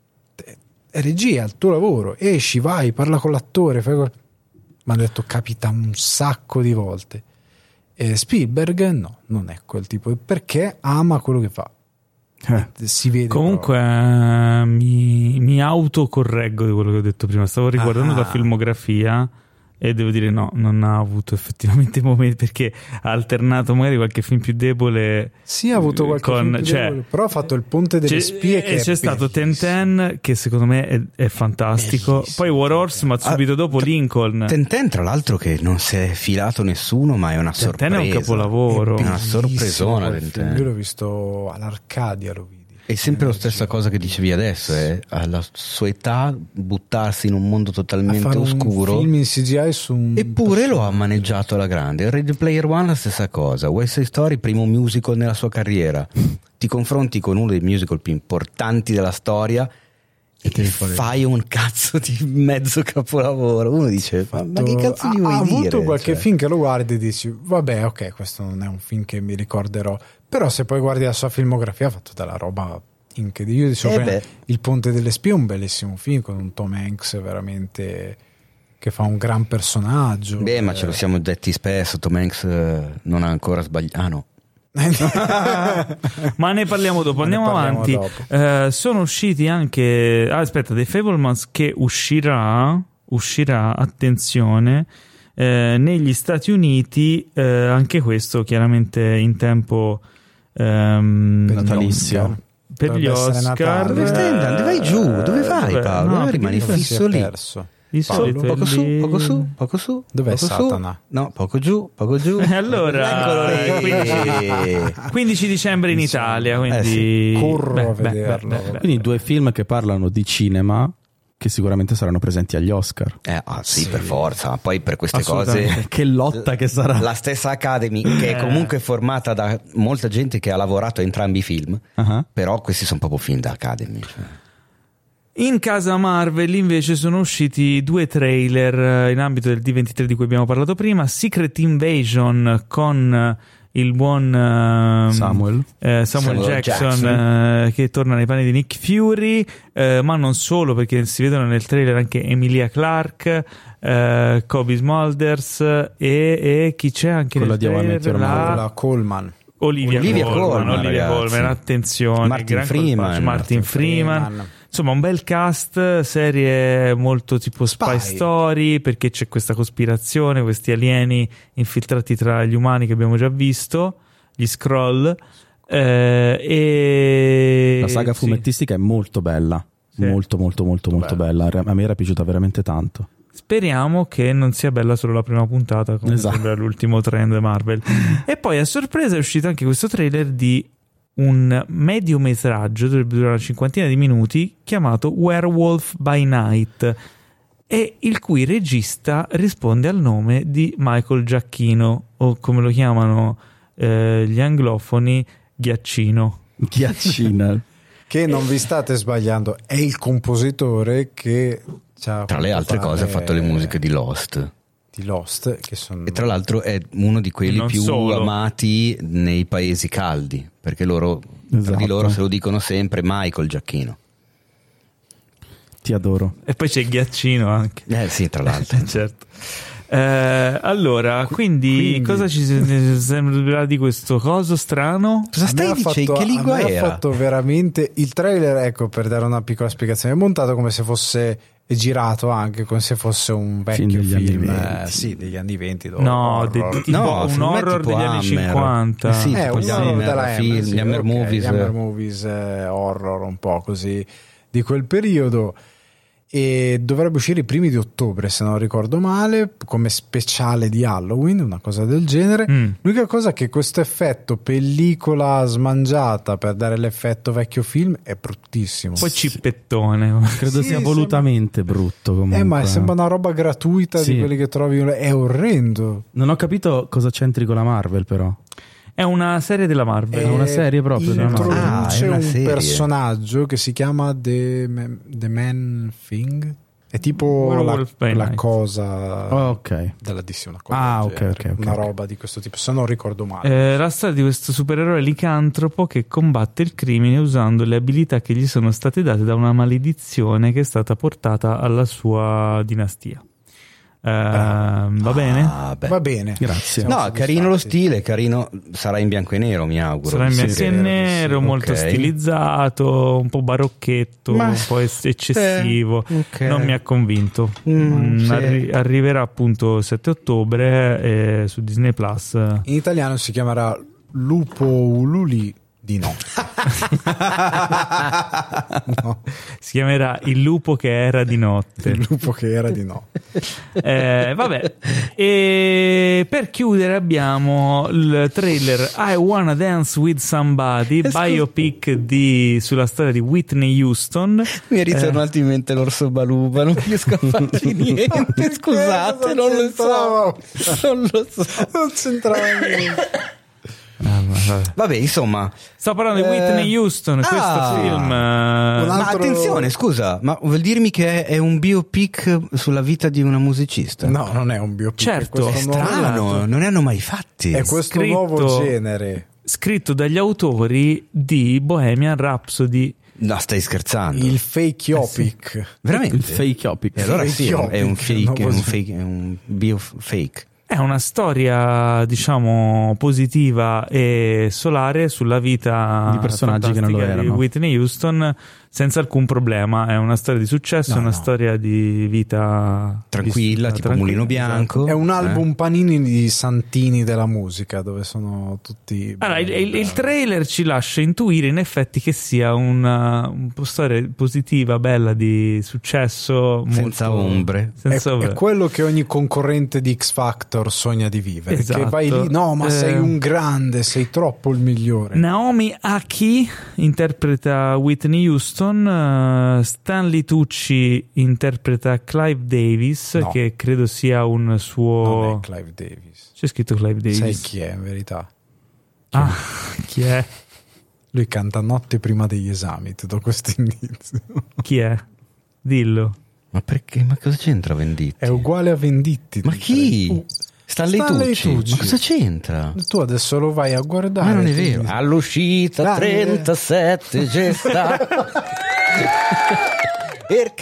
è regia, il tuo lavoro, esci, vai, parla con l'attore, fai quel... mi hanno detto capita un sacco di volte. E Spielberg no, non è quel tipo, perché ama quello che fa. Eh. Si vede. Comunque eh, mi, mi autocorreggo di quello che ho detto prima. Stavo riguardando Ah. la filmografia e devo dire no, non ha avuto effettivamente momenti, perché ha alternato magari qualche film più debole. Sì, ha avuto qualche con, film più cioè, debole, però ha fatto Il Ponte delle c'è, Spie, che e c'è è stato Ten bellissimo. Ten, che secondo me è, è fantastico. Bellissimo. Poi War Horse, ma subito Ah, dopo t- Lincoln. Tenten, tra l'altro, che non si è filato nessuno, ma è una Ten Ten sorpresa. è un capolavoro. È una sorpresona. Quel Ten film. Ten. Io l'ho visto all'Arcadia, lo vidi. È sempre la stessa cosa che dicevi adesso, è alla sua età buttarsi in un mondo A totalmente fare oscuro. un film in C G I su un Eppure lo ha personaggio. maneggiato alla grande. Ready Player One la stessa cosa. West Side Story, primo musical nella sua carriera. Ti confronti con uno dei musical più importanti della storia e ti ti fuori. fai un cazzo di mezzo capolavoro. Uno dice: ma, ma che cazzo ha, gli vuoi ha dire? avuto qualche Cioè, film che lo guardi e dici vabbè, ok, questo non è un film che mi ricorderò, però se poi guardi la sua filmografia ha fatto della roba incredibile. Io dicevo Eh prima, beh. Il Ponte delle Spie è un bellissimo film con un Tom Hanks veramente che fa un gran personaggio. Beh, ma Eh, ce lo siamo detti spesso. Tom Hanks eh, non ha ancora sbagliato. Ah, no. Ma ne parliamo dopo, Ma ne andiamo parliamo avanti. dopo. Eh, sono usciti anche ah, aspetta, The Fablemans, che uscirà uscirà, attenzione, eh, negli Stati Uniti, eh, anche questo chiaramente in tempo ehm, Per gli natalizio. Oscar. per gli Dovrebbe essere Oscar. Natale. Dove stai andando? Vai giù, dove vai, Dov'è? Paolo? No, Dove perché rimani di solito si è fisso lì? perso. Di Paolo, solito è Poco su, lì- poco su, poco su. Dov'è poco Satana? Su. No, poco giù, poco giù. E allora, Eccolo lì. quindici dicembre in Italia, quindi Eh corro Beh, a beh, vederlo. beh, beh, Quindi due film che parlano di cinema che sicuramente saranno presenti agli Oscar. Eh, ah, sì, Sì. per forza. Ma poi per queste Assolutamente. cose. Che lotta che sarà. La stessa Academy, che è Eh. comunque formata da molta gente che ha lavorato a entrambi i film, Ah. però questi sono proprio film da Academy. Cioè. In casa Marvel invece sono usciti due trailer eh, in ambito del D ventitré di cui abbiamo parlato prima. Secret Invasion con eh, il buon ehm, Samuel. eh, Samuel Samuel Jackson, Jackson. eh, che torna nei panni di Nick Fury, eh, ma non solo, perché si vedono nel trailer anche Emilia Clarke, eh, Kobe Smulders e, e chi c'è anche Quella nel di How I trailer? Met Your La- Mother. La Coleman. Olivia, Olivia Colman, Colman, Olivia ragazzi. Colman, attenzione, Martin gran Freeman. colpaccio, Martin Freeman. Freeman. Insomma, un bel cast, serie molto tipo Spy, Spy. Story, perché c'è questa cospirazione, questi alieni infiltrati tra gli umani che abbiamo già visto, gli Skrull. Eh, e La saga sì. fumettistica è molto bella, Sì. molto molto molto molto bella. A me era piaciuta veramente tanto. Speriamo che non sia bella solo la prima puntata, come Esatto. sembra l'ultimo trend Marvel. E poi a sorpresa è uscito anche questo trailer di un mediometraggio, dovrebbe durare una cinquantina di minuti, chiamato Werewolf by Night, e il cui regista risponde al nome di Michael Giacchino, o come lo chiamano eh, gli anglofoni, Ghiaccino. Ghiaccina. Che non vi state sbagliando, è il compositore che c'ha Tra le altre fatto cose ha fare fatto le musiche di Lost. di Lost, che sono E tra l'altro è uno di quelli Non più solo. amati nei paesi caldi, perché loro, tra Esatto. di loro se lo dicono sempre Michael Giacchino. Ti adoro. E poi c'è Ghiaccino anche. Eh sì, tra l'altro. Certo. Eh, allora, quindi, quindi- cosa ci sembra di questo coso strano? Cosa A me stai ha dicendo? fatto- Che lingua a me era? ha fatto veramente il trailer, ecco, per dare una piccola spiegazione, è montato come se fosse è girato anche come se fosse un vecchio Film degli film, anni eh, venti. sì, degli anni venti. No, horror. di- tipo No, un secondo me horror tipo degli anni Hammer. cinquanta. Eh sì, Eh, tipo un gli horror Hammer della film, Hammer, sì, gli Hammer ok, movies. gli Hammer movies, eh, horror un po' così di quel periodo, e dovrebbe uscire i primi di ottobre se non ricordo male, come speciale di Halloween, una cosa del genere. Mm. L'unica cosa è che questo effetto pellicola smangiata per dare l'effetto vecchio film è bruttissimo. Poi cippettone. Credo Sì, sia sembra- volutamente brutto comunque. Eh, ma sembra una roba gratuita Sì. di quelli che trovi, è orrendo. Non ho capito cosa c'entri con la Marvel però. È una serie della Marvel. È una serie proprio della Marvel. Ah, Introduce è una un serie. personaggio che si chiama The, Ma- The Man Thing. È tipo la, Werewolf by la Night. cosa Oh, ok. della D C, una cosa Ah, del ok, genere, ok, ok, una ok. roba di questo tipo, se non ricordo male. Eh, la storia di questo supereroe licantropo che combatte il crimine usando le abilità che gli sono state date da una maledizione che è stata portata alla sua dinastia. Eh, va bene? Ah, beh. Va bene, Grazie. Siamo No, carino lo soddisfatti. stile, carino. Sarà in bianco e nero, mi auguro. Sarà in Sì, bianco sì. e nero, sì, molto ok. stilizzato, un po' barocchetto, Ma- un po' es- eccessivo. Eh, ok. Non mi ha convinto. Mm, Mm, sì. arri- arriverà appunto il sette ottobre eh, su Disney Plus. In italiano si chiamerà Lupo Ululi di no. No, Si chiamerà Il lupo che era di notte. il lupo che era di no. Eh, vabbè, e per chiudere abbiamo il trailer I Wanna Dance with Somebody, biopic di, sulla storia di Whitney Houston. Mi è ritornato in mente l'orso Baluba, non riesco a farci niente, scusate, non lo so. Non lo so. Non c'entrava niente. Ah, ma vabbè. Vabbè, insomma. Sto parlando di Eh, Whitney Houston, questo ah, film. un eh, altro- Ma attenzione, scusa, ma vuol dirmi che è un biopic sulla vita di una musicista? No, non è un biopic. Certo, è È questo nuovo- strano, non ne hanno mai fatti. È questo Scritto- nuovo genere. scritto dagli autori di Bohemian Rhapsody. No, stai scherzando. Il fake opic. Veramente? Il fake opic. E allora fake sì, è un- è un opic, fake, è nuovo un genere. fake, è un bio fake. È una storia, diciamo, positiva e solare sulla vita Di personaggi che non lo fantastica di erano. Whitney Houston, senza alcun problema. È una storia di successo, No, è una no. storia di vita Tranquilla, vissuta tipo tranquilla, Mulino Bianco. È un album Eh? panini di santini della musica, dove sono tutti. Allora, il, il- il trailer ci lascia intuire in effetti che sia una, un po' storia positiva, bella, di successo, Senza molto- ombre. È, senza ombre. è quello che ogni concorrente di X Factor sogna di vivere. Esatto. Che vai lì, no, ma Eh. sei un grande, sei troppo il migliore. Naomi Aki interpreta Whitney Houston, eh, Stanley Tucci interpreta Clive Davis, No. che credo sia un suo... Non è Clive Davis. C'è scritto Clive Davis. Sai chi è in verità? Ah, chi è? Lui canta notte prima degli esami, ti do questo indizio. Chi è? Dillo. Ma perché? Ma cosa c'entra Venditti? È uguale a Venditti. Ma ti chi? direi. Uh, Stanley Stanley Tucci. Tucci. Ma cosa c'entra? Tu adesso lo vai a guardare. Ma non è tu vero. dici- All'uscita Dai, trentasette c'è sta il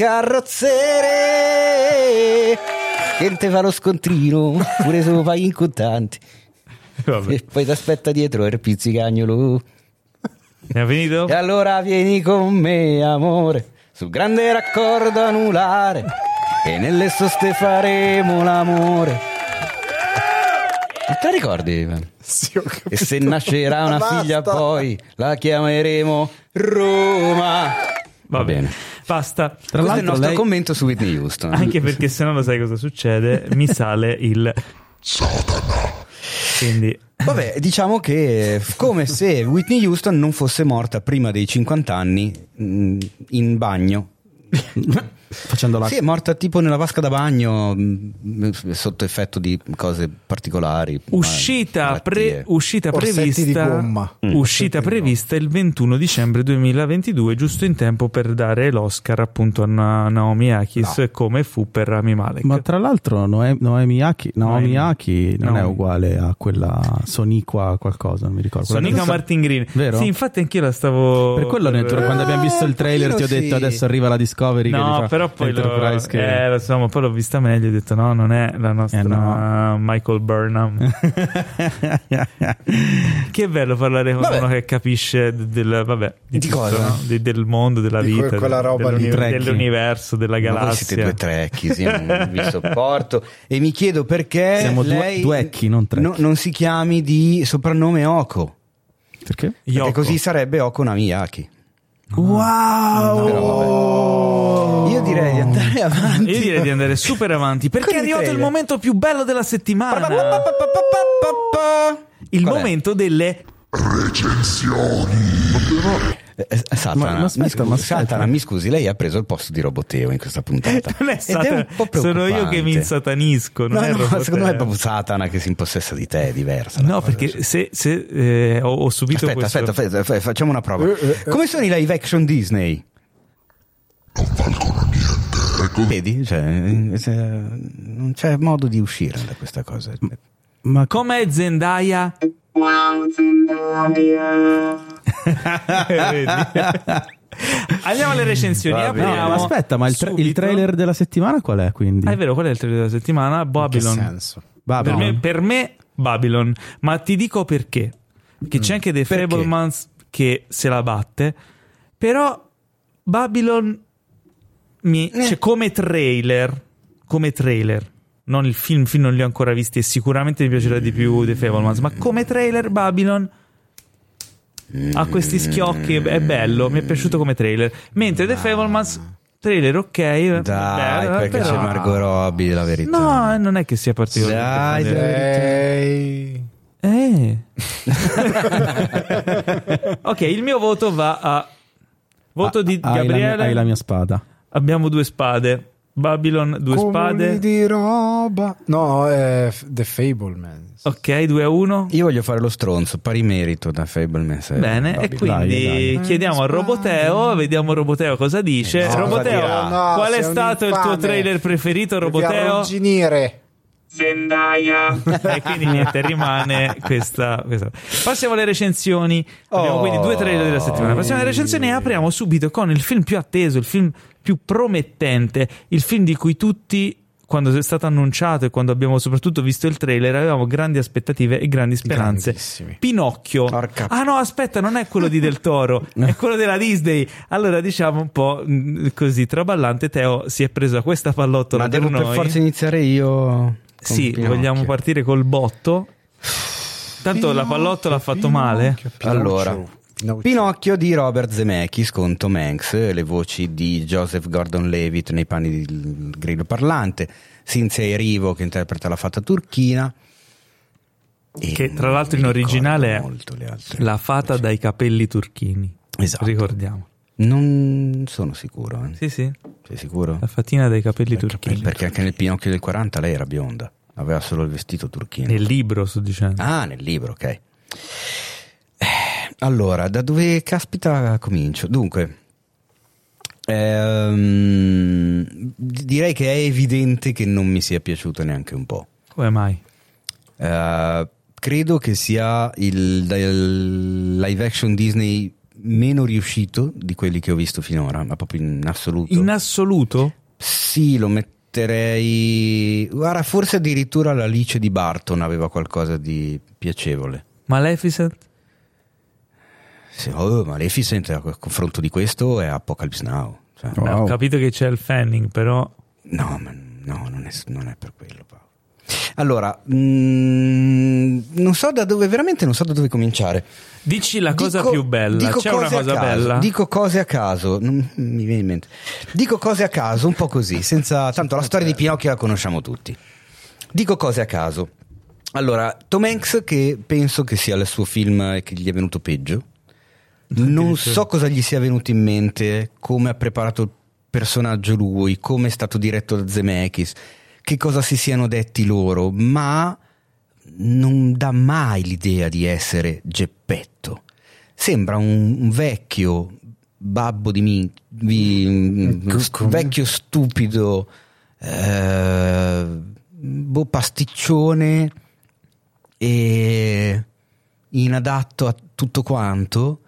carrozzere che te fa lo scontrino pure se lo fai in contanti. Vabbè. E poi ti aspetta dietro il pizzicagnolo. È finito? E allora vieni con me, amore, sul grande raccordo anulare, e nelle soste faremo l'amore. Non te ricordi? Sì, ho capito. E se nascerà una Basta. figlia poi la chiameremo Roma. Va bene. Basta. Tra Questo è il nostro lei... commento su Whitney Houston. Anche perché se no lo sai cosa succede? Mi sale il Satana. Quindi vabbè, diciamo che come se Whitney Houston non fosse morta prima dei cinquanta anni mh, in bagno. Facendo la... Sì, è morta tipo nella vasca da bagno mh, sotto effetto di cose particolari. uscita, pre, uscita Orsetti di prevista gomma. mm. uscita prevista il ventuno dicembre duemilaventidue, giusto in tempo per dare l'Oscar appunto a Na- Naomi Akis, no. come fu per Rami Malek. Ma tra l'altro Noe- Noemi Aki, Naomi Aki non Noemi. è uguale a quella Soniqua qualcosa, non mi ricordo. Sonica Martin Green. Vero? Sì, infatti anch'io la stavo Per quello ne- quando abbiamo visto il trailer ti ho detto sì. adesso arriva la Discovery che No, ti fa però poi lo, Enterprise che... eh, lo so, ma poi l'ho vista meglio e ho detto no, non è la nostra Eh, no. Michael Burnham. Che bello parlare con Vabbè. uno che capisce de- del, vabbè, di Di tutto, cosa? no? Di- del mondo, della Di que- vita, quella roba dell'uni- lì. Trekking. dell'universo, della Ma voi siete galassia. due trecchi, sì, non vi sopporto. E mi chiedo perché Siamo due- lei duecchi, non trecchi. no- non si chiami di soprannome Oko. Perché? Perché Yoko. così sarebbe Oko Namiyaki. Wow! Però vabbè. Io direi di andare avanti. Io direi di andare super avanti perché Con è i arrivato il trailer. momento più bello della settimana. Il Qual è? momento delle Eh, eh, Satana, Ma- ma aspetta, mi scusi, ma aspetta. Satana, mi scusi, lei ha preso il posto di Roboteo in questa puntata. non è Ed Satana, un po' sono io che mi preoccupante. insatanisco. Non No, è no, Roboteo. secondo me è proprio Satana che si impossessa di te, è diversa. la No, cosa. perché se, se eh, ho, ho subito Aspetta, questo. aspetta, aspetta, aspetta, facciamo una prova. Eh, eh, eh. Come sono i live action Disney? Non valgono niente. Vedi? Cioè, eh, se- non c'è modo di uscire da questa cosa. Ma Com'è Zendaya? Wow, Zendaya. Vedi? Andiamo alle recensioni. Va bene. no, Apriamo ma aspetta, ma il, tra- il subito. trailer della settimana qual è quindi? Ah, è vero, qual è il trailer della settimana? Che Babylon. senso? Va, Per no. me, per me Babylon, ma ti dico perché. Perché c'è anche The Perché? Fablemans che se la batte, però Babylon mi, cioè, come trailer, come trailer, non il film, film non li ho ancora visti e sicuramente mi piacerà di più The Fablemans, ma come trailer Babylon ha questi schiocchi, è bello, mi è piaciuto come trailer, mentre The Fablemans trailer ok, Dai, bello, perché però- c'è Margot Robbie, la verità. no, non è che sia particolarmente Dai, Ehi. Eh. Ok, il mio voto va a voto di Ah, hai la mia- Gabriele. hai la mia spada. Abbiamo due spade. Babylon, due Comuni spade. di roba. No, è f- The Fableman. Ok, due a uno. Io voglio fare lo stronzo, pari merito da Fablemans. eh, Bene, e Babylon. quindi Dai, dai. chiediamo a Roboteo, vediamo Roboteo cosa dice. No, Roboteo, cosa dirà? No, qual è sei un stato il tuo infame. trailer preferito, Devi Roboteo? arrugginire. Zendaya. E quindi niente, rimane questa, questa. Passiamo alle recensioni. Abbiamo Oh. quindi due trailer della settimana. Passiamo alle recensioni e apriamo subito con il film più atteso, il film più promettente, il film di cui tutti, quando è stato annunciato e quando abbiamo soprattutto visto il trailer, avevamo grandi aspettative e grandi speranze. Grandissimi. Pinocchio. Porca- Ah no, aspetta, non è quello di Del Toro, è quello della Disney. Allora diciamo un po' mh, così traballante. Teo si è preso questa pallottola Ma per devo per noi. forza iniziare io. con Sì, Pinocchio. vogliamo partire col botto. Tanto la pallottola ha fatto male. Allora, Pinocchio. Pinocchio di Robert Zemeckis con Tom Hanks, le voci di Joseph Gordon-Levitt nei panni del grillo parlante, Cynthia Erivo che interpreta la fata turchina. E Che tra l'altro in non mi originale ricordo è molto le altre La fata voci. dai capelli turchini. Esatto. Ricordiamo. Non sono sicuro. eh. Sì, sì. Sei sicuro? La fatina dai capelli turchini. Perché anche nel Pinocchio del quaranta lei era bionda, aveva solo il vestito turchino. Nel libro sto dicendo. Ah, nel libro, ok. Eh, Allora, da dove caspita comincio? Dunque, ehm, direi che è evidente che non mi sia piaciuto neanche un po'. Come mai? Eh, credo che sia il, il live action Disney meno riuscito di quelli che ho visto finora, ma proprio in assoluto. In assoluto? Sì, lo metterei metterei, guarda, forse addirittura l'Alice di Barton aveva qualcosa di piacevole. Maleficent? Sì, oh, Maleficent a confronto di questo è Apocalypse Now. Cioè, Beh, ho capito che c'è il Fanning, però no, ma no, non è, non è per quello, Paolo. Allora, mh, non so da dove, veramente non so da dove cominciare. Dici la cosa dico, più bella. C'è una cosa caso, bella? Dico cose a caso, non mi viene in mente. Dico cose a caso, un po' così, senza tanto la storia di Pinocchio la conosciamo tutti. Dico cose a caso. Allora, Tom Hanks, che penso che sia il suo film che gli è venuto peggio. Non so cosa gli sia venuto in mente, come ha preparato il personaggio lui, come è stato diretto da Zemeckis, che cosa si siano detti loro, ma non dà mai l'idea di essere Geppetto. Sembra un, un vecchio babbo di mi, di, un vecchio stupido, eh, boh, pasticcione e inadatto a tutto quanto.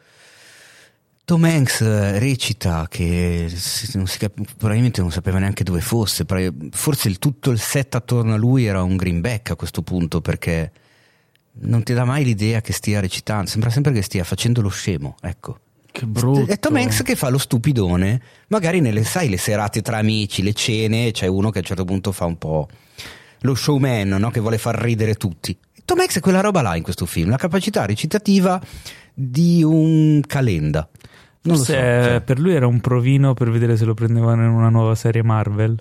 Tom Hanks recita che non si cap- probabilmente non sapeva neanche dove fosse, forse il, tutto il set attorno a lui era un greenback a questo punto, perché non ti dà mai l'idea che stia recitando, sembra sempre che stia facendo lo scemo, ecco. Che brutto. È Tom Hanks che fa lo stupidone, magari nelle, sai, le serate tra amici, le cene, c'è uno che a un certo punto fa un po' lo showman, no? Che vuole far ridere tutti. Tom Hanks è quella roba là in questo film, la capacità recitativa di un Calenda. Non Forse lo so, cioè. Per lui era un provino per vedere se lo prendevano in una nuova serie Marvel.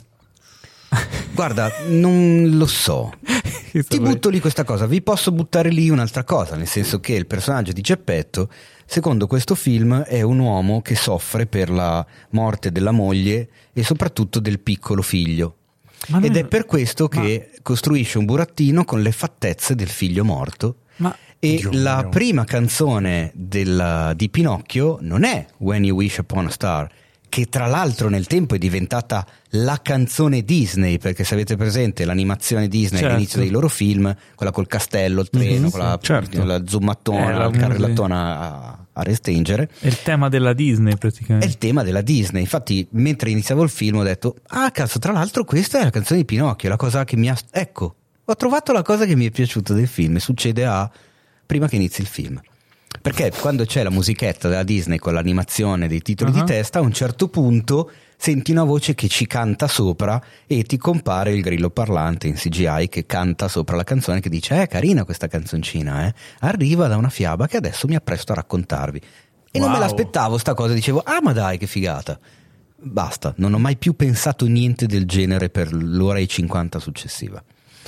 Guarda, non lo so. Ti butto lì questa cosa. Vi posso buttare lì un'altra cosa, nel senso che il personaggio di Geppetto, secondo questo film, è un uomo che soffre per la morte della moglie e soprattutto del piccolo figlio. Ma Ed non... è per questo ma... che costruisce un burattino con le fattezze del figlio morto. Ma... E Dio la mio. prima canzone del, di Pinocchio non è When You Wish Upon a Star, che tra l'altro nel tempo è diventata la canzone Disney, perché se avete presente l'animazione Disney, certo, all'inizio dei loro film, quella col castello, il treno, mm-hmm, quella, certo, la zoomatona, la carrellatona a, a restingere, è il tema della Disney praticamente. È il tema della Disney. Infatti mentre iniziavo il film ho detto, ah cazzo, tra l'altro questa è la canzone di Pinocchio, la cosa che mi ha, ecco, ho trovato la cosa che mi è piaciuta del film, e succede a prima che inizi il film, perché quando c'è la musichetta della Disney con l'animazione dei titoli, uh-huh, di testa, a un certo punto senti una voce che ci canta sopra e ti compare il grillo parlante in C G I che canta sopra la canzone, che dice, eh carina questa canzoncina, eh? Arriva da una fiaba che adesso mi appresto a raccontarvi. E wow, non me l'aspettavo sta cosa, dicevo, ah ma dai che figata. Basta, non ho mai più pensato niente del genere per l'ora e cinquanta successiva.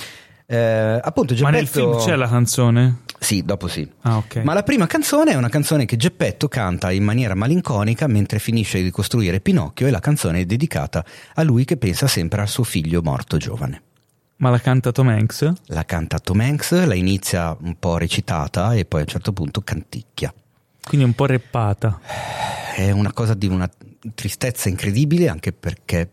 Eh, appunto, Geppetto... Ma nel film c'è la canzone? Sì, dopo sì. Ah, okay. Ma la prima canzone è una canzone che Geppetto canta in maniera malinconica mentre finisce di costruire Pinocchio, e la canzone è dedicata a lui che pensa sempre al suo figlio morto giovane. Ma la canta Tom Hanks? La canta Tom Hanks, la inizia un po' recitata e poi a un certo punto canticchia. Quindi un po' reppata. È una cosa di una tristezza incredibile, anche perché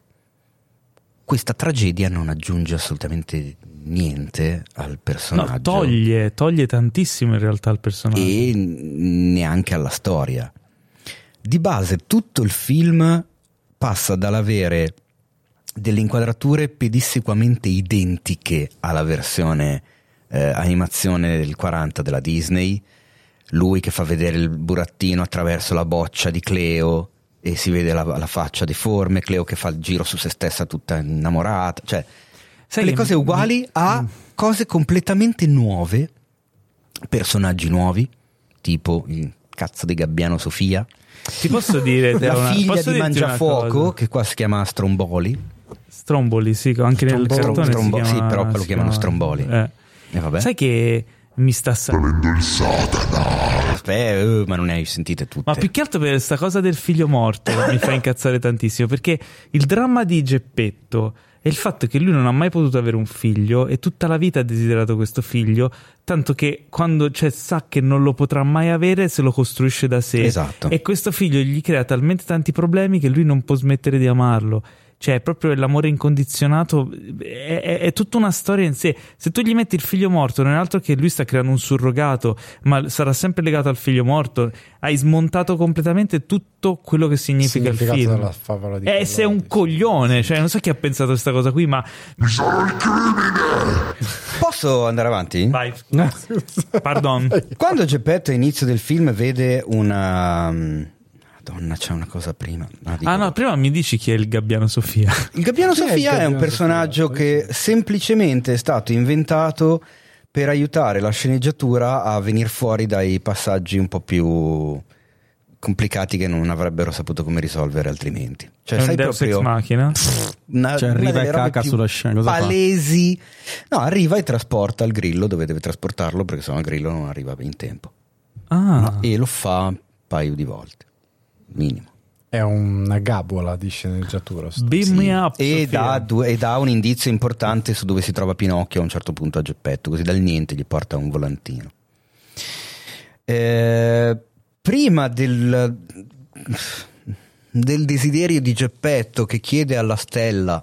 questa tragedia non aggiunge assolutamente niente al personaggio. No, toglie, toglie tantissimo in realtà al personaggio. E neanche alla storia. Di base tutto il film passa dall'avere delle inquadrature pedissequamente identiche alla versione eh, animazione del quaranta della Disney. Lui che fa vedere il burattino attraverso la boccia di Cleo e si vede la, la faccia deforme, Cleo che fa il giro su se stessa tutta innamorata, cioè sai, le cose uguali a cose completamente nuove, personaggi nuovi, tipo il cazzo di Gabbiano Sofia. Ti posso dire la una, figlia posso di Mangiafuoco, che qua si chiama Stromboli. Stromboli, sì, anche nel cartone Strombo- si chiama, sì, però lo si chiamano chiama, Stromboli. Eh. E vabbè. Sai che mi sta salendo il Satana. Aspetta, uh, ma non ne hai sentite tutte. Ma più che altro per questa cosa del figlio morto mi fa incazzare tantissimo, perché il dramma di Geppetto è il fatto che lui non ha mai potuto avere un figlio e tutta la vita ha desiderato questo figlio, tanto che quando cioè, sa che non lo potrà mai avere, se lo costruisce da sé. Esatto. E questo figlio gli crea talmente tanti problemi che lui non può smettere di amarlo. cioè è proprio l'amore incondizionato, è, è, è tutta una storia in sé. Se tu gli metti il figlio morto, non è altro che lui sta creando un surrogato, ma sarà sempre legato al figlio morto, hai smontato completamente tutto quello che significa il film. Della favola di eh, sei un coglione, cioè non so chi ha pensato a questa cosa qui, ma posso andare avanti? Vai. Pardon. Quando Geppetto all'inizio del film vede una Madonna, c'è una cosa prima. Ah, ah no, prima mi dici chi è il Gabbiano Sofia. Il Gabbiano Sofia è, il Gabbiano è un personaggio Sofia? Che semplicemente è stato inventato per aiutare la sceneggiatura a venire fuori dai passaggi un po' più complicati che non avrebbero saputo come risolvere altrimenti. Cioè, è sai un Deus proprio ex machina? Una, cioè arriva e caca sulla scena, cosa palesi. Fa? No, arriva e trasporta il grillo dove deve trasportarlo, perché sennò il grillo non arriva in tempo. Ah. No, e lo fa un paio di volte. Minimo. È una gabola di sceneggiatura. Beam sì. me up, e, dà due, e dà un indizio importante su dove si trova Pinocchio a un certo punto a Geppetto, così dal niente gli porta un volantino. Eh, prima del, del desiderio di Geppetto che chiede alla stella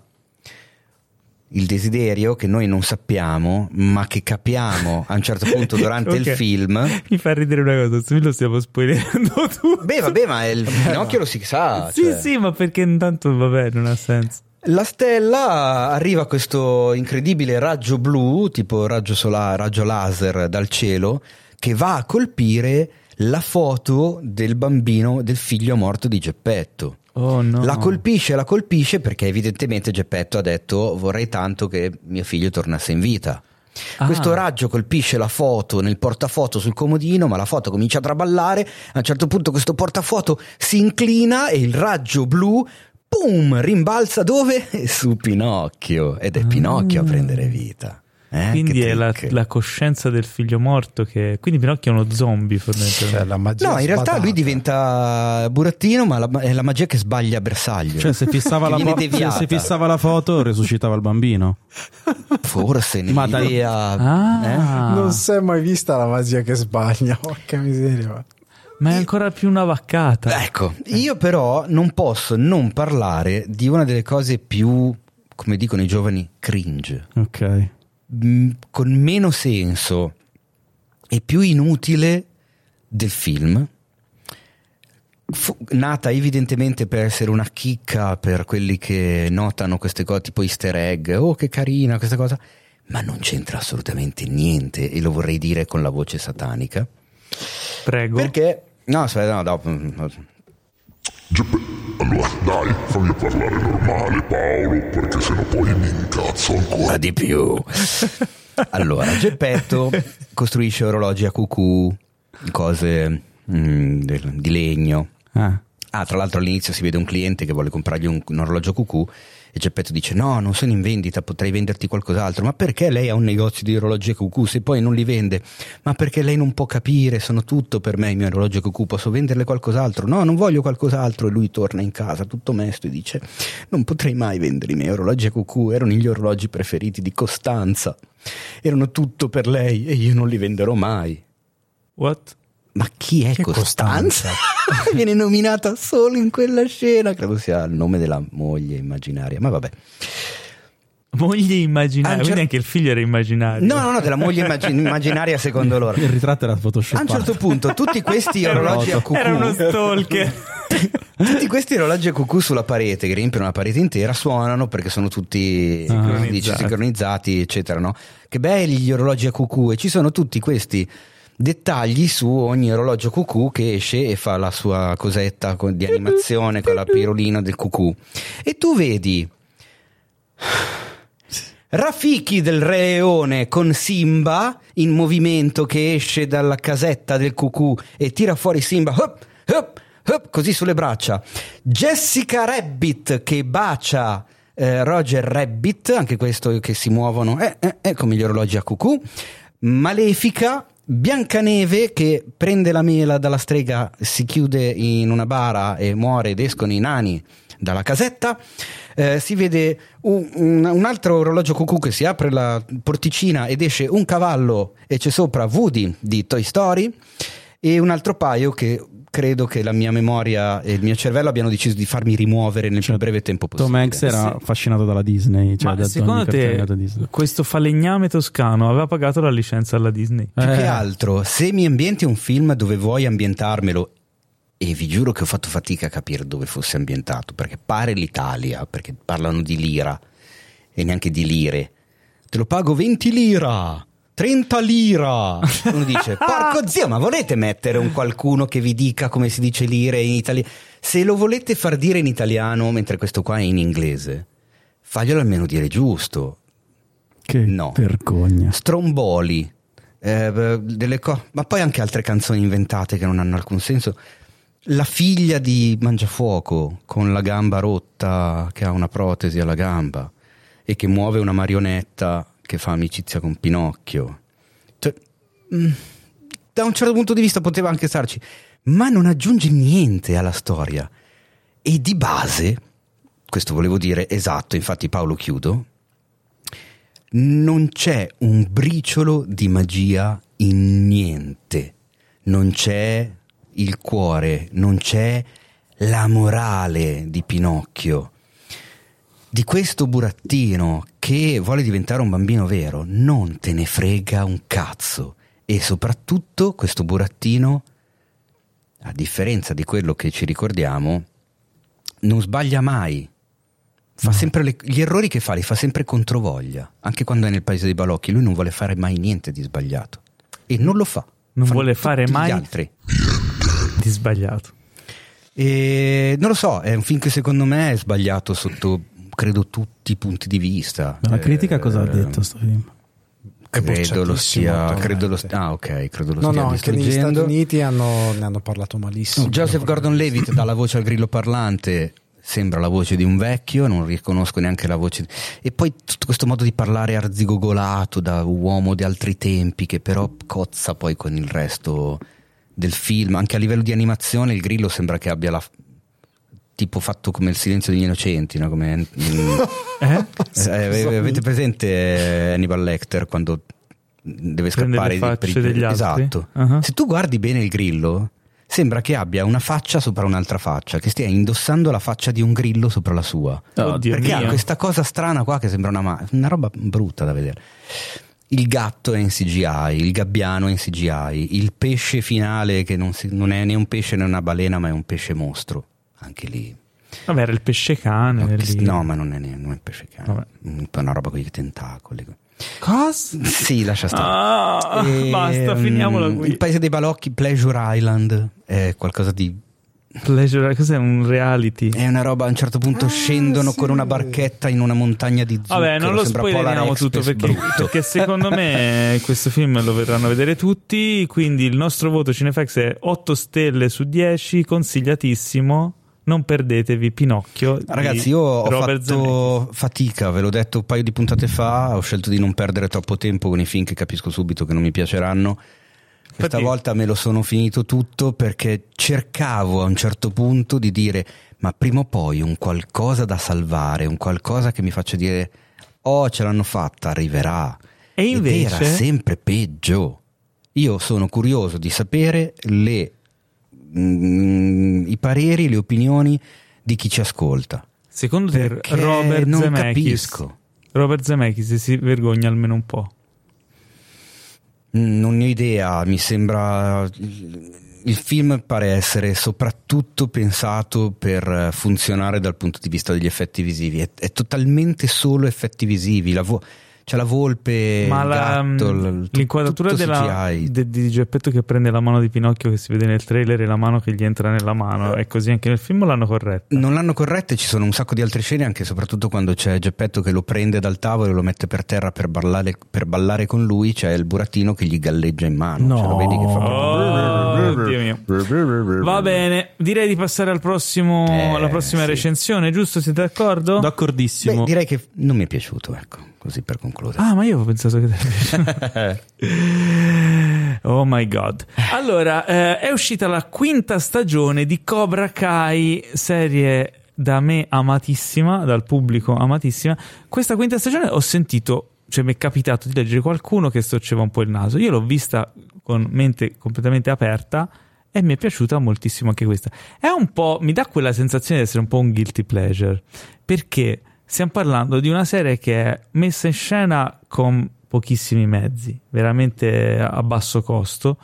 il desiderio che noi non sappiamo ma che capiamo a un certo punto durante okay. il film. Mi fa ridere una cosa, se lo stiamo spoilerando tutto. Beh vabbè, ma il Pinocchio lo si sa, sì cioè. Sì, ma perché intanto vabbè, non ha senso. La stella arriva a questo incredibile raggio blu, tipo raggio solare, raggio laser dal cielo, che va a colpire la foto del bambino, del figlio morto di Geppetto. Oh no. La colpisce, la colpisce perché evidentemente Geppetto ha detto vorrei tanto che mio figlio tornasse in vita. Ah. Questo raggio colpisce la foto nel portafoto sul comodino, ma la foto comincia a traballare. A un certo punto questo portafoto si inclina e il raggio blu, boom, rimbalza dove? Su Pinocchio. Ed è ah. Pinocchio a prendere vita. Eh, quindi è la, la coscienza del figlio morto che... Quindi Pinocchio è uno zombie fondamentalmente. Cioè, la magia no, in realtà sbadata. Lui diventa burattino, ma la, è la magia che sbaglia bersaglio. Cioè se fissava, la, po- se, se fissava la foto resuscitava il bambino. Forse ma nell'idea ah. eh? Non si è mai vista la magia che sbaglia. Porca miseria. Ma è ancora più una vaccata. Ecco, io però non posso non parlare di una delle cose più, come dicono i giovani, cringe. Ok. Con meno senso e più inutile del film, Fu, nata evidentemente per essere una chicca per quelli che notano queste cose tipo easter egg, oh che carina questa cosa, ma non c'entra assolutamente niente, e lo vorrei dire con la voce satanica. Prego. Perché no aspetta no dopo Geppe, allora dai, fammi parlare normale Paolo, perché sennò poi mi incazzo ancora di più. Allora, Geppetto costruisce orologi a cucù, cose mm, di legno. Ah. Ah, tra l'altro all'inizio si vede un cliente che vuole comprargli un, un orologio cucù e Geppetto dice no, non sono in vendita, potrei venderti qualcos'altro. Ma perché lei ha un negozio di orologi a cucù se poi non li vende? Ma perché lei non può capire, sono tutto per me i miei orologi a cucù, posso venderle qualcos'altro? No, non voglio qualcos'altro. E lui torna in casa tutto mesto e dice non potrei mai vendere i miei orologi a cucù, erano gli orologi preferiti di Costanza, erano tutto per lei e io non li venderò mai. What? Ma chi è che Costanza? Costanza? Viene nominata solo in quella scena, credo sia il nome della moglie immaginaria, ma vabbè. Moglie immaginaria, cer- quindi anche il figlio era immaginario. No, no, no, della moglie immag- immaginaria secondo loro. Il ritratto era photoshoppato. A un certo punto tutti questi orologi a cucù, era uno stalker. Tutti questi orologi a cucù sulla parete che riempiono la parete intera suonano perché sono tutti sincronizzati, dice, sincronizzati eccetera, no? Che belli gli orologi a cucù, e ci sono tutti questi dettagli su ogni orologio cucù che esce e fa la sua cosetta di animazione con la pirolina del cucù, e tu vedi Rafiki del Re Leone con Simba in movimento che esce dalla casetta del cucù e tira fuori Simba hop, hop, hop, così sulle braccia, Jessica Rabbit che bacia eh, Roger Rabbit, anche questo che si muovono eh, eh, eh, come gli orologi a cucù, Malefica, Biancaneve che prende la mela dalla strega, si chiude in una bara e muore ed escono i nani dalla casetta. Eh, si vede un, un, un altro orologio cucù che si apre la porticina ed esce un cavallo e c'è sopra Woody di Toy Story, e un altro paio che credo che la mia memoria e il mio cervello abbiano deciso di farmi rimuovere nel più breve tempo possibile. Tom Hanks era Sì. affascinato dalla Disney, cioè Ma da secondo ogni cartone te animato Disney. questo falegname toscano aveva pagato la licenza alla Disney? Più Eh. che altro, se mi ambienti un film dove vuoi ambientarmelo, e vi giuro che ho fatto fatica a capire dove fosse ambientato, perché pare l'Italia, perché parlano di lira e neanche di lire. Te lo pago venti lira, trenta lira. Uno dice, porco zio, ma volete mettere un qualcuno che vi dica come si dice lire in italiano? Se lo volete far dire in italiano mentre questo qua è in inglese, faglielo almeno dire giusto. Che No. vergogna. Stromboli, eh, delle co- ma poi anche altre canzoni inventate che non hanno alcun senso. La figlia di Mangiafuoco con la gamba rotta, che ha una protesi alla gamba e che muove una marionetta che fa amicizia con Pinocchio. Cioè, mh, da un certo punto di vista poteva anche starci, ma non aggiunge niente alla storia. E di base, questo volevo dire, esatto, infatti Paolo chiudo, non c'è un briciolo di magia in niente. Non c'è il cuore, non c'è la morale di Pinocchio. Di questo burattino che vuole diventare un bambino vero non te ne frega un cazzo. E soprattutto questo burattino, a differenza di quello che ci ricordiamo, non sbaglia mai. Fa sempre le- gli errori che fa li fa sempre controvoglia. Anche quando è nel paese dei balocchi, lui non vuole fare mai niente di sbagliato e non lo fa. Non Fanno vuole fare tutti mai gli altri. di sbagliato. E non lo so, è un film che secondo me è sbagliato sotto, credo, tutti i punti di vista. La critica Eh, cosa ha detto sto film? Credo lo bocciatissimo stia, attualmente. credo lo st- ah ok, credo lo No, stia no, anche negli Stati distruggendo. Uniti hanno, ne hanno parlato malissimo. Joseph Gordon-Levitt dà la voce al grillo parlante, sembra la voce di un vecchio, non riconosco neanche la voce. E poi tutto questo modo di parlare arzigogolato da uomo di altri tempi, che però cozza poi con il resto del film. Anche a livello di animazione il grillo sembra che abbia la tipo fatto come Il silenzio degli innocenti, no? Come, mm, Eh? eh, avete presente Hannibal Lecter quando deve Prende scappare le di- facce per i- degli altri? esatto. Uh-huh. Se tu guardi bene il grillo sembra che abbia una faccia sopra un'altra faccia, che stia indossando la faccia di un grillo sopra la sua. Oddio Perché mio. ha questa cosa strana qua che sembra una, ma- una roba brutta da vedere. Il gatto è in C G I, il gabbiano è in C G I, il pesce finale che non, si- non è né un pesce né una balena ma è un pesce mostro, anche lì. Vabbè, era il pesce cane. No, lì. no, ma non è, ne- non è pesce cane, Vabbè. un po' una roba con i tentacoli. Cosa? Sì, lascia stare. Ah, E, basta, mm, finiamola qui. Il paese dei balocchi, Pleasure Island, è qualcosa di... Pleasure, cos'è un reality? È una roba, a un certo punto scendono con una barchetta in una montagna di zucchero. Vabbè, non lo sembra Polar spoileriamo Express tutto perché, brutto. perché secondo me questo film lo verranno a vedere tutti, quindi il nostro voto Cinefax è otto stelle su dieci, consigliatissimo. Non perdetevi Pinocchio. Ragazzi, di io ho Robert fatto fatica, ve l'ho detto un paio di puntate fa, ho scelto di non perdere troppo tempo con i film che capisco subito che non mi piaceranno. Questa Infatti- volta me lo sono finito tutto perché cercavo a un certo punto di dire ma prima o poi un qualcosa da salvare, un qualcosa che mi faccia dire oh ce l'hanno fatta, arriverà. E invece Ed era sempre peggio. Io sono curioso di sapere le mm, i pareri, le opinioni di chi ci ascolta. Secondo te Perché Robert non Zemeckis capisco. Robert Zemeckis si vergogna almeno un po'? Mm, Non ne ho idea, mi sembra il film pare essere soprattutto pensato per funzionare dal punto di vista degli effetti visivi, è, è totalmente solo effetti visivi, la vo- c'è la volpe, Ma il la, gatto, l- tut- l'inquadratura tutto della, C G I. de- di Geppetto che prende la mano di Pinocchio che si vede nel trailer e la mano che gli entra nella mano è così anche nel film o l'hanno corretta? Non l'hanno corretta e ci sono un sacco di altre scene, anche e soprattutto quando c'è Geppetto che lo prende dal tavolo e lo mette per terra per ballare, per ballare con lui, c'è il burattino che gli galleggia in mano. No. Cioè, lo vedi che fa... Oh, Dio mio. Va bene, direi di passare al prossimo, Eh, alla prossima sì. recensione, giusto? Siete d'accordo? D'accordissimo. Beh, direi che non mi è piaciuto, ecco, così per concludere. Ah, ma io avevo pensato che te Oh my god. Allora, eh, è uscita la quinta stagione di Cobra Kai, serie da me amatissima, dal pubblico amatissima. Questa quinta stagione ho sentito, cioè mi è capitato di leggere qualcuno che storceva un po' il naso. Io l'ho vista con mente completamente aperta e mi è piaciuta moltissimo anche questa. È un po', mi dà quella sensazione di essere un po' un guilty pleasure, perché stiamo parlando di una serie che è messa in scena con pochissimi mezzi, veramente a basso costo,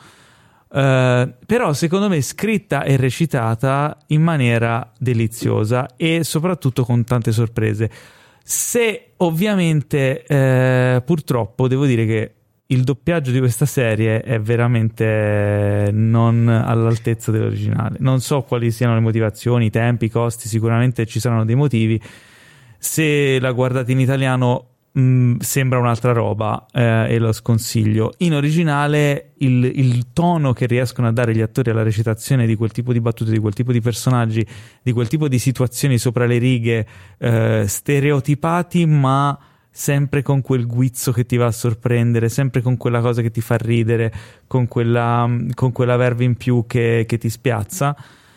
uh, però secondo me scritta e recitata in maniera deliziosa e soprattutto con tante sorprese. Se ovviamente eh, purtroppo devo dire che il doppiaggio di questa serie è veramente non all'altezza dell'originale. Non so quali siano le motivazioni, i tempi, i costi, sicuramente ci saranno dei motivi. Se la guardate in italiano mh, sembra un'altra roba eh, e lo sconsiglio. In originale il, il tono che riescono a dare gli attori alla recitazione di quel tipo di battute, di quel tipo di personaggi, di quel tipo di situazioni sopra le righe, eh, stereotipati ma sempre con quel guizzo che ti va a sorprendere, sempre con quella cosa che ti fa ridere, con quella, con quella verve in più che, che ti spiazza,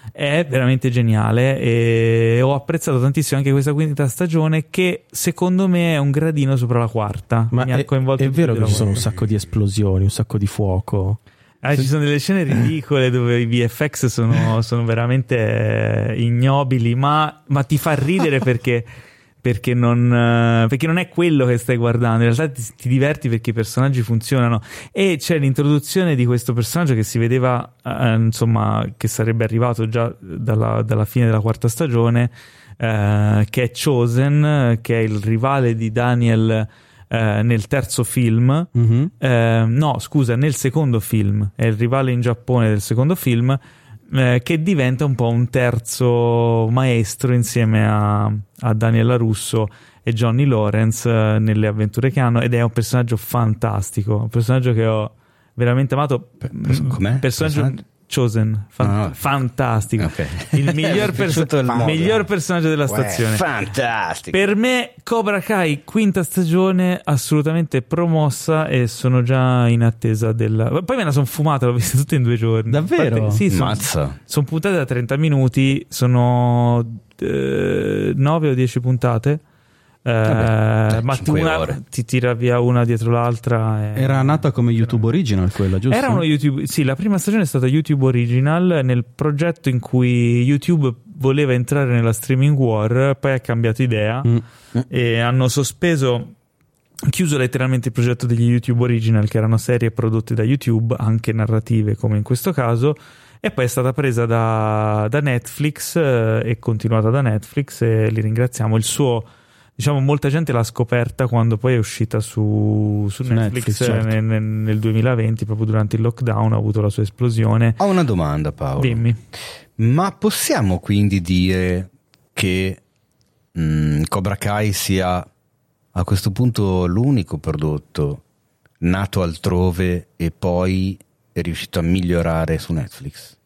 è veramente geniale. E ho apprezzato tantissimo anche questa quinta stagione, che secondo me è un gradino sopra la quarta. Ma Mi è, ha coinvolto è vero che ci sono un quarta. sacco di esplosioni, un sacco di fuoco. Ah, ci sono delle scene ridicole dove i V F X sono, sono veramente ignobili, ma, ma ti fa ridere perché perché non, perché non è quello che stai guardando, in realtà ti, ti diverti perché i personaggi funzionano. E c'è l'introduzione di questo personaggio che si vedeva eh, insomma che sarebbe arrivato già dalla, dalla fine della quarta stagione, eh, che è Chosen, che è il rivale di Daniel eh, nel terzo film. Mm-hmm. eh, no scusa nel secondo film, è il rivale in Giappone del secondo film, Eh, che diventa un po' un terzo maestro insieme a, a Daniel Russo e Johnny Lawrence eh, nelle avventure che hanno, ed è un personaggio fantastico, un personaggio che ho veramente amato. Com'è? Personaggio Personaggio? Chosen, fan- Ah, no. fantastico, Okay. il miglior, perso- piaciuto il il modo. miglior personaggio della stazione. Uè, fantastico. Per me Cobra Kai quinta stagione assolutamente promossa, e sono già in attesa della... Poi me la sono fumata, l'ho vista tutta in due giorni. Davvero? Infatti, sì, sono, Mazza. sono puntate da trenta minuti, sono eh, nove o dieci puntate. Eh, Vabbè, ma cinque una, ore. ti tira via una dietro l'altra. e- Era nata come YouTube Original quella, giusto? Era uno YouTube, sì, la prima stagione è stata YouTube Original, nel progetto in cui YouTube voleva entrare nella streaming war, poi ha cambiato idea Mm. e hanno sospeso, chiuso letteralmente il progetto degli YouTube Original, che erano serie prodotte da YouTube, anche narrative come in questo caso, e poi è stata presa da, da Netflix eh, e continuata da Netflix, e li ringraziamo. Il suo, diciamo, molta gente l'ha scoperta quando poi è uscita su, su Su Netflix, Netflix, certo. nel, nel- nel duemilaventi, proprio durante il lockdown, ha avuto la sua esplosione. Ho una domanda, Paolo. Dimmi. Ma possiamo quindi dire che mh, Cobra Kai sia a questo punto l'unico prodotto nato altrove e poi è riuscito a migliorare su Netflix?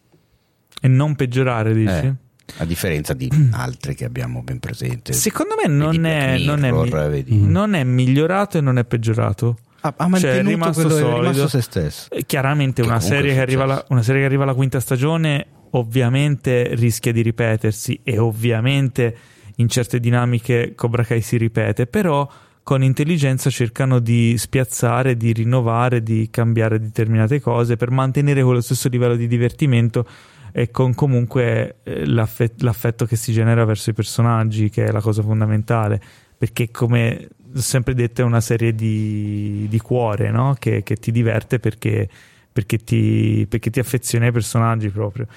E non peggiorare, dici? Eh, a differenza di altri che abbiamo ben presente. Secondo me non Vedi è, Black non, è, Mirror, mi- vedi. non è migliorato e non è peggiorato. Ha, ha Cioè, è mantenuto rimasto quello, è solido. rimasto se stesso. Eh, Chiaramente Che una comunque serie, è che arriva alla, successo. una serie che arriva alla quinta stagione ovviamente rischia di ripetersi, e ovviamente in certe dinamiche Cobra Kai si ripete, però con intelligenza cercano di spiazzare, di rinnovare, di cambiare determinate cose per mantenere quello stesso livello di divertimento, e con comunque eh, l'affe- l'affetto che si genera verso i personaggi, che è la cosa fondamentale, perché, come ho sempre detto, è una serie di, di cuore, no? che, che ti diverte perché, perché, ti, perché ti affezioni ai personaggi proprio.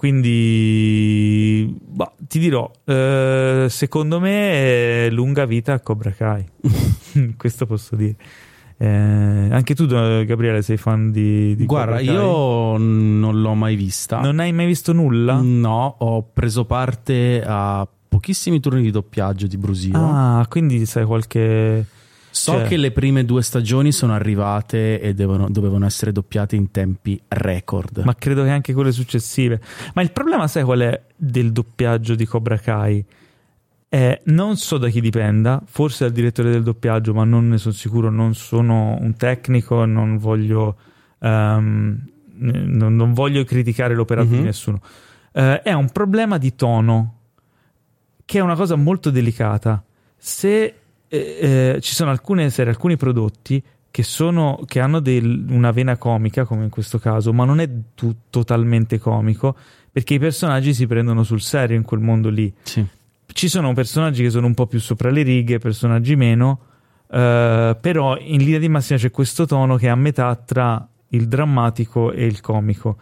Quindi bah, ti dirò, eh, secondo me è lunga vita a Cobra Kai. Questo posso dire. Eh, anche tu, Gabriele, sei fan di, di Guarda, Cobra Kai? io non l'ho mai vista. Non hai mai visto nulla? No, ho preso parte a pochissimi turni di doppiaggio di Brusio. Ah, quindi sai qualche... So cioè- che le prime due stagioni sono arrivate e devono- dovevano essere doppiate in tempi record. Ma credo che anche quelle successive. Ma il problema, sai qual è del doppiaggio di Cobra Kai? Eh, non so da chi dipenda, forse dal direttore del doppiaggio, ma non ne sono sicuro, non sono un tecnico, non voglio, ehm, non, non voglio criticare l'operato Mhm. di nessuno. Eh, è un problema di tono, che è una cosa molto delicata. Se eh, eh, ci sono alcune serie, alcuni prodotti che sono che hanno del, una vena comica, come in questo caso, ma non è tu, totalmente comico, perché i personaggi si prendono sul serio in quel mondo lì. Sì. Ci sono personaggi che sono un po' più sopra le righe, personaggi meno, eh, però in linea di massima c'è questo tono che è a metà tra il drammatico e il comico.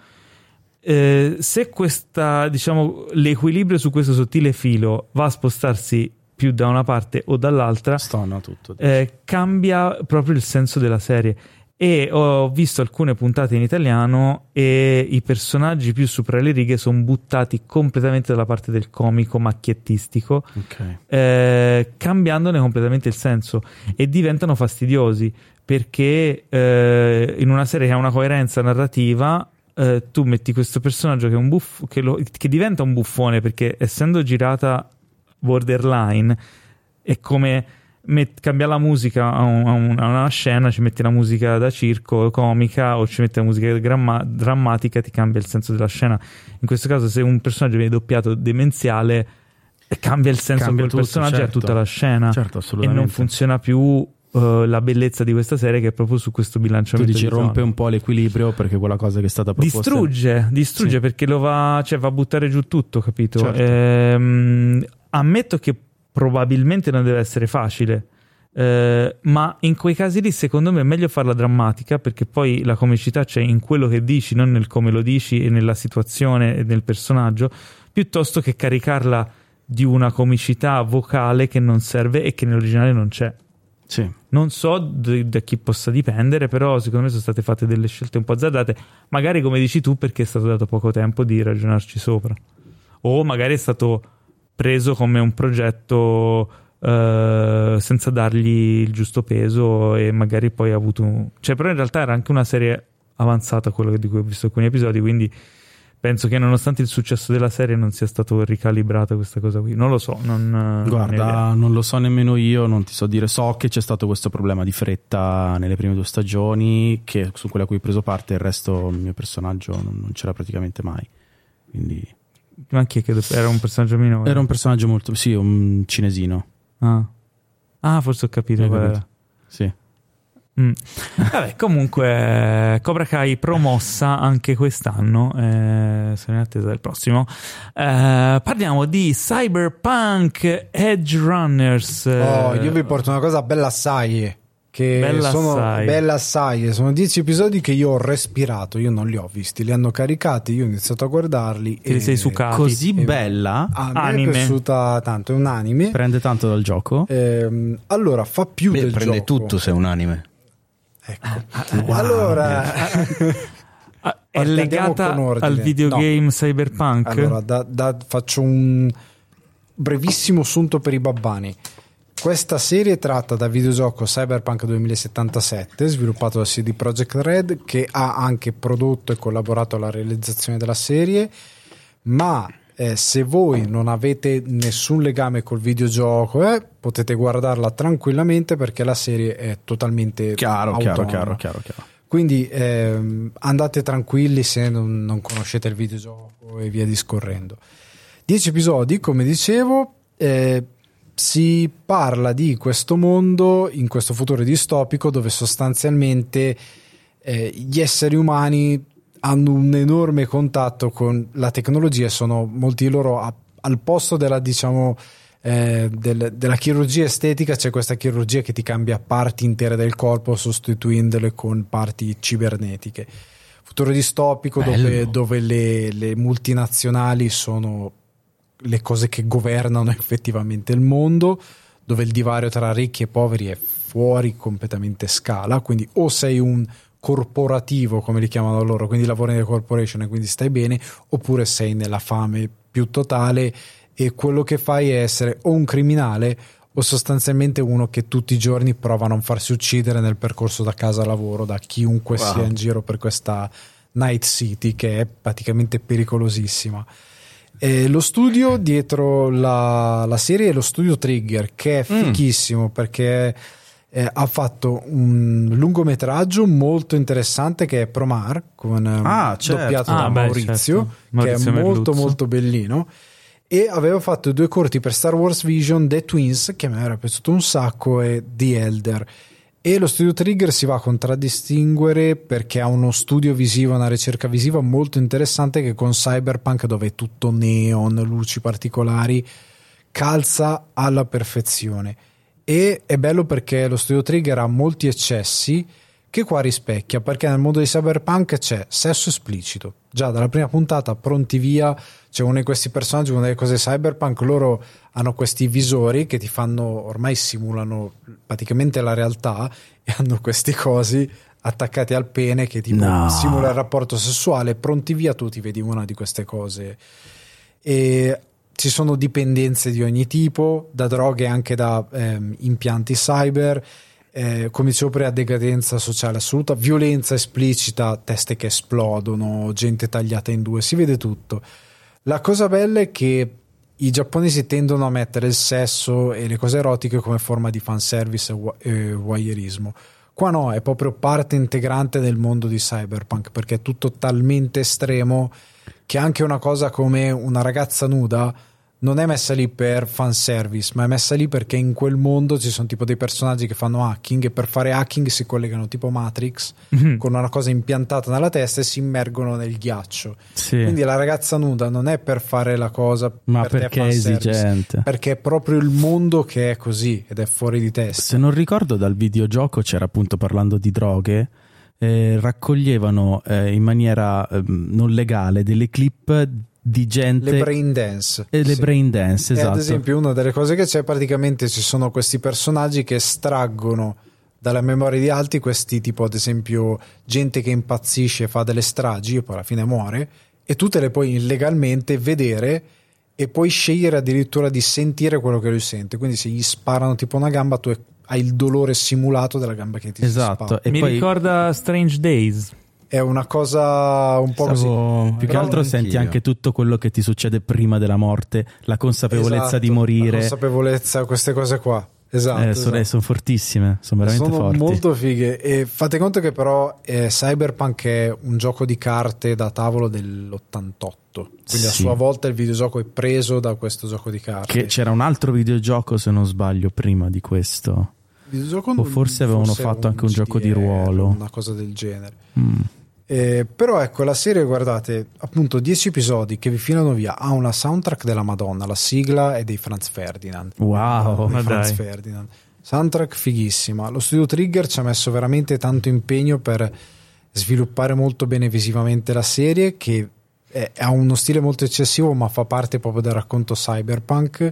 Eh, se questa, diciamo, l'equilibrio su questo sottile filo va a spostarsi più da una parte o dall'altra, Stona tutto, eh, cambia proprio il senso della serie. E ho visto alcune puntate in italiano e i personaggi più sopra le righe sono buttati completamente dalla parte del comico macchiettistico, okay. eh, cambiandone completamente il senso, e diventano fastidiosi perché eh, in una serie che ha una coerenza narrativa, eh, tu metti questo personaggio che è un buffo, che, lo, che diventa un buffone, perché essendo girata borderline è come met- cambiare la musica a, un, a, un, a una scena, ci metti la musica da circo comica o ci metti la musica gramma- drammatica, ti cambia il senso della scena. In questo caso, se un personaggio viene doppiato demenziale, cambia il senso Cambia di quel tutto, personaggio, certo. a tutta la scena, Certo, e assolutamente. non funziona più Uh, la bellezza di questa serie, che è proprio su questo Tu bilanciamento. dici di rompe zone. un po' l'equilibrio, perché quella cosa che è stata proposta Distrugge, distrugge Sì. perché lo va, cioè va a buttare giù tutto, capito? Certo. Ehm, ammetto che probabilmente non deve essere facile, eh, ma in quei casi lì secondo me è meglio farla drammatica, perché poi la comicità c'è in quello che dici, non nel come lo dici e nella situazione e nel personaggio, piuttosto che caricarla di una comicità vocale che non serve e che nell'originale non c'è. Sì. Non so d- da chi possa dipendere, però secondo me sono state fatte delle scelte un po' azzardate, magari come dici tu perché è stato dato poco tempo di ragionarci sopra, o magari è stato preso come un progetto eh, senza dargli il giusto peso, e magari poi ha avuto un... cioè, però in realtà era anche una serie avanzata, quello di cui ho visto alcuni episodi, quindi penso che nonostante il successo della serie non sia stato ricalibrata questa cosa qui. Non lo so, non, Guarda, non, non lo so nemmeno io, non ti so dire. So che c'è stato questo problema di fretta nelle prime due stagioni, che su quella a cui ho preso parte, il resto il mio personaggio non, non c'era praticamente mai. Quindi ma chi è che era un personaggio minore? era un personaggio molto, sì, un cinesino. Ah, ah forse ho capito. Hai qual capito? era. Sì. Mm. Vabbè, comunque Cobra Kai promossa anche quest'anno, eh, sono in attesa del prossimo. Eh, parliamo di Cyberpunk Edge Runners. Oh, io vi porto una cosa bella assai, che Bella sono assai. bella assai. Sono dieci episodi che io ho respirato, io non li ho visti, li hanno caricati, io ho iniziato a guardarli Te li e sei sucati. Così e- bella, a me Anime. è piaciuta tanto, è un anime. prende tanto dal gioco. Ehm, allora fa più Beh, del prende gioco. tutto se è un anime. Ecco. Allora Ah, è Andiamo legata con ordine. al videogame No. Cyberpunk? Allora, da- da- faccio un brevissimo assunto per i babbani. Questa serie è tratta dal videogioco Cyberpunk duemilasettantasette, sviluppato da C D Projekt Red, che ha anche prodotto e collaborato alla realizzazione della serie, ma eh, se voi non avete nessun legame col videogioco, eh, potete guardarla tranquillamente, perché la serie è totalmente Chiaro, chiaro, autonoma. chiaro, chiaro, chiaro. Quindi ehm, andate tranquilli se non, non conoscete il videogioco e via discorrendo. Dieci episodi, come dicevo, eh, si parla di questo mondo in questo futuro distopico dove sostanzialmente eh, gli esseri umani hanno un enorme contatto con la tecnologia, sono molti di loro a, al posto della, diciamo, eh, del, della chirurgia estetica, c'è questa chirurgia che ti cambia parti intere del corpo sostituendole con parti cibernetiche. Futuro distopico dove, dove le, le multinazionali sono le cose che governano effettivamente il mondo, dove il divario tra ricchi e poveri è fuori completamente scala, quindi o sei un corporativo, come li chiamano loro, quindi lavori nelle corporation e quindi stai bene, oppure sei nella fame più totale e quello che fai è essere o un criminale o sostanzialmente uno che tutti i giorni prova a non farsi uccidere nel percorso da casa a lavoro da chiunque Wow. sia in giro per questa Night City, che è praticamente pericolosissima. E lo studio dietro la, la serie è lo studio Trigger, che è fichissimo perché eh, ha fatto un lungometraggio molto interessante che è Promare, con eh, Ah, certo. doppiato Ah, da beh, Maurizio, certo. Maurizio che è molto Merluzzo. molto bellino, e aveva fatto due corti per Star Wars Vision, The Twins, che a me era piaciuto un sacco, e The Elder. E lo studio Trigger si va a contraddistinguere perché ha uno studio visivo, una ricerca visiva molto interessante che con Cyberpunk, dove è tutto neon, luci particolari, calza alla perfezione. E è bello perché lo studio Trigger ha molti eccessi che qua rispecchia, perché nel mondo di Cyberpunk c'è sesso esplicito. Già dalla prima puntata, pronti via, c'è uno di questi personaggi, una delle cose Cyberpunk, loro hanno questi visori che ti fanno, ormai simulano praticamente la realtà, e hanno questi cosi attaccati al pene che tipo no. simula il rapporto sessuale. Pronti via, tu ti vedi una di queste cose. E ci sono dipendenze di ogni tipo, da droghe anche da ehm, impianti cyber. Eh, come dicevo prima, decadenza sociale assoluta, violenza esplicita, teste che esplodono, gente tagliata in due, si vede tutto. La cosa bella è che i giapponesi tendono a mettere il sesso e le cose erotiche come forma di fanservice e voyeurismo. Qua no, è proprio parte integrante del mondo di Cyberpunk, perché è tutto talmente estremo che anche una cosa come una ragazza nuda non è messa lì per fanservice, ma è messa lì perché in quel mondo ci sono tipo dei personaggi che fanno hacking, e per fare hacking si collegano tipo Matrix mm-hmm. con una cosa impiantata nella testa e si immergono nel ghiaccio. Sì. Quindi la ragazza nuda non è per fare la cosa, ma per perché è esigente, perché è proprio il mondo che è così ed è fuori di testa. Se non ricordo, dal videogioco c'era, appunto, parlando di droghe, eh, raccoglievano eh, in maniera eh, non legale delle clip di gente, le brain dance e le sì. brain dance, esatto. E ad esempio una delle cose che c'è, praticamente ci sono questi personaggi che estraggono dalla memoria di altri questi, tipo ad esempio gente che impazzisce e fa delle stragi e poi alla fine muore, e tu te le puoi illegalmente vedere e puoi scegliere addirittura di sentire quello che lui sente. Quindi se gli sparano tipo una gamba, tu hai il dolore simulato della gamba che ti esatto. si spara. E mi poi... ricorda Strange Days. È una cosa un po' Stavo... così. Più che altro senti anche tutto quello che ti succede prima della morte, la consapevolezza esatto, di morire, la consapevolezza, queste cose qua. Esatto, eh, esatto. Sono, sono fortissime, sono veramente sono forti. Molto fighe. E fate conto che però eh, Cyberpunk è un gioco di carte da tavolo dell'ottantotto, quindi sì. a sua volta il videogioco è preso da questo gioco di carte. Che c'era un altro videogioco, se non sbaglio, prima di questo. Videogioco o forse avevano forse fatto un anche un G D R, gioco di ruolo, una cosa del genere. Mm. Eh, però ecco, la serie, guardate, appunto dieci episodi che vi filano via, ha una soundtrack della Madonna, la sigla è dei Franz Ferdinand. Wow, ma Franz dai. Ferdinand. Soundtrack fighissima. Lo studio Trigger ci ha messo veramente tanto impegno per sviluppare molto bene visivamente la serie, che è, ha uno stile molto eccessivo ma fa parte proprio del racconto cyberpunk,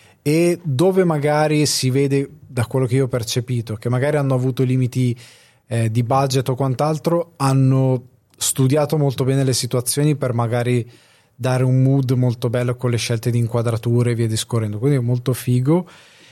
e dove magari si vede, da quello che io ho percepito, che magari hanno avuto limiti eh, di budget o quant'altro, hanno studiato molto bene le situazioni per magari dare un mood molto bello con le scelte di inquadrature e via discorrendo, quindi è molto figo.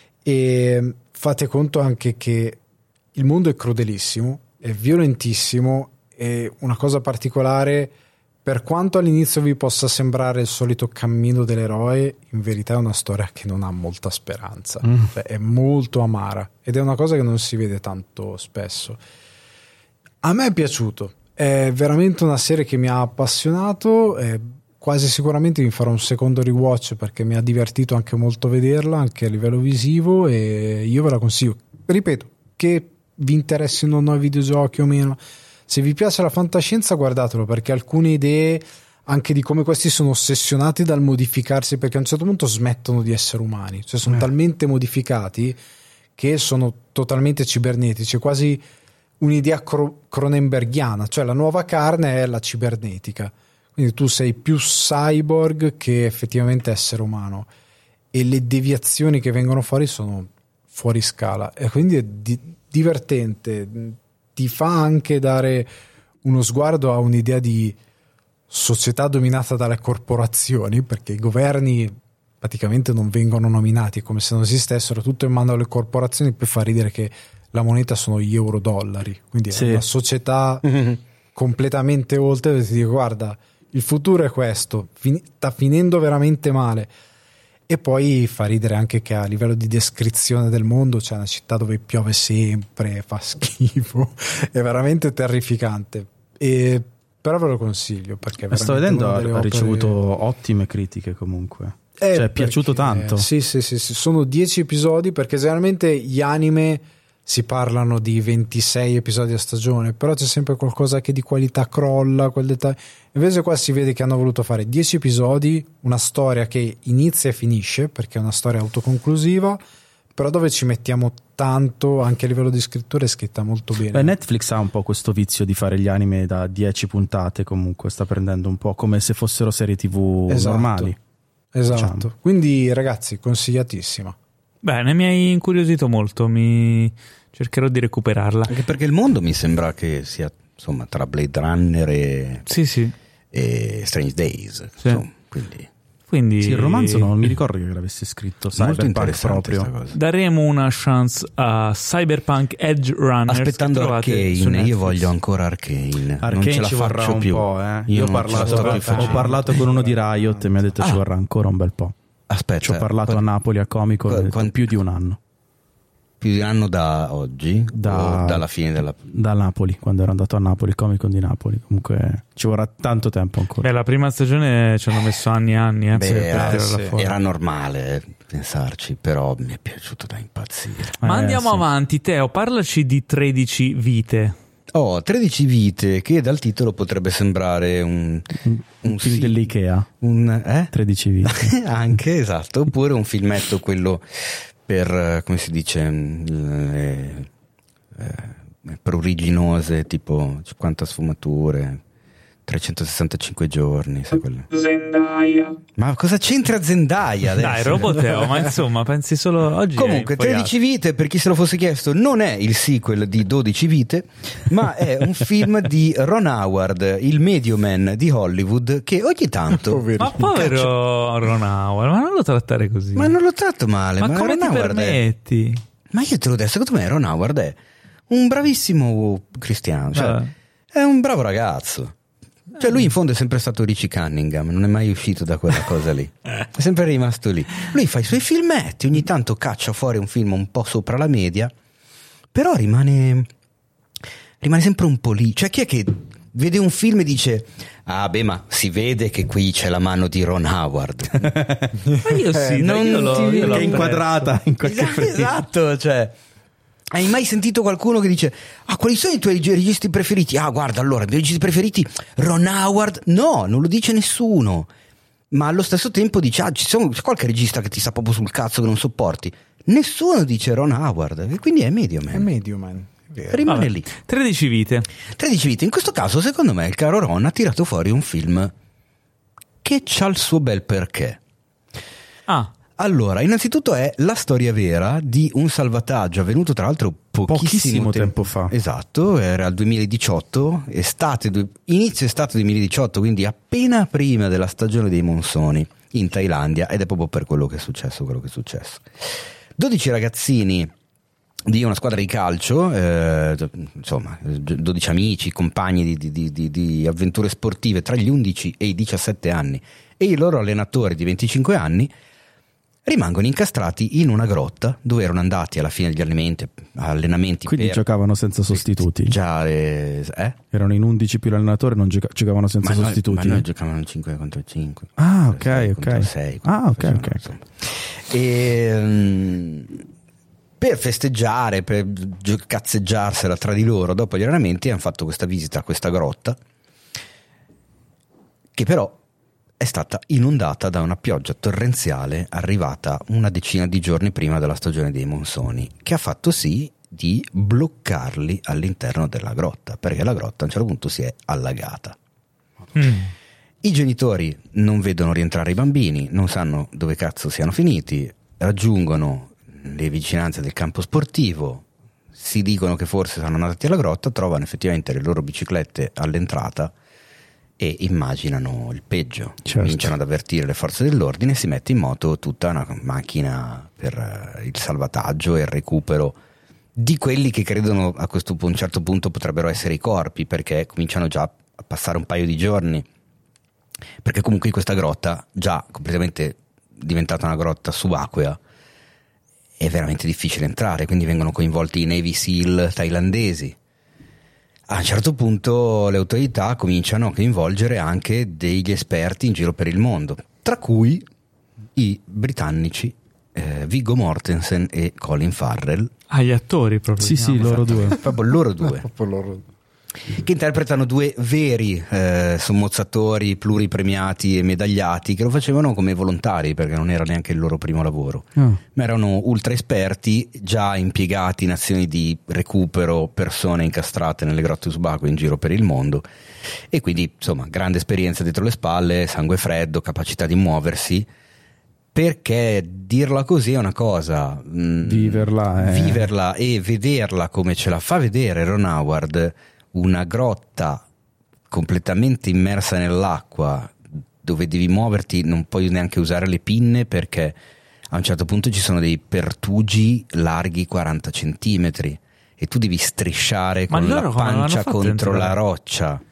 E fate conto anche che il mondo è crudelissimo, è violentissimo, e una cosa particolare, per quanto all'inizio vi possa sembrare il solito cammino dell'eroe, in verità è una storia che non ha molta speranza, mm. cioè, è molto amara, ed è una cosa che non si vede tanto spesso. A me è piaciuto, è veramente una serie che mi ha appassionato, è quasi sicuramente mi farò un secondo rewatch perché mi ha divertito anche molto vederla, anche a livello visivo, e io ve la consiglio. Ripeto, che vi interessino o no i videogiochi o meno, se vi piace la fantascienza guardatelo, perché alcune idee anche di come questi sono ossessionati dal modificarsi, perché a un certo punto smettono di essere umani, cioè sono eh. talmente modificati che sono totalmente cibernetici, quasi un'idea cro- cronenberghiana, cioè la nuova carne è la cibernetica. Quindi tu sei più cyborg che effettivamente essere umano, e le deviazioni che vengono fuori sono fuori scala, e quindi è di- divertente, ti fa anche dare uno sguardo a un'idea di società dominata dalle corporazioni, perché i governi praticamente non vengono nominati, come se non esistessero, tutto in mano alle corporazioni, per far ridere che la moneta sono gli euro-dollari, quindi sì. È una società mm-hmm. completamente oltre, dove ti dico guarda, il futuro è questo, fin- sta finendo veramente male. E poi fa ridere anche che a livello di descrizione del mondo c'è una città dove piove sempre, fa schifo, è veramente terrificante, e però ve lo consiglio perché è sto vedendo ha opere... ricevuto ottime critiche comunque, eh, cioè è piaciuto tanto. Sì, sì, sì, sì, sono dieci episodi, perché generalmente gli anime si parlano di ventisei episodi a stagione, però c'è sempre qualcosa che di qualità crolla, quel dettaglio. Invece qua si vede che hanno voluto fare dieci episodi, una storia che inizia e finisce perché è una storia autoconclusiva, però dove ci mettiamo tanto, anche a livello di scrittura è scritta molto bene. Beh, Netflix ha un po' questo vizio di fare gli anime da dieci puntate, comunque sta prendendo un po' come se fossero serie tv esatto, normali. Esatto, diciamo. Quindi ragazzi, consigliatissima. Bene, mi hai incuriosito molto, mi cercherò di recuperarla. Anche perché il mondo mi sembra che sia, insomma, tra Blade Runner e, sì, sì. e Strange Days, sì. insomma, quindi... Quindi sì, il romanzo non mi ricordo che l'avesse scritto. Molto Cyberpunk proprio. Daremo una chance a Cyberpunk Edge Runner. Aspettando Arcane, io voglio ancora Arcane. Arcane non ce la ci vorrà faccio un più. po', eh. Io ho, parlato, ho parlato con uno di Riot e mi ha detto ah. ci vorrà ancora un bel po'. Aspetta, ci ho parlato qu- a Napoli a Comic Con qu- più di un anno. Più di un anno da oggi? Da, o dalla fine della... Da Napoli, quando ero andato a Napoli, il Comic Con di Napoli. Comunque ci vorrà tanto tempo ancora. Beh, la prima stagione ci hanno messo anni e anni. Eh, Beh, per era, sì. era normale eh, pensarci, però mi è piaciuto da impazzire. Ma eh, andiamo sì. avanti, Teo, parlaci di tredici vite. Oh, tredici vite, che dal titolo potrebbe sembrare un... Un, un film sì, dell'Ikea. Un, eh? tredici vite. Anche, esatto. Oppure un filmetto, quello... per, come si dice, le, eh, pruriginose, tipo cinquanta sfumature, trecentosessantacinque giorni, sai quello. Zendaya. Ma cosa c'entra Zendaya adesso? Dai, Roboteo, ma insomma, pensi solo oggi. Comunque, tredici vite, per chi se lo fosse chiesto, non è il sequel di dodici vite, ma è un film di Ron Howard, il Medioman di Hollywood, che ogni tanto... ma povero Ron Howard, ma non lo trattare così. Ma non lo tratto male. Ma, ma come Ron ti Howard permetti? È... Ma io te lo detto, secondo me Ron Howard è un bravissimo cristiano, cioè eh. è un bravo ragazzo. Cioè lui in fondo è sempre stato Richie Cunningham, non è mai uscito da quella cosa lì, è sempre rimasto lì. Lui fa i suoi filmetti, ogni tanto caccia fuori un film un po' sopra la media, però rimane rimane sempre un po' lì. Cioè chi è che vede un film e dice ah beh, ma si vede che qui c'è la mano di Ron Howard? Ma io sì, eh, non io lo, ti... io l'ho che è inquadrata in qualche esatto, esatto, cioè hai mai sentito qualcuno che dice ah quali sono i tuoi registi preferiti? Ah guarda, allora i miei registi preferiti Ron Howard. No, non lo dice nessuno, ma allo stesso tempo dice ah ci sono, c'è qualche regista che ti sta proprio sul cazzo che non sopporti. Nessuno dice Ron Howard, e quindi è Medioman. È Medioman, vero. Rimane Vabbè. lì. tredici vite. tredici vite. In questo caso secondo me il caro Ron ha tirato fuori un film che c'ha il suo bel perché. Ah, Allora, innanzitutto è la storia vera di un salvataggio avvenuto tra l'altro pochissimo, Pochissimo tempo tempo fa. Esatto, era il duemiladiciotto, estate, inizio estate duemiladiciotto, quindi appena prima della stagione dei monsoni in Thailandia, ed è proprio per quello che è successo quello che è successo. dodici ragazzini di una squadra di calcio, eh, insomma, dodici amici, compagni di, di, di, di avventure sportive tra gli undici e i diciassette anni, e i loro allenatori di venticinque anni rimangono incastrati in una grotta dove erano andati alla fine degli allenamenti, allenamenti Quindi per giocavano senza sostituti. Già, eh? Erano in undici più l'allenatore, non gioca- giocavano senza ma sostituti. Noi, ma noi giocavano cinque contro cinque. Ah, ok, sei ok. contro sei, Ah, ok, facevano, ok. insomma. E, um, per festeggiare, per gio- cazzeggiarsela tra di loro dopo gli allenamenti, hanno fatto questa visita a questa grotta, che però è stata inondata da una pioggia torrenziale arrivata una decina di giorni prima della stagione dei monsoni, che ha fatto sì di bloccarli all'interno della grotta, perché la grotta a un certo punto si è allagata. mm. I genitori non vedono rientrare i bambini, non sanno dove cazzo siano finiti, raggiungono le vicinanze del campo sportivo, si dicono che forse sono andati alla grotta, trovano effettivamente le loro biciclette all'entrata e immaginano il peggio. Certo. Cominciano ad avvertire le forze dell'ordine e si mette in moto tutta una macchina per il salvataggio e il recupero di quelli che credono a questo a un certo punto potrebbero essere i corpi, perché cominciano già a passare un paio di giorni, perché comunque in questa grotta, già completamente diventata una grotta subacquea, è veramente difficile entrare, quindi vengono coinvolti i Navy SEAL thailandesi. A un certo punto le autorità cominciano a coinvolgere anche degli esperti in giro per il mondo, tra cui i britannici eh, Viggo Mortensen e Colin Farrell. Ah, gli attori proprio. Sì, sì, loro due. Proprio loro due. Proprio loro. Che interpretano due veri eh, sommozzatori pluripremiati e medagliati che lo facevano come volontari perché non era neanche il loro primo lavoro, Oh. ma erano ultra esperti, già impiegati in azioni di recupero persone incastrate nelle grotte subacquee in giro per il mondo, e quindi insomma grande esperienza dietro le spalle, sangue freddo, capacità di muoversi. Perché dirla così è una cosa, mh, viverla, è... viverla e vederla come ce la fa vedere Ron Howard, una grotta completamente immersa nell'acqua dove devi muoverti, non puoi neanche usare le pinne perché a un certo punto ci sono dei pertugi larghi quaranta centimetri e tu devi strisciare Ma con la loro come l'hanno pancia fatto contro entrare? la roccia.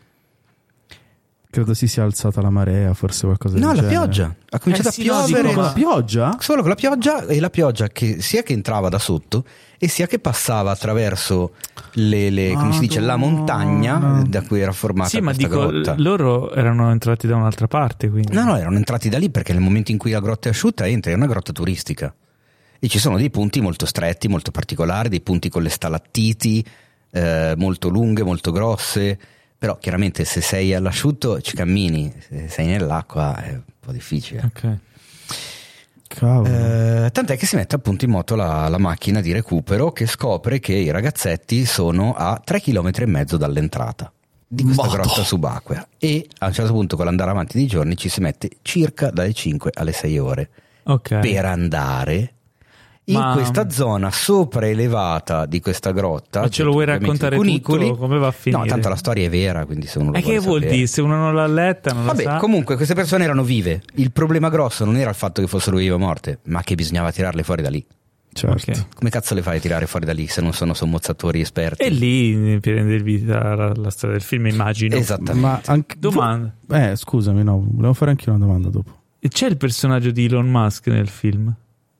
Credo si sia alzata la marea, forse qualcosa del No, la genere. pioggia. Ha cominciato Eh sì, a no, piovere. dico, Con la pioggia? Solo con la pioggia, e la pioggia che sia che entrava da sotto e sia che passava attraverso le, le come si dice, la montagna da cui era formata Sì, ma questa dico, grotta. loro erano entrati da un'altra parte, quindi. No, no, erano entrati da lì perché nel momento in cui la grotta è asciutta entri, è una grotta turistica e ci sono dei punti molto stretti, molto particolari, dei punti con le stalattiti eh, molto lunghe, molto grosse. Però chiaramente se sei all'asciutto ci cammini, se sei nell'acqua è un po' difficile. Ok. Cavolo. Eh, tant'è che si mette appunto in moto la, la macchina di recupero, che scopre che i ragazzetti sono a tre chilometri e mezzo dall'entrata di questa Madò. grotta subacquea, e a un certo punto con l'andare avanti dei giorni ci si mette circa dalle cinque alle sei ore Ok. per andare in Ma- questa zona sopraelevata di questa grotta. Ma ce lo vuoi ovviamente raccontare i cunicoli. tutto? Come va a finire? No, tanto la storia è vera, quindi se uno lo E vuole che vuol sapere. dire? Se uno non l'ha letta, non Vabbè, lo sa. comunque queste persone erano vive. Il problema grosso non era il fatto che fossero vive o morte, ma che bisognava tirarle fuori da lì. Certo. Ok. Come cazzo le fai a tirare fuori da lì se non sono sommozzatori esperti? E lì prende vita la, la storia del film, immagino. Esattamente. Ma anche... Domanda. Eh, scusami, no, volevo fare anche una domanda dopo. E c'è il personaggio di Elon Musk nel film?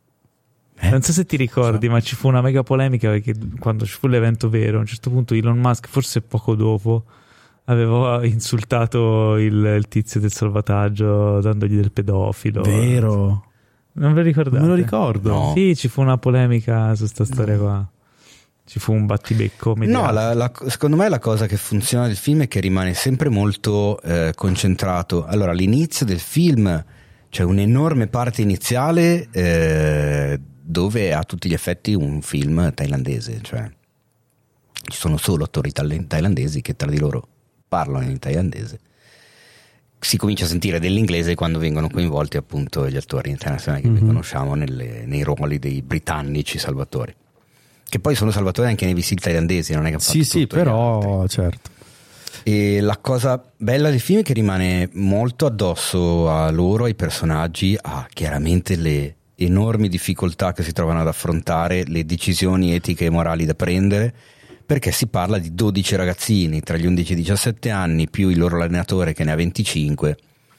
Non so se ti ricordi, ma ci fu una mega polemica perché quando ci fu l'evento vero, a un certo punto Elon Musk, forse poco dopo, aveva insultato il, il tizio del salvataggio dandogli del pedofilo. Vero? Non ve lo ricordate? Non me lo ricordo. No. Sì, ci fu una polemica su sta storia qua. Ci fu un battibecco mediatico. No, la, la, secondo me la cosa che funziona del film è che rimane sempre molto eh, concentrato. Allora, all'inizio del film c'è un'enorme parte iniziale eh, dove è a tutti gli effetti un film thailandese, cioè ci sono solo attori thai- thailandesi che tra di loro parlano in thailandese. Si comincia a sentire dell'inglese quando vengono coinvolti appunto gli attori internazionali che Mhm. noi conosciamo nelle- nei ruoli dei britannici salvatori, che poi sono salvatori anche nei vestiti thailandesi, non è che hanno Sì, fatto sì, tutto gli altri. però, certo. E la cosa bella del film è che rimane molto addosso a loro, ai personaggi, a chiaramente le enormi difficoltà che si trovano ad affrontare, le decisioni etiche e morali da prendere, perché si parla di dodici ragazzini tra gli undici e i diciassette anni più il loro allenatore che ne ha venticinque,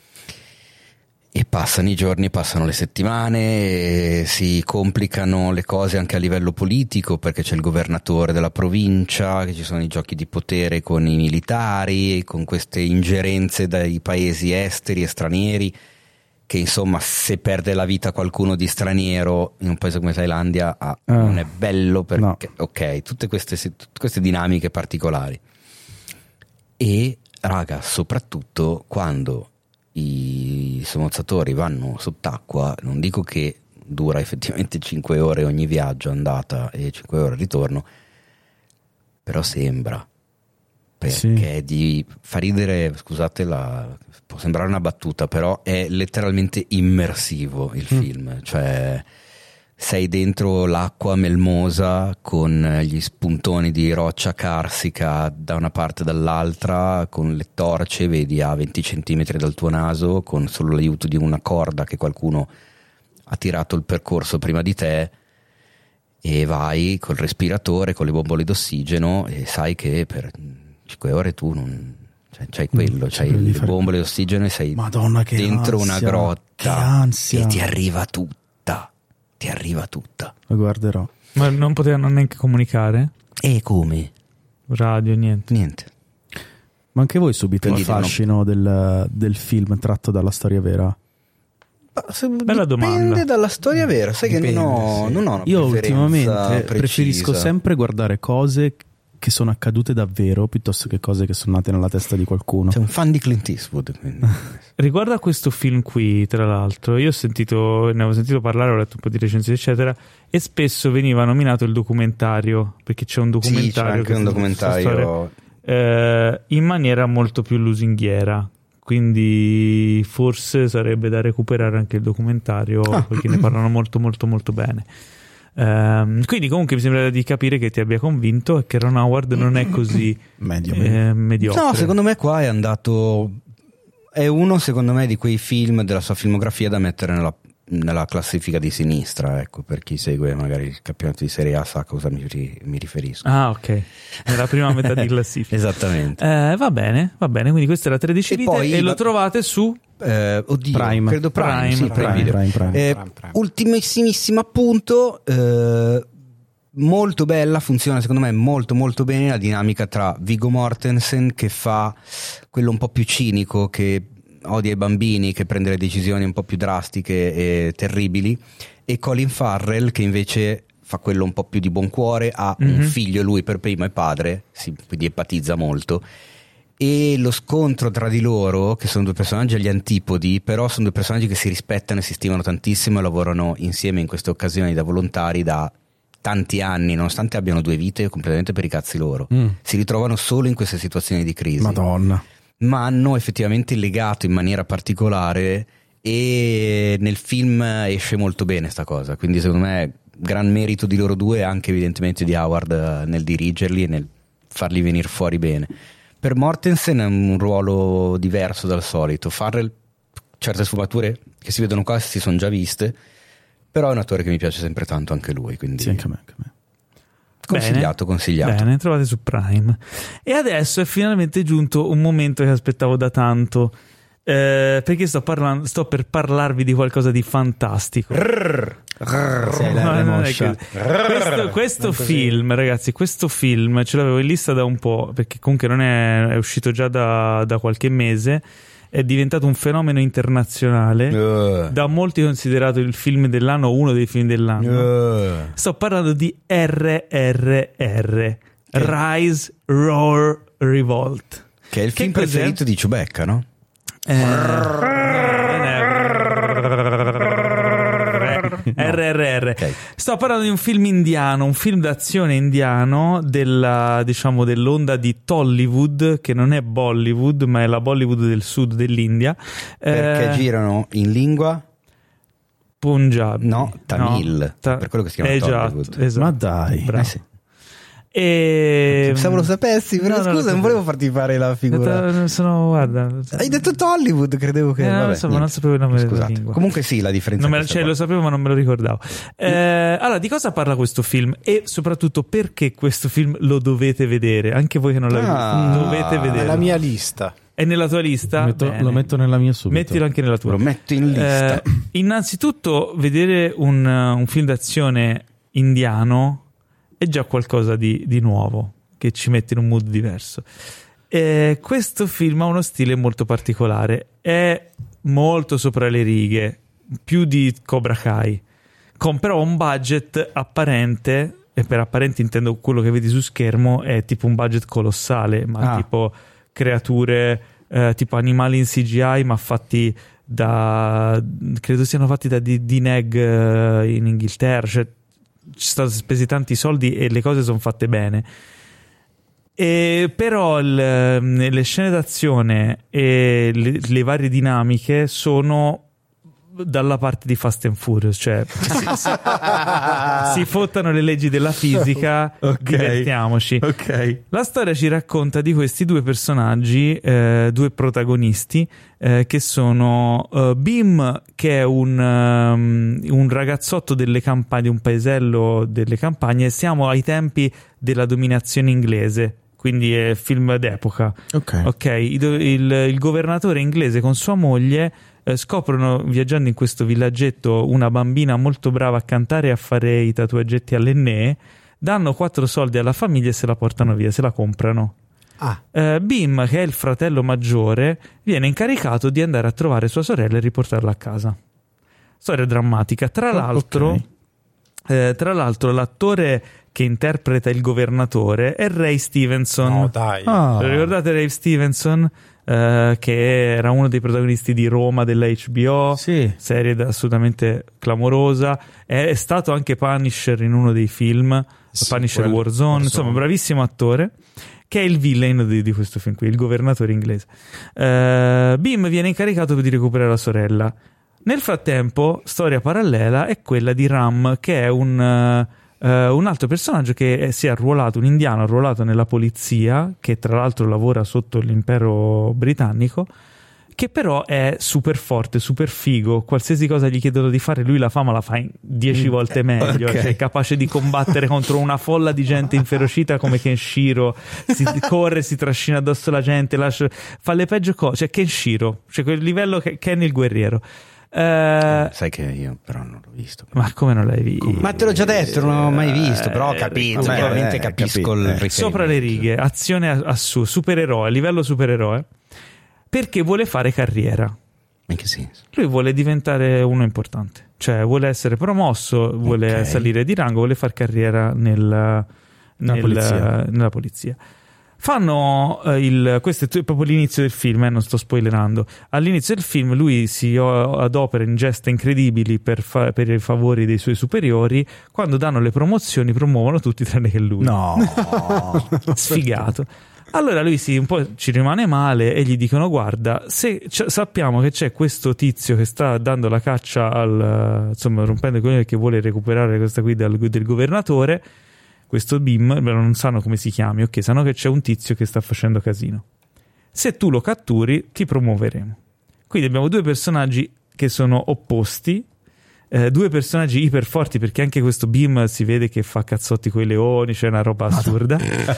e passano i giorni, passano le settimane, e si complicano le cose anche a livello politico perché c'è il governatore della provincia, che ci sono i giochi di potere con i militari, con queste ingerenze dai paesi esteri e stranieri, che insomma se perde la vita qualcuno di straniero in un paese come Thailandia ah, Ah, non è bello perché no. ok, tutte queste, tutte queste dinamiche particolari. E raga, soprattutto quando i sommozzatori vanno sott'acqua, non dico che dura effettivamente cinque ore ogni viaggio andata e cinque ore ritorno, però sembra, perché Sì. di fa ridere, scusate, la, può sembrare una battuta, però è letteralmente immersivo il Mm. film, cioè sei dentro l'acqua melmosa con gli spuntoni di roccia carsica da una parte e dall'altra, con le torce, vedi a venti centimetri dal tuo naso, con solo l'aiuto di una corda che qualcuno ha tirato il percorso prima di te, e vai col respiratore, con le bombole d'ossigeno, e sai che per cinque ore tu non cioè, c'hai quello, Mm, c'hai cerco di le fare- bombe d'ossigeno e sei Madonna, che dentro ansia, una che grotta ansia. e ti arriva tutta, ti arriva tutta. Lo guarderò. Ma non potevano neanche comunicare? E come? Radio, niente. Niente. Ma anche voi subite Quindi il fascino del, del film tratto dalla storia vera? Bella domanda. Dipende dalla storia vera, sai Dipende, che non ho, sì. non ho una Io preferenza ultimamente precisa. preferisco sempre guardare cose che sono accadute davvero piuttosto che cose che sono nate nella testa di qualcuno. C'è un fan di Clint Eastwood, quindi. Riguardo a questo film qui, tra l'altro, io ho sentito, ne avevo sentito parlare, ho letto un po' di recensioni eccetera, e spesso veniva nominato il documentario, perché c'è un documentario, sì, c'è anche che un documentario storia, eh, in maniera molto più lusinghiera, quindi forse sarebbe da recuperare anche il documentario, ah. perché ne parlano molto molto molto bene. Um, quindi comunque mi sembra di capire che ti abbia convinto e che Ron Howard non è così medio, eh, mediocre. No, secondo me qua è andato, è uno secondo me di quei film della sua filmografia da mettere nella, nella classifica di sinistra, ecco, per chi segue magari il campionato di Serie A sa a cosa mi, mi riferisco. Ah, ok, nella prima metà di classifica. Esattamente. Eh, va bene, va bene, quindi questa è la tredici vite poi, e lo la... trovate su Eh, oddio, Prime. credo Prime, Prime, sì, Prime, Prime Video. Prime, Prime. Eh, Prime, Prime. Ultimissimissimo appunto, eh, molto bella, funziona secondo me molto molto bene la dinamica tra Viggo Mortensen, che fa quello un po' più cinico, che odia i bambini, che prende le decisioni un po' più drastiche e terribili, e Colin Farrell, che invece fa quello un po' più di buon cuore, ha mm-hmm. un figlio lui per primo e padre, sì, quindi empatizza molto. E lo scontro tra di loro, che sono due personaggi agli antipodi, però sono due personaggi che si rispettano e si stimano tantissimo e lavorano insieme in queste occasioni da volontari da tanti anni, nonostante abbiano due vite completamente per i cazzi loro. Mm. Si ritrovano solo in queste situazioni di crisi. Madonna. Ma hanno effettivamente legato in maniera particolare, e nel film esce molto bene sta cosa, quindi secondo me gran merito di loro due, anche evidentemente di Howard nel dirigerli e nel farli venire fuori bene. Per Mortensen è un ruolo diverso dal solito. Farrell, certe sfumature che si vedono qua si sono già viste, però è un attore che mi piace sempre tanto anche lui, quindi sì, anche a me, anche a me. Consigliato, bene, consigliato. Bene, trovate su Prime. E adesso è finalmente giunto un momento che aspettavo da tanto, eh, perché sto, parlando, sto per parlarvi di qualcosa di fantastico. Rrr, rrr, sei la No, non è moscia. questo questo film, ragazzi, questo film ce l'avevo in lista da un po', perché comunque non è, è uscito già da, da qualche mese, è diventato un fenomeno internazionale, uh. da molti considerato il film dell'anno, uno dei film dell'anno. Uh. Sto parlando di R R R, Rise, Roar, Revolt, che è il film cos'è? preferito di Ciubecca, no? R R R. Okay. Sto parlando di un film indiano, un film d'azione indiano della, diciamo, dell'onda di Tollywood, che non è Bollywood, ma è la Bollywood del sud dell'India. Perché eh, girano in lingua Punjabi. no, Tamil, No, ta- per quello che si chiama esatto, Tollywood. esatto. Ma dai. Bravo. Eh sì. E... Pensavo lo sapessi, però No, no, scusa, lo non volevo farti fare la figura. Sono, guarda, Hai detto Tollywood, credevo che Eh, vabbè, non so, ma non niente. sapevo il nome della Scusate. lingua. Comunque sì, la differenza Non me, è questa cioè, qua. lo sapevo ma non me lo ricordavo. Eh, allora, di cosa parla questo film? E soprattutto perché questo film lo dovete vedere? Anche voi che non l'avete Ah, visto, dovete vedere. Nella mia lista. È nella tua lista? Lo metto, Bene. lo metto nella mia subito. Mettilo anche nella tua. Lo metto in lista. Eh, innanzitutto, vedere un, un film d'azione indiano è già qualcosa di, di nuovo, che ci mette in un mood diverso. Eh, questo film ha uno stile molto particolare, è molto sopra le righe, più di Cobra Kai, con però un budget apparente, e per apparente intendo quello che vedi su schermo, è tipo un budget colossale, ma Ah. tipo creature, eh, tipo animali in C G I, ma fatti da, credo siano fatti da D D N E G eh, in Inghilterra, cioè ci sono stati spesi tanti soldi e le cose sono fatte bene. E però il, le scene d'azione e le, le varie dinamiche sono dalla parte di Fast and Furious, cioè si, si, si fottano le leggi della fisica, Ok. divertiamoci. Ok. La storia ci racconta di questi due personaggi, eh, due protagonisti, eh, che sono uh, Bim, che è un, um, un ragazzotto delle campagne, di un paesello delle campagne. Siamo ai tempi della dominazione inglese, quindi è film d'epoca. Ok. Ok, il, il, il governatore inglese con sua moglie eh, scoprono, viaggiando in questo villaggetto, una bambina molto brava a cantare e a fare i tatuaggetti all'enne, danno quattro soldi alla famiglia e se la portano via, se la comprano. Ah. Eh, Bim, che è il fratello maggiore, viene incaricato di andare a trovare sua sorella e riportarla a casa. storia drammatica. Tra l'altro, okay. eh, tra l'altro l'attore che interpreta il governatore è Ray Stevenson. No, dai. Ah. Ricordate Ray Stevenson? Uh, che era uno dei protagonisti di Roma della H B O, sì. serie assolutamente clamorosa. È, è stato anche Punisher in uno dei film, sì, Punisher quel, Warzone. Warzone, insomma, bravissimo attore, che è il villain di, di questo film qui, il governatore inglese. Uh, Bim viene incaricato di recuperare la sorella. Nel frattempo, storia parallela è quella di Ram, che è un... Uh, Uh, un altro personaggio che è, si è arruolato, un indiano arruolato nella polizia, che tra l'altro lavora sotto l'impero britannico, che però è super forte, super figo. Qualsiasi cosa gli chiedono di fare, lui la fa, ma la fa in dieci volte meglio. Okay. Cioè, è capace di combattere contro una folla di gente inferocita come Kenshiro. Si corre, si trascina addosso la gente, lascia... fa le peggio cose. Cioè, Kenshiro, cioè quel livello che Ken il guerriero. Uh, Sai che io però non l'ho visto. Ma come non l'hai visto? Ma te l'ho già detto, non l'ho mai visto, però ho capito, vabbè, chiaramente eh, capisco capito, il eh. riferimento. Sopra le righe, azione a, a su, supereroe, livello supereroe, perché vuole fare carriera. In che senso? Lui vuole diventare uno importante, cioè vuole essere promosso, vuole Ok. salire di rango, vuole fare carriera nel, nel, polizia. nella polizia. Fanno eh, il questo è proprio l'inizio del film, eh, non sto spoilerando. All'inizio del film lui si o- adopera in geste incredibili per, fa- per i favori dei suoi superiori. Quando danno le promozioni promuovono tutti tranne che lui. No. Sfigato. Allora lui si, un po' ci rimane male e gli dicono: guarda, se c- sappiamo che c'è questo tizio che sta dando la caccia al, insomma, rompendo i coglioni, che vuole recuperare questa qui del, del governatore, questo Bim, non sanno come si chiami, ok, sanno che c'è un tizio che sta facendo casino. Se tu lo catturi, ti promuoveremo. Quindi abbiamo due personaggi che sono opposti, eh, due personaggi iper forti, perché anche questo Bim si vede che fa cazzotti coi leoni, c'è una roba assurda.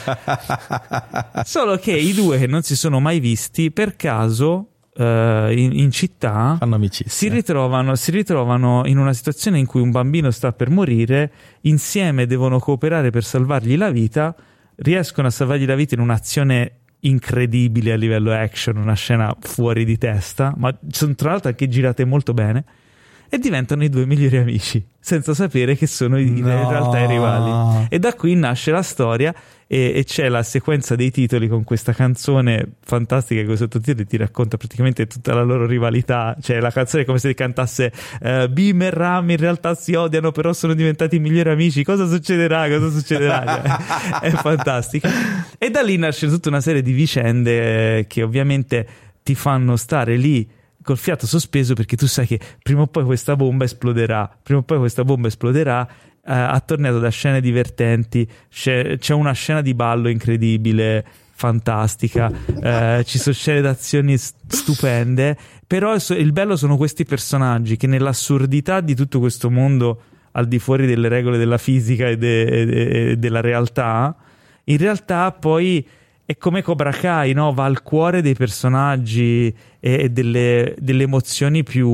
Solo che i due che non si sono mai visti, per caso, Uh, in, in città fanno amicizia. Si ritrovano, si ritrovano in una situazione in cui un bambino sta per morire, insieme devono cooperare per salvargli la vita, riescono a salvargli la vita in un'azione incredibile a livello action, una scena fuori di testa, ma sono tra l'altro anche girate molto bene, e diventano i due migliori amici senza sapere che sono i, no. in realtà i rivali. E da qui nasce la storia, e, e c'è la sequenza dei titoli con questa canzone fantastica che con i sottotitoli ti racconta praticamente tutta la loro rivalità. Cioè la canzone è come se cantasse uh, Bim e Ram in realtà si odiano, però sono diventati i migliori amici, cosa succederà, cosa succederà? È fantastica. E da lì nasce tutta una serie di vicende che ovviamente ti fanno stare lì col fiato sospeso, perché tu sai che prima o poi questa bomba esploderà, prima o poi questa bomba esploderà, eh, attorniato da scene divertenti. C'è, c'è una scena di ballo incredibile, fantastica, eh, ci sono scene d'azioni stupende, però il bello sono questi personaggi che nell'assurdità di tutto questo mondo al di fuori delle regole della fisica e, de, e, e della realtà, in realtà poi è come Cobra Kai, no? Va al cuore dei personaggi e, e delle, delle emozioni più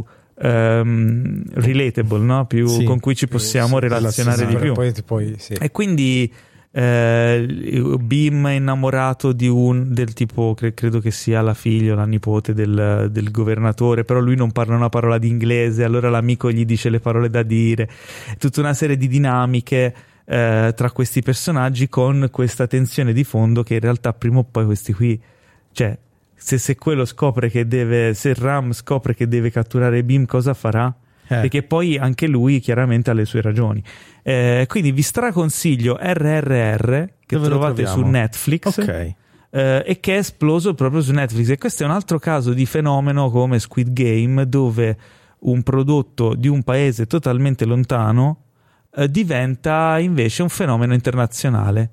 um, relatable, no? Più, sì, con cui ci possiamo sì, relazionare di più. Poi, poi, sì. E quindi eh, Bim è innamorato di un del tipo, cre- credo che sia la figlia o la nipote del, del governatore, però lui non parla una parola di inglese, allora l'amico gli dice le parole da dire. Tutta una serie di dinamiche Eh, tra questi personaggi, con questa tensione di fondo che in realtà prima o poi questi qui, cioè se, se quello scopre che deve, se Ram scopre che deve catturare Bim, cosa farà? Eh. Perché poi anche lui chiaramente ha le sue ragioni, eh, quindi vi straconsiglio R R R che Dove trovate su Netflix, ok, eh, e che è esploso proprio su Netflix. E questo è un altro caso di fenomeno come Squid Game, dove un prodotto di un paese totalmente lontano diventa invece un fenomeno internazionale.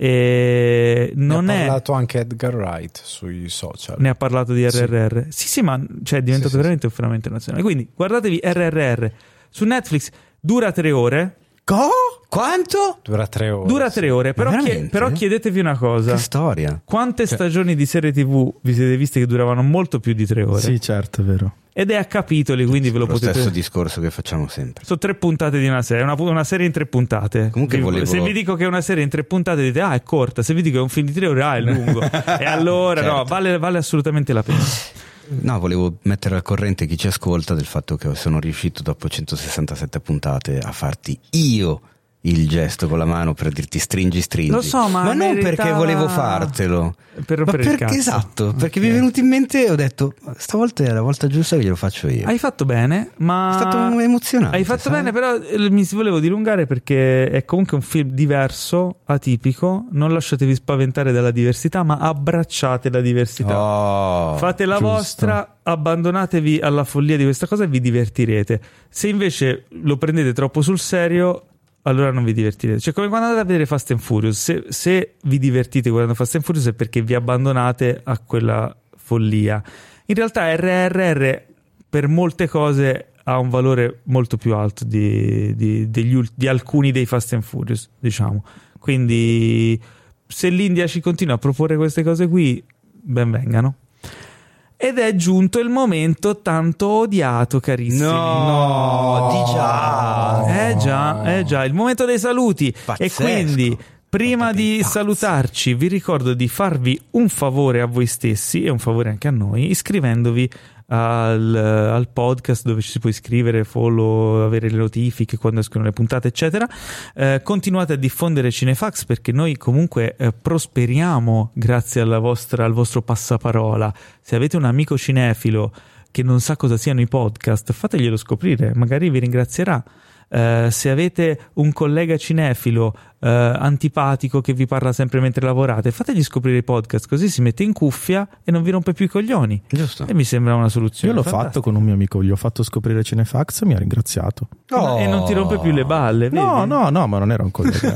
E non ne ha è parlato anche Edgar Wright sui social. Ne ha parlato di R R R. Sì, sì, sì, ma cioè, è diventato sì, veramente sì, un fenomeno internazionale. Quindi guardatevi R R R su Netflix, dura tre ore. Co? Quanto? Dura tre ore. Dura tre ore, però, chie- però chiedetevi una cosa. Che storia. Quante Cioè- stagioni di serie tivù vi siete viste che duravano molto più di tre ore? Sì, certo, è vero. Ed è a capitoli, quindi ve lo, lo potete... stesso discorso che facciamo sempre. Sono tre puntate di una serie, una, una serie in tre puntate. Comunque vi, volevo... Se vi dico che è una serie in tre puntate dite ah è corta, se vi dico che è un film di tre ore ah è lungo. E allora certo. no, vale, vale assolutamente la pena. No, volevo mettere al corrente chi ci ascolta del fatto che sono riuscito dopo centosessantasette puntate a farti io il gesto con la mano per dirti stringi stringi. Lo so, ma, ma non meritava... perché volevo fartelo, per ma rompere il perché cazzo. esatto, perché Okay. mi è venuto in mente e ho detto stavolta è la volta giusta che glielo faccio io. Hai fatto bene, ma È stato emozionante. Hai fatto sai? bene, però eh, mi volevo dilungare perché è comunque un film diverso, atipico. Non lasciatevi spaventare dalla diversità, ma abbracciate la diversità. Oh, Fate la giusto. vostra, abbandonatevi alla follia di questa cosa e vi divertirete. Se invece lo prendete troppo sul serio, allora non vi divertirete. Cioè, come quando andate a vedere Fast and Furious, se, se vi divertite guardando Fast and Furious è perché vi abbandonate a quella follia. In realtà R R R per molte cose ha un valore molto più alto di, di, degli, ult- di alcuni dei Fast and Furious, diciamo. Quindi se l'India ci continua a proporre queste cose qui, ben vengano. Ed è giunto il momento tanto odiato, carissimi. No, di già. Eh già, eh già, il momento dei saluti. Pazzesco. E quindi, prima Quanto di dei pazzi. salutarci, vi ricordo di farvi un favore a voi stessi e un favore anche a noi, iscrivendovi al, al podcast dove ci si può iscrivere, follow, avere le notifiche quando escono le puntate, eccetera. Eh, continuate a diffondere Cinefax perché noi comunque eh, prosperiamo grazie alla vostra, al vostro passaparola. Se avete un amico cinefilo che non sa cosa siano i podcast, fateglielo scoprire, magari vi ringrazierà. Uh, se avete un collega cinefilo uh, antipatico che vi parla sempre mentre lavorate, fategli scoprire i podcast, così si mette in cuffia e non vi rompe più i coglioni. Giusto. E mi sembra una soluzione. Io l'ho fantastica. fatto con un mio amico, gli ho fatto scoprire Cinefax e mi ha ringraziato. Oh. E non ti rompe più le balle, vedi? No, no, no, ma non era un collega.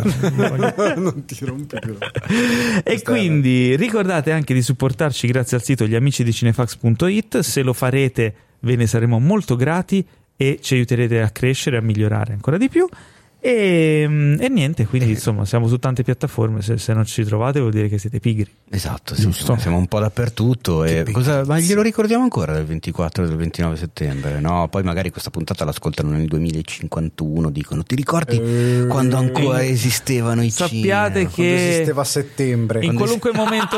Non ti rompi più. E quindi ricordate anche di supportarci grazie al sito gli amici di cinefax punto it. Se lo farete ve ne saremo molto grati e ci aiuterete a crescere, a migliorare ancora di più. E, e niente, quindi insomma siamo su tante piattaforme. Se, se non ci trovate vuol dire che siete pigri. Esatto, sì, Giusto. siamo un po' dappertutto. E Che cosa, ma glielo ricordiamo ancora del ventiquattro e del ventinove settembre? No, poi magari questa puntata l'ascoltano nel duemilacinquantuno, dicono ti ricordi Eh, quando ancora esistevano i Sappiate cinema? che Quando esisteva a settembre. in qualunque momento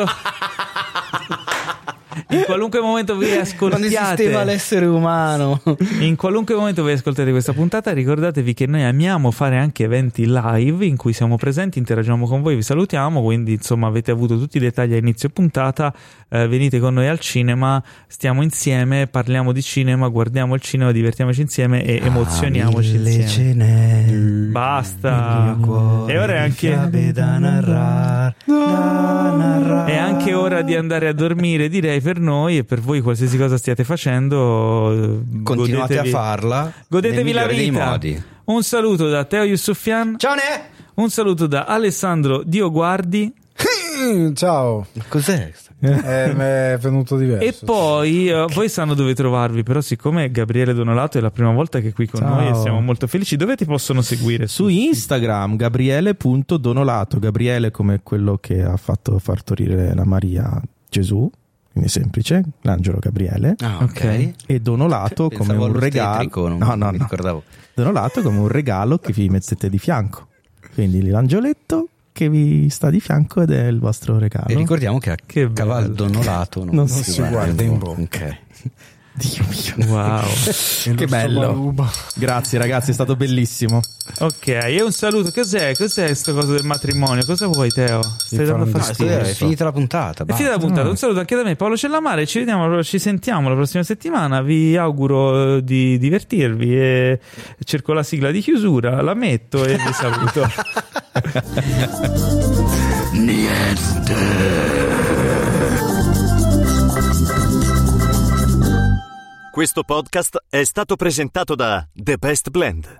in qualunque momento vi Quando esisteva ascoltiate l'essere umano. in qualunque momento vi ascoltate questa puntata, ricordatevi che noi amiamo fare anche eventi live in cui siamo presenti, interagiamo con voi, vi salutiamo, quindi insomma avete avuto tutti i dettagli a inizio puntata. Eh, venite con noi al cinema, stiamo insieme, parliamo di cinema, guardiamo il cinema, divertiamoci insieme e emozioniamoci Ah, mille insieme. cene, Basta. nel mio cuore E ora è di anche fiabe da narrar, da narrar. È anche ora di andare a dormire, direi, per noi e per voi, qualsiasi cosa stiate facendo. Continuate godetevi- a farla Godetevi nel la migliore dei vita. modi. Un saluto da Teo Yusufian. Ciao Ne! Un saluto da Alessandro Dioguardi. Ciao. Cos'è? Eh, mi è venuto diverso. E poi eh, voi sanno dove trovarvi, però siccome Gabriele Donolato è la prima volta che è qui con Ciao. noi e siamo molto felici, dove ti possono seguire? Su Instagram gabriele punto donolato, Gabriele come quello che ha fatto partorire la Maria Gesù, quindi semplice, l'angelo Gabriele. Ah, Ok. E donolato come Pensavo un all'ostetrico, regalo. non No, no, mi no. ricordavo. Donolato come un regalo che vi mettete di fianco. Quindi l'angioletto che vi sta di fianco ed è il vostro regalo. E ricordiamo che a Che cavallo bello. donolato non, Non si, si guarda in bocca. Ok. Dio mio. Wow. Che bello. Grazie ragazzi, è stato bellissimo. Ok, e un saluto. Cos'è? Cos'è sto coso del matrimonio? Cosa vuoi, Teo? Stai dando fanno fastidio? È finita la puntata. È finita la basta. puntata. Un saluto anche da me, Paolo Cellamare. Ci vediamo, ci sentiamo la prossima settimana. Vi auguro eh, di divertirvi. E cerco la sigla di chiusura, la metto e vi saluto. Questo podcast è stato presentato da The Best Blend.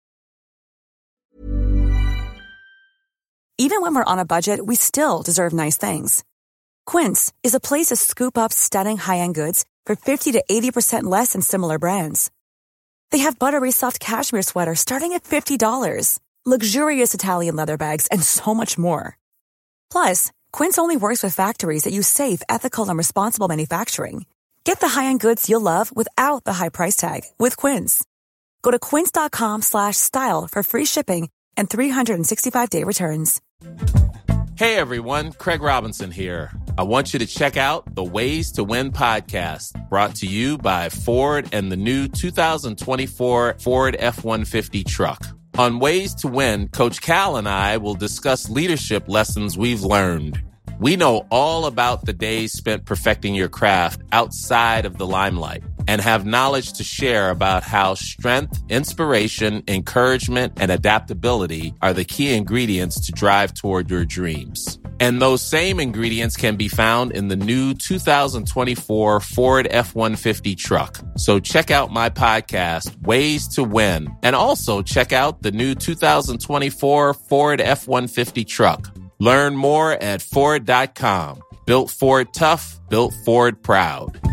Even when we're on a budget, we still deserve nice things. Quince is a place to scoop up stunning high-end goods for fifty to eighty percent less than similar brands. They have buttery soft cashmere sweaters starting at fifty dollars, luxurious Italian leather bags, and so much more. Plus, Quince only works with factories that use safe, ethical, and responsible manufacturing. Get the high-end goods you'll love without the high price tag with Quince. Go to quince.com slash style for free shipping and three sixty-five day returns. Hey everyone, Craig Robinson here. I want you to check out the Ways to Win podcast, brought to you by Ford and the new two thousand twenty-four Ford F one fifty truck. On Ways to Win, Coach Cal and I will discuss leadership lessons we've learned. We know all about the days spent perfecting your craft outside of the limelight and have knowledge to share about how strength, inspiration, encouragement, and adaptability are the key ingredients to drive toward your dreams. And those same ingredients can be found in the new two thousand twenty-four Ford F one fifty truck. So check out my podcast, Ways to Win, and also check out the new two thousand twenty-four Ford F one fifty truck. Learn more at Ford dot com. Built Ford tough, built Ford proud.